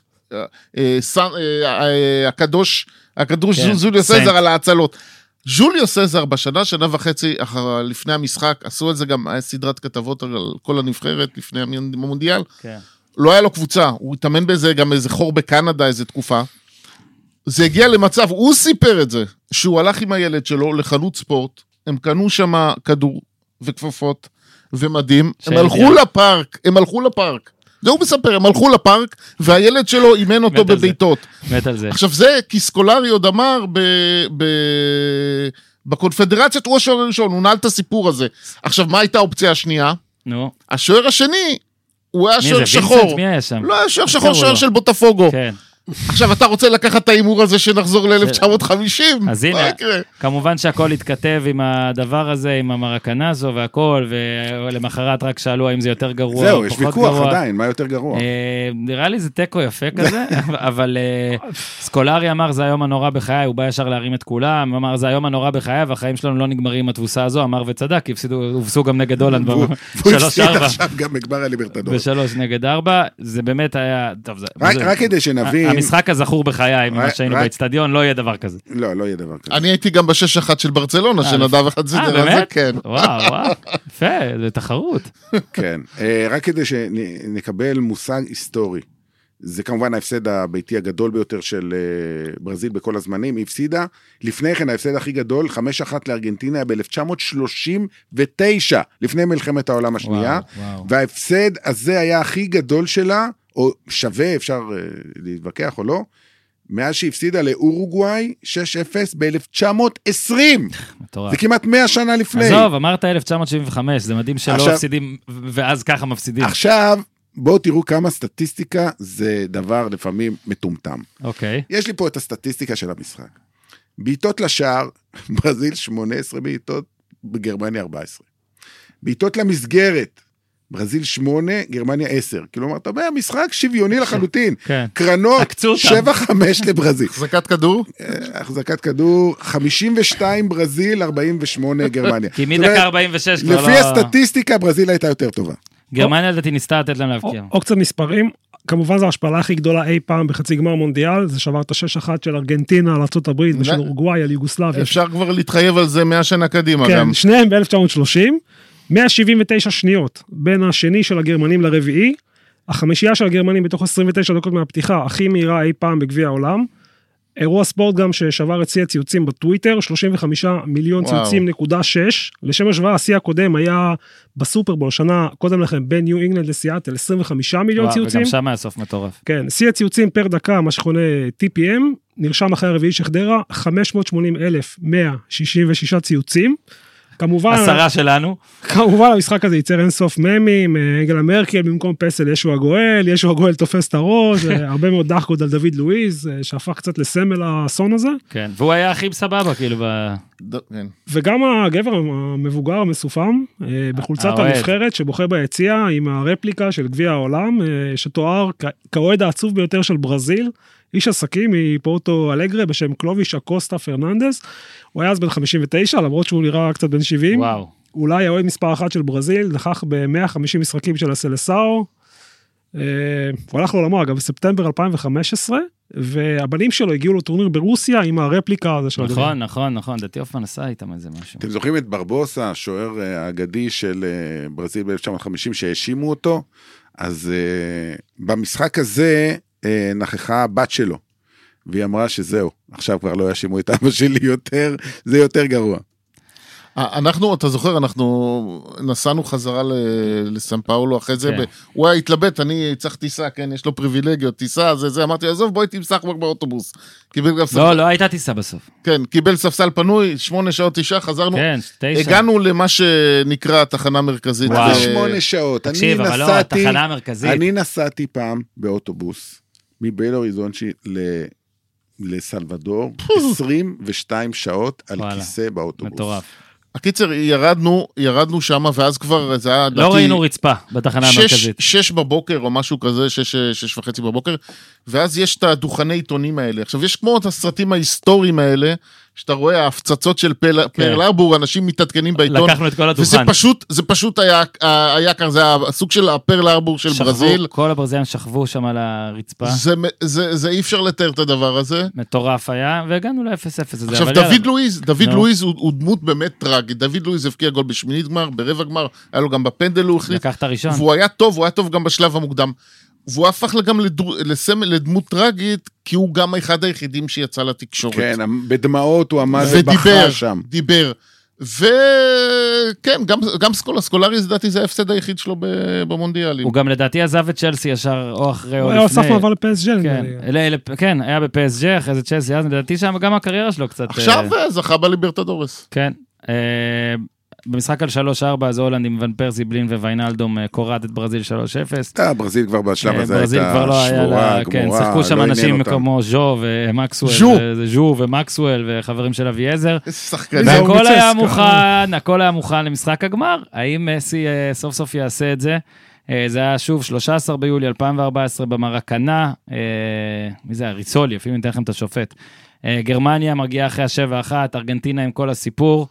הקדוש, הקדוש ז'וליו סזר על ההצלות. ז'וליו סזר בשנה, שנה וחצי לפני המשחק, עשו את זה גם, היה סדרת כתבות על כל הנבחרת לפני המונדיאל. לא היה לו קבוצה, הוא התאמן באיזה, גם איזה חור בקנדה, איזה תקופה. זה הגיע למצב, הוא סיפר את זה, שהוא הלך עם הילד שלו לחנות ספורט, הם קנו שם כדור וכפפות ומדים, הם הלכו לפארק, הם הלכו לפארק. זה הוא מספר, הם הלכו לפארק, והילד שלו אימן אותו בביתות. מת על זה. עכשיו זה, כי סקולרי עוד אמר, בקונפדרציית הוא השוער הראשון, הוא נעל את הסיפור הזה. עכשיו, מה הייתה האופציה השנייה? נו. השוער השני, הוא היה שוער שחור. מי היה שם? לא היה שוער שחור, שוער של בוטפוגו. כן. עכשיו, אתה רוצה לקחת את האימור הזה שנחזור ל-אלף תשע מאות וחמישים? אז הנה, כמובן שהכל התכתב עם הדבר הזה, עם המרקנזו והכל, ולמחרת רק שאלו האם זה יותר גרוע. זהו, יש ויכוח עדיין, מה יותר גרוע? נראה לי זה טקו יפה כזה, אבל סקולרי אמר, זה היום הנורא בחיי, הוא בא ישר להרים את כולם, אמר, זה היום הנורא בחיי, והחיים שלנו לא נגמרים עם התבוסה הזו, אמר וצדק, הובסו גם נגד הולנד, שלוש ארבע. בשלוש נגד ארבע, זה באמת היה, טוב, זה... רק כדי שנבין המשחק הזכור בחיי, ממה שהיינו באצטדיון, לא יהיה דבר כזה. לא, לא יהיה דבר כזה. אני הייתי גם בשש אחת של ברצלונה, שנדב אחד זה דרך זה, כן. וואו, וואו, יפה, זה תחרות. כן, רק כדי שנקבל מושג היסטורי, זה כמובן ההפסד הביתי הגדול ביותר של ברזיל בכל הזמנים, היא הפסידה, לפני כן ההפסד הכי גדול, חמש אחת לארגנטינה ב-אלף תשע מאות שלושים ותשע, לפני מלחמת העולם השנייה, וההפסד הזה היה הכי גדול שלה, או שווה, אפשר להתווכח או לא, מאז שהפסידה לאורוגוואי שש אפס ב-אלף תשע מאות עשרים. זה כמעט מאה שנה לפני. עזוב, אמרת אלף תשע מאות שבעים וחמש, זה מדהים שלא מפסידים, ואז ככה מפסידים. עכשיו, בואו תראו כמה סטטיסטיקה זה דבר לפעמים מטומטם. אוקיי. יש לי פה את הסטטיסטיקה של המשחק. בעיטות לשער, ברזיל שמונה עשרה בעיטות, בגרמניה ארבע עשרה. בעיטות למסגרת, ברזיל שמונה, גרמניה עשר. כלומר, אתה אומר, משחק שוויוני לחלוטין. קרנות, שבע חמש לברזיל. החזקת כדור? החזקת כדור, חמישים ושתיים ברזיל, ארבעים ושמונה גרמניה. כי מדקה ארבעים ושש כבר לא... לפי הסטטיסטיקה, ברזיל הייתה יותר טובה. גרמניה לדעתי ניסתה לתת להם להבקיע. או קצת מספרים, כמובן זו ההשפלה הכי גדולה אי פעם בחצי גמר מונדיאל, זה שבר את השש אחת של ארגנטינה על ארצות הברית ושל אורוגוואי על יוגוסלביה. אפשר כבר להתחייב על זה מאה שנה קדימה גם. כן, שניהם ב-אלף תשע מאות שלושים. מאה שבעים ותשע שניות בין השני של הגרמנים לרביעי, החמישייה של הגרמנים בתוך עשרים ותשע דקות מהפתיחה, הכי מהירה אי פעם בגביע העולם, אירוע ספורט גם ששבר את שיא הציוצים בטוויטר, שלושים וחמישה מיליון ציוצים נקודה שש, לשם השוואה, השיא הקודם היה בסופרבול, שנה קודם לכם, בין ניו אינגלנד לסיאטל, עשרים וחמישה מיליון ציוצים. וגם שם היה סוף מטורף. כן, שיא הציוצים פר דקה, מה שכונה טי פי אם, נרשם אחרי הרביעי שחדרה, חמש מאות שמונים אלף מאה שישים ושישה ציוצים, כמובן, עשרה שלנו. כמובן, המשחק הזה ייצר אינסוף ממים, אנגלה מרקל במקום פסל ישו הגואל, ישו הגואל תופס את הראש, הרבה מאוד דחקות על דוד לואיז, שהפך קצת לסמל האסון הזה. כן, והוא היה הכי סבבה, כאילו, ב... וגם הגבר המבוגר המסופם, בחולצת הנבחרת, שבוחר ביציע עם הרפליקה של גביע העולם, שתואר כאוהד העצוב ביותר של ברזיל, איש עסקים מפורטו אלגרה בשם קלוביש אקוסטה פרננדס, הוא היה אז בן חמישים ותשע, למרות שהוא נראה קצת בן שבעים, וואו. אולי האוהד מספר אחת של ברזיל, נכח ב-מאה וחמישים משחקים של הסלסאו, הוא הלך לעולמו, אגב, בספטמבר אלפיים וחמש עשרה, והבנים שלו הגיעו לטורניר ברוסיה עם הרפליקה הזה של הגביע. נכון, נכון, נכון, דתי אופן עשה איתם איזה משהו. אתם זוכרים את ברבוסה, השוער האגדי של ברזיל ב-אלף תשע מאות וחמישים, שהאשימו אותו? אז במשחק הזה נכחה הבת שלו, והיא אמרה שזהו, עכשיו כבר לא יאשימו את אבא שלי יותר, זה יותר גרוע. אנחנו, אתה זוכר, אנחנו נסענו חזרה לסן פאולו אחרי זה, הוא היה התלבט, אני צריך טיסה, כן, יש לו פריבילגיות, טיסה, זה זה, אמרתי, עזוב, בואי תמסך כבר באוטובוס. לא, לא הייתה טיסה בסוף. כן, קיבל ספסל פנוי, שמונה שעות תשעה, חזרנו, כן, תשע. הגענו למה שנקרא תחנה מרכזית. מה זה שמונה שעות? תקשיב, אבל לא, התחנה המרכזית. אני נסעתי פעם באוטובוס, מבייל הוריזונצ'י לסלבדור, עשרים ושתיים שעות על כיסא באוטובוס. מטורף. הקיצר, ירדנו, ירדנו שם, ואז כבר זה היה... לא ראינו רצפה בתחנה המרכזית. שש בבוקר או משהו כזה, שש, שש וחצי בבוקר, ואז יש את הדוכני עיתונים האלה. עכשיו, יש כמו את הסרטים ההיסטוריים האלה, שאתה רואה ההפצצות של פרל ארבור, אנשים מתעדכנים בעיתון. לקחנו את כל הדוכן. וזה פשוט, זה פשוט היה, היה כאן, זה הסוג של הפרל ארבור של שכבו, ברזיל. כל הברזילים שכבו שם על הרצפה. זה, זה, זה אי אפשר לתאר את הדבר הזה. מטורף היה, והגענו ל-אפס אפס. עכשיו, דוד לואיז, דוד לואיז הוא, הוא דמות באמת טרגית. דוד לואיז הבקיע גול בשמינית גמר, ברבע גמר, היה לו גם בפנדל הוא החליט. לקח את הראשון. והוא היה טוב, הוא היה טוב גם בשלב המוקדם. והוא הפך גם לסמל, לדמות טרגית, כי הוא גם אחד היחידים שיצא לתקשורת. כן, בדמעות הוא עמד ובכה שם. דיבר, וכן, גם, גם סקולה, סקולרי, לדעתי, זה ההפסד היחיד שלו במונדיאלים. הוא גם לדעתי עזב את צ'לסי ישר, או אחרי או לפני. הוא היה מעבר לפ.אס.ג'י. כן, היה בפ.אס.ג'י, אחרי זה צ'לסי, אז לדעתי שם גם הקריירה שלו קצת... עכשיו זכה בליברטדורס. כן, במשחק על שלוש ארבע, אז הולנד עם ון פרסי, בלין וויינלדום קורט את ברזיל שלוש אפס. ברזיל כבר בשלב הזה ברזיל כבר לא היה לה, כן, שחקו שם אנשים כמו ז'ו ומקסואל, ז'ו ומקסואל וחברים של אביעזר. והכל היה מוכן, הכל היה מוכן למשחק הגמר. האם מסי סוף סוף יעשה את זה? זה היה שוב שלושה עשר ביולי אלפיים וארבע עשרה במרקנה, מי זה? ריצולי, אפילו ניתן לכם את השופט. גרמניה מגיעה אחרי השבע אחת, ארגנטינה עם כל הסיפור.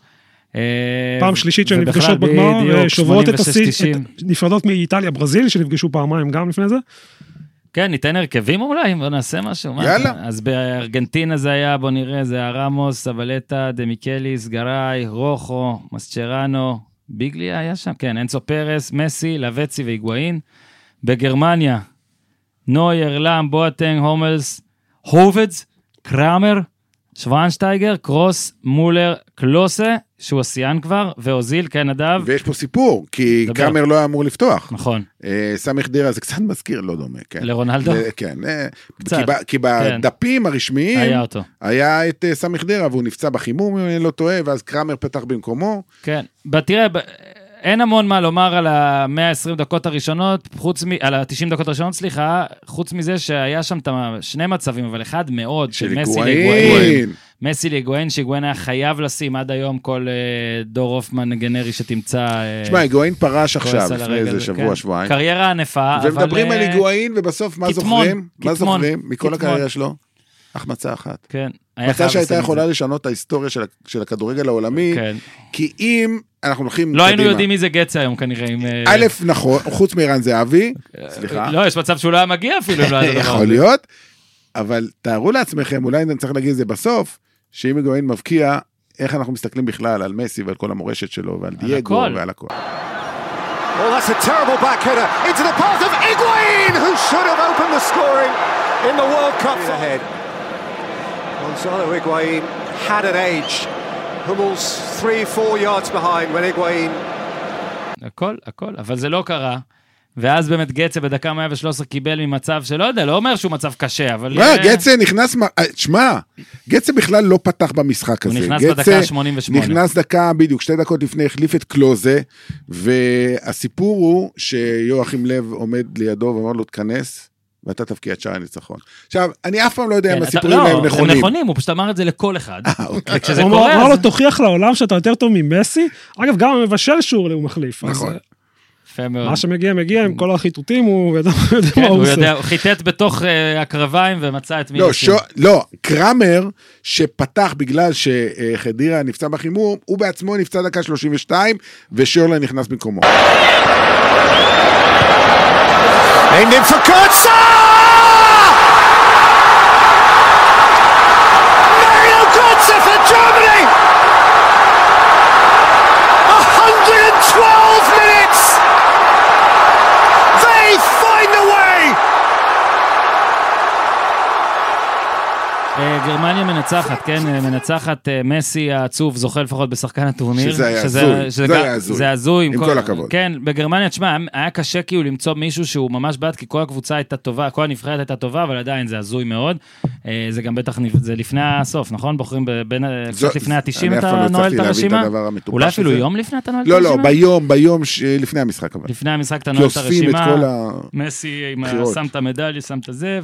פעם שלישית שהן נפגשות בגמר, שוברות את השיא, נפרדות מאיטליה, ברזיל, שנפגשו פעמיים גם לפני זה. כן, ניתן הרכבים אולי, בוא נעשה משהו. יאללה. אז בארגנטינה זה היה, בוא נראה, זה היה רמוס, סבלטה, דמיקליס, גראי, רוחו, מסצ'רנו, ביגליה היה שם, כן, אנסו פרס, מסי, לבצי והיגואין. בגרמניה, נויר, לם, בואטנג, הומלס, הובדס, קראמר, שוונשטייגר, קרוס, מולר, קלוסה, שהוא הסיין כבר, ואוזיל, כן, נדב. ויש פה סיפור, כי דבר. קאמר לא היה אמור לפתוח. נכון. אה, סמיך דירה, זה קצת מזכיר, לא דומה. כן. לרונלדו? כן. אה, קצת. כי, ב, כי בדפים כן. הרשמיים, היה אותו. היה את uh, סמיך דירה, והוא נפצע בחימום, אם אני לא טועה, ואז קראמר פתח במקומו. כן. תראה, אין המון מה לומר על ה-מאה ועשרים דקות הראשונות, חוץ מ... על ה-תשעים דקות הראשונות, סליחה, חוץ מזה שהיה שם שני מצבים, אבל אחד מאוד, של מסי להיגואין. מסי להיגואין, שהיגואין היה חייב לשים עד היום כל דור אופמן גנרי שתמצא... תשמע, היגואין פרש עכשיו, לפני איזה שבוע, שבועיים. קריירה ענפה, אבל... ומדברים על היגואין, ובסוף מה זוכרים? מה זוכרים? מכל הקריירה שלו? החמצה אחת. כן. מצא שהייתה יכולה לשנות את ההיסטוריה של הכדורגל העולמי, כי אם אנחנו הולכים... לא היינו יודעים מי זה גצה היום כנראה. א', נכון, חוץ מערן זהבי, סליחה. לא, יש מצב שהוא לא היה מגיע אפילו. יכול להיות, אבל תארו לעצמכם, אולי אני צריך להגיד את זה בסוף, שאם היגואין מבקיע, איך אנחנו מסתכלים בכלל על מסי ועל כל המורשת שלו, ועל דייגו ועל הכל. Well, that's a terrible back header into the path of Higuain, who should have opened the scoring in the World Cup ahead. Gonzalo Higuain had an edge. Hummels three, four yards behind when Higuain... הכל, הכל, אבל זה לא קרה. ואז באמת גצה בדקה מאה ושלוש עשרה קיבל ממצב שלא יודע, לא אומר שהוא מצב קשה, אבל... מה, גצה נכנס... תשמע, גצה בכלל לא פתח במשחק הזה. הוא נכנס בדקה שמונים ושמונה. נכנס דקה, בדיוק, שתי דקות לפני, החליף את קלוזה, והסיפור הוא שיואכים לב עומד לידו ואומר לו, תכנס, ואתה תפקיע את שער הניצחון. עכשיו, אני אף פעם לא יודע אם הסיפורים האלה נכונים. לא, הם נכונים, הוא פשוט אמר את זה לכל אחד. וכשזה הוא קורה... אמר לו, תוכיח לעולם שאתה יותר טוב ממסי. אגב, גם המבשל שורלי הוא מחליף. נכון. מה שמגיע, מגיע עם כל החיתותים, הוא יודע מה הוא עושה. הוא חיתת בתוך הקרביים ומצא את מי... לא, קרמר, שפתח בגלל שחדירה נפצע בחימום, הוא בעצמו נפצע דקה שלושים ושתיים, ושורלי נכנס במקומו. Aimed in for Kurtza! Mario Kurtza for Germany! one hundred twelve minutes! They find a way! גרמניה מנצחת, כן, מנצחת, מסי העצוב זוכה לפחות בשחקן הטורניר. שזה היה הזוי, זה היה הזוי. זה הזוי. עם כל הכבוד. כן, בגרמניה, תשמע, היה קשה כאילו למצוא מישהו שהוא ממש בעד, כי כל הקבוצה הייתה טובה, כל הנבחרת הייתה טובה, אבל עדיין זה הזוי מאוד. זה גם בטח, זה לפני הסוף, נכון? בוחרים בין, קצת לפני ה-תשעים אתה נועל את הרשימה? אולי אפילו יום לפני אתה נועל את הרשימה? לא, לא, ביום, ביום לפני המשחק. לפני המשחק אתה נועל את הרשימה. מסי שם את המדליה, שם את זה,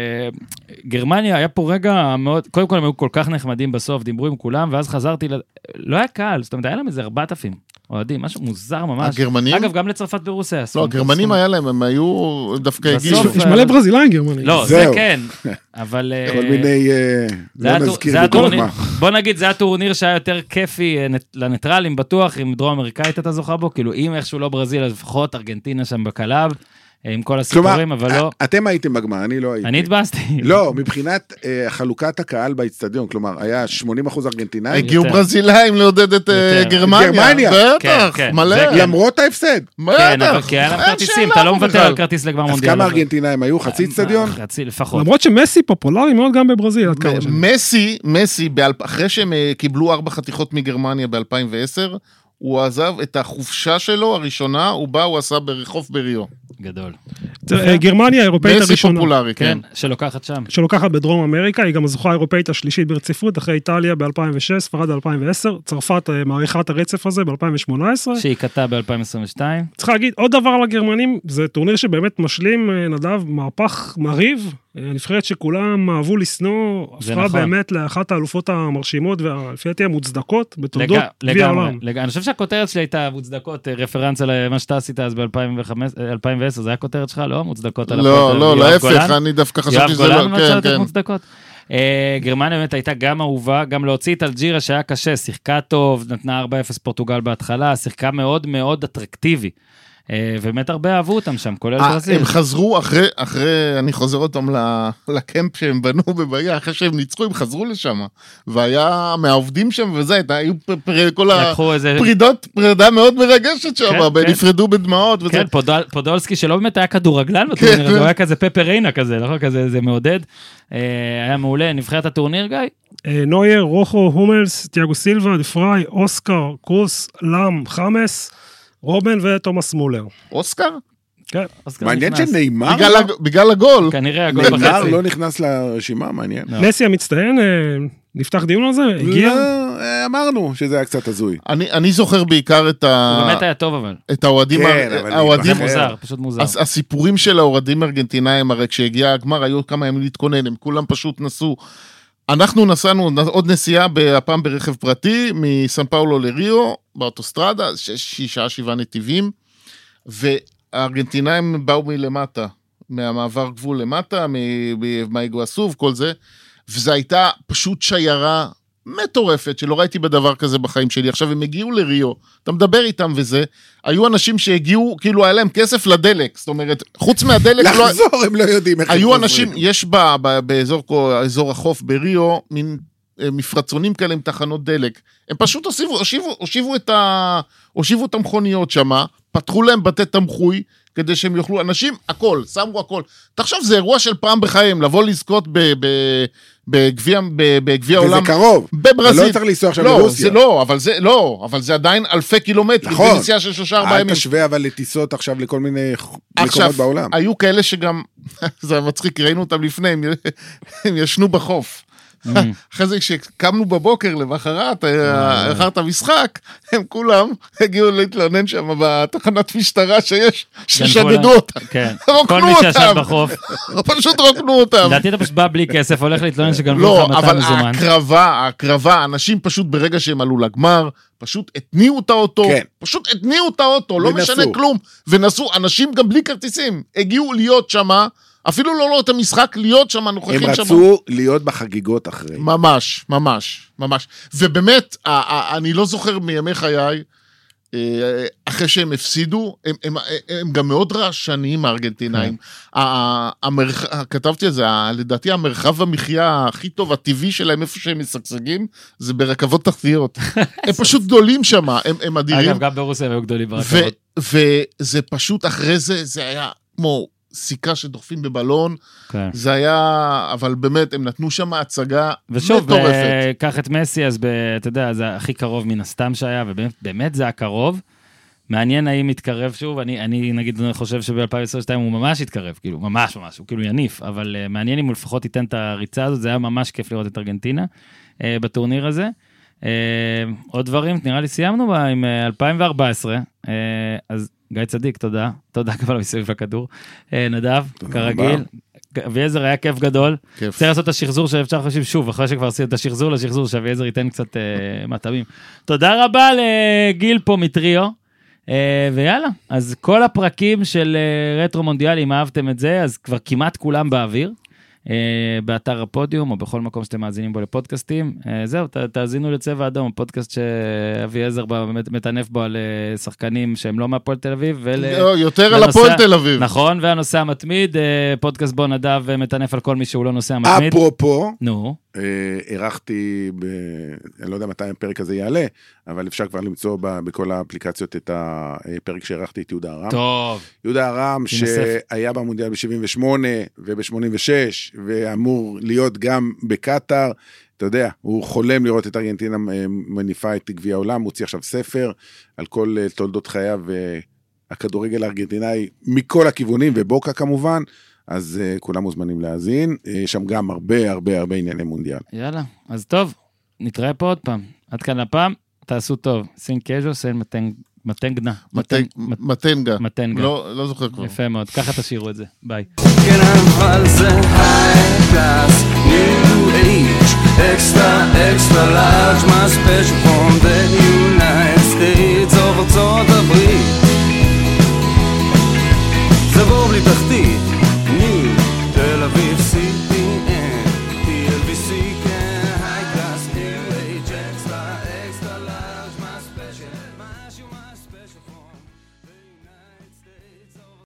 וגרמניה היה פה רגע מאוד, קודם כל הם היו כל כך נחמדים בסוף, דיברו עם כולם, ואז חזרתי, לא היה קל, זאת אומרת, היה להם איזה ארבעת אלפים אוהדים, משהו מוזר ממש. הגרמנים? אגב, גם לצרפת ברוסיה. לא, הגרמנים היה להם, הם היו דווקא הגישו. יש מלא ברזילאים גרמנים. לא, זה כן, אבל... כל מיני, לא נזכיר בגומה. בוא נגיד, זה הטורניר שהיה יותר כיפי לניטרלים, בטוח, עם דרום אמריקאית אתה זוכה בו, כאילו אם איכשהו לא ברזיל, אז לפחות ארגנטינה שם בקלאב, עם כל הסיפורים, אבל לא... אתם הייתם בגמר, אני לא הייתי. אני התבאסתי. לא, מבחינת חלוקת הקהל באצטדיון, כלומר, היה שמונים אחוז ארגנטינאים. הגיעו ברזילאים לעודד את גרמניה. גרמניה. בטח, מלא. למרות ההפסד. כן, אבל כי היה להם כרטיסים, אתה לא מוותר על כרטיס לגמר מונדיאל. אז כמה ארגנטינאים היו? חצי אצטדיון? חצי לפחות. למרות שמסי פופולרי מאוד גם בברזיל. מסי, מסי, אחרי שהם קיבלו ארבע חתיכות מגרמניה ב-אלפיים ועשר, הוא עזב את החופשה שלו הראשונה, הוא בא, הוא עשה ברחוב בריו. גדול. גרמניה האירופאית הראשונה. מסי פופולרי, כן. שלוקחת שם. שלוקחת בדרום אמריקה, היא גם הזוכה האירופאית השלישית ברציפות, אחרי איטליה ב-אלפיים ושש, ספרד ב-אלפיים ועשר, צרפת מעריכה את הרצף הזה ב-אלפיים ושמונה עשרה. שהיא קטעה ב-אלפיים עשרים ושתיים. צריך להגיד, עוד דבר על הגרמנים, זה טורניר שבאמת משלים, נדב, מהפך מריב, הנבחרת שכולם אהבו לסנוע, הפכה באמת לאחת האלופות המרשימות והלפי דעתי המוצדקות בתולדות גביע העולם. אני חושב שהכותרת שלי הייתה מוצדקות, רפרנס על מה שאתה עשית אז ב-אלפיים ועשר, זה היה הכותרת שלך, לא? מוצדקות על הפוטר. לא, לא, להפך, אני דווקא חשבתי שזה לא, יואב גולן מצא את מוצדקות. גרמניה באמת הייתה גם אהובה, גם להוציא את אלג'יריה שהיה קשה, שיחקה טוב, נתנה ארבע אפס פורטוגל בהתחלה, שיחקה מאוד מאוד אטרקטיבי. ובאמת הרבה אהבו אותם שם, כולל ברזיל. הם חזרו אחרי, אחרי, אני חוזר אותם לקמפ שהם בנו בבעיה, אחרי שהם ניצחו, הם חזרו לשם, והיה מהעובדים שם, וזה, היו כל הפרידות, פרידה מאוד מרגשת שם, נפרדו בדמעות. כן, פודולסקי שלא באמת היה כדורגלן בטורניר, הוא היה כזה פפר ריינה כזה, נכון? כזה, זה מעודד. היה מעולה, נבחרת הטורניר, גיא? נויר, רוחו, הומלס, תיאגו סילבה, דפראי, אוסקר, קרוס, לם, חמאס, רובן ותומאס מולר. אוסקר? כן. מעניין שנאמר... בגלל הגול. כנראה הגול בחצי. נאמר לא נכנס לרשימה, מעניין. מסי המצטיין, נפתח דיון על זה? הגיע? אמרנו שזה היה קצת הזוי. אני זוכר בעיקר את ה... הוא באמת היה טוב אבל. את האוהדים... זה מוזר, פשוט מוזר. הסיפורים של האוהדים ארגנטינאים, הרי כשהגיע הגמר, היו כמה ימים להתכונן, הם כולם פשוט נסו... אנחנו נסענו עוד נסיעה הפעם ברכב פרטי, מסן פאולו לריו, באוטוסטרדה, שישה, שבעה נתיבים, והארגנטינאים באו מלמטה, מהמעבר גבול למטה, מהאיגואסו, כל זה, וזו הייתה פשוט שיירה מטורפת, שלא ראיתי בדבר כזה בחיים שלי. עכשיו הם הגיעו לריו, אתה מדבר איתם וזה, היו אנשים שהגיעו, כאילו היה להם כסף לדלק, זאת אומרת, חוץ מהדלק... לחזור, לא... הם לא יודעים איך... היו אנשים, יש בה, באזור, באזור החוף בריו, מין מפרצונים כאלה עם תחנות דלק, הם פשוט הושיבו, הושיבו, הושיבו את ה... הושיבו את המכוניות שמה, פתחו להם בתי תמחוי, כדי שהם יוכלו, אנשים, הכל, שמו הכל. תחשוב, זה אירוע של פעם בחיים, לבוא לזכות בגביע העולם. וזה קרוב. בברזיל. לא צריך לנסוע עכשיו לא, לרוסיה. זה לא, אבל זה, לא, אבל זה עדיין אלפי קילומטרים. נכון. זה נסיעה של שלושה ארבעה ימים. אל תשווה אבל לטיסות עכשיו לכל מיני מקומות בעולם. היו כאלה שגם, זה מצחיק, ראינו אותם לפני, הם ישנו בחוף. אחרי זה כשקמנו בבוקר למחרת, אחרת המשחק, הם כולם הגיעו להתלונן שם בתחנת משטרה שיש, ששדדו אותם. כל מי שישב בחוף. פשוט רוקנו אותם. לדעתי אתה פשוט בא בלי כסף, הולך להתלונן שגנבו לך מאתיים מזומן. לא, אבל ההקרבה, ההקרבה, אנשים פשוט ברגע שהם עלו לגמר, פשוט התניעו את האוטו, פשוט התניעו את האוטו, לא משנה כלום, ונסו, אנשים גם בלי כרטיסים, הגיעו להיות שמה, אפילו לא לא את המשחק, להיות שם, נוכחים שם. הם רצו להיות בחגיגות אחרי. ממש, ממש, ממש. ובאמת, אני לא זוכר מימי חיי, אחרי שהם הפסידו, הם, הם, הם גם מאוד רעשניים, הארגנטינאים. המרח... כתבתי את זה, לדעתי המרחב המחיה הכי טוב, הטבעי שלהם, איפה שהם משגשגים, זה ברכבות תחתיות. הם פשוט גדולים שם, הם, הם אדירים. אגב, גם ברוסיה הם היו גדולים ברכבות. וזה פשוט, אחרי זה, זה היה כמו סיכה שדוחפים בבלון, כן. זה היה, אבל באמת, הם נתנו שם הצגה ושוב, מטורפת. ושוב, קח את מסי, אז ב, אתה יודע, זה הכי קרוב מן הסתם שהיה, ובאמת זה היה קרוב. מעניין האם יתקרב שוב, אני, אני נגיד חושב שב-אלפיים עשרים ושתיים הוא ממש יתקרב, כאילו, ממש ממש, הוא כאילו יניף, אבל uh, מעניין אם הוא לפחות ייתן את הריצה הזאת, זה היה ממש כיף לראות את ארגנטינה uh, בטורניר הזה. Uh, עוד דברים, נראה לי סיימנו בה עם uh, אלפיים וארבע עשרה, uh, אז גיא צדיק, תודה, תודה כבר מסביב לכדור. נדב, כרגיל, אביעזר היה כיף גדול. צריך לעשות את השחזור שאפשר לחשוב שוב, אחרי שכבר עשינו את השחזור לשחזור, שאביעזר ייתן קצת מטעמים. תודה רבה לגיל פה מטריו, ויאללה, אז כל הפרקים של רטרו מונדיאל, אם אהבתם את זה, אז כבר כמעט כולם באוויר. באתר הפודיום, או בכל מקום שאתם מאזינים בו לפודקאסטים. זהו, תאזינו לצבע אדום, פודקאסט שאבי עזר מטנף בו על שחקנים שהם לא מהפועל תל אביב. יותר על הפועל תל אביב. נכון, והנושא המתמיד, פודקאסט בו נדב מטנף על כל מי שהוא לא נושא המתמיד. אפרופו, נו. ערכתי, אני לא יודע מתי הפרק הזה יעלה, אבל אפשר כבר למצוא בכל האפליקציות את הפרק שערכתי את יהודה הרם. טוב. יהודה הרם שהיה במונדיאל ב-שבעים ושמונה וב-שמונים ושש, ואמור להיות גם בקטר, אתה יודע, הוא חולם לראות את ארגנטינה מניפה את גביע העולם, הוא הוציא עכשיו ספר על כל תולדות חייו, והכדורגל הארגנטינאי מכל הכיוונים, ובוקה כמובן, אז uh, כולם מוזמנים להאזין, יש שם גם הרבה הרבה הרבה ענייני מונדיאל. יאללה, אז טוב, נתראה פה עוד פעם. עד כאן הפעם, תעשו טוב. סין קז'ו, סין מתנגנה. מתנגה. מתנגה. לא זוכר כבר. יפה מאוד, ככה תשאירו את זה. ביי. Extra, extra large, my special form.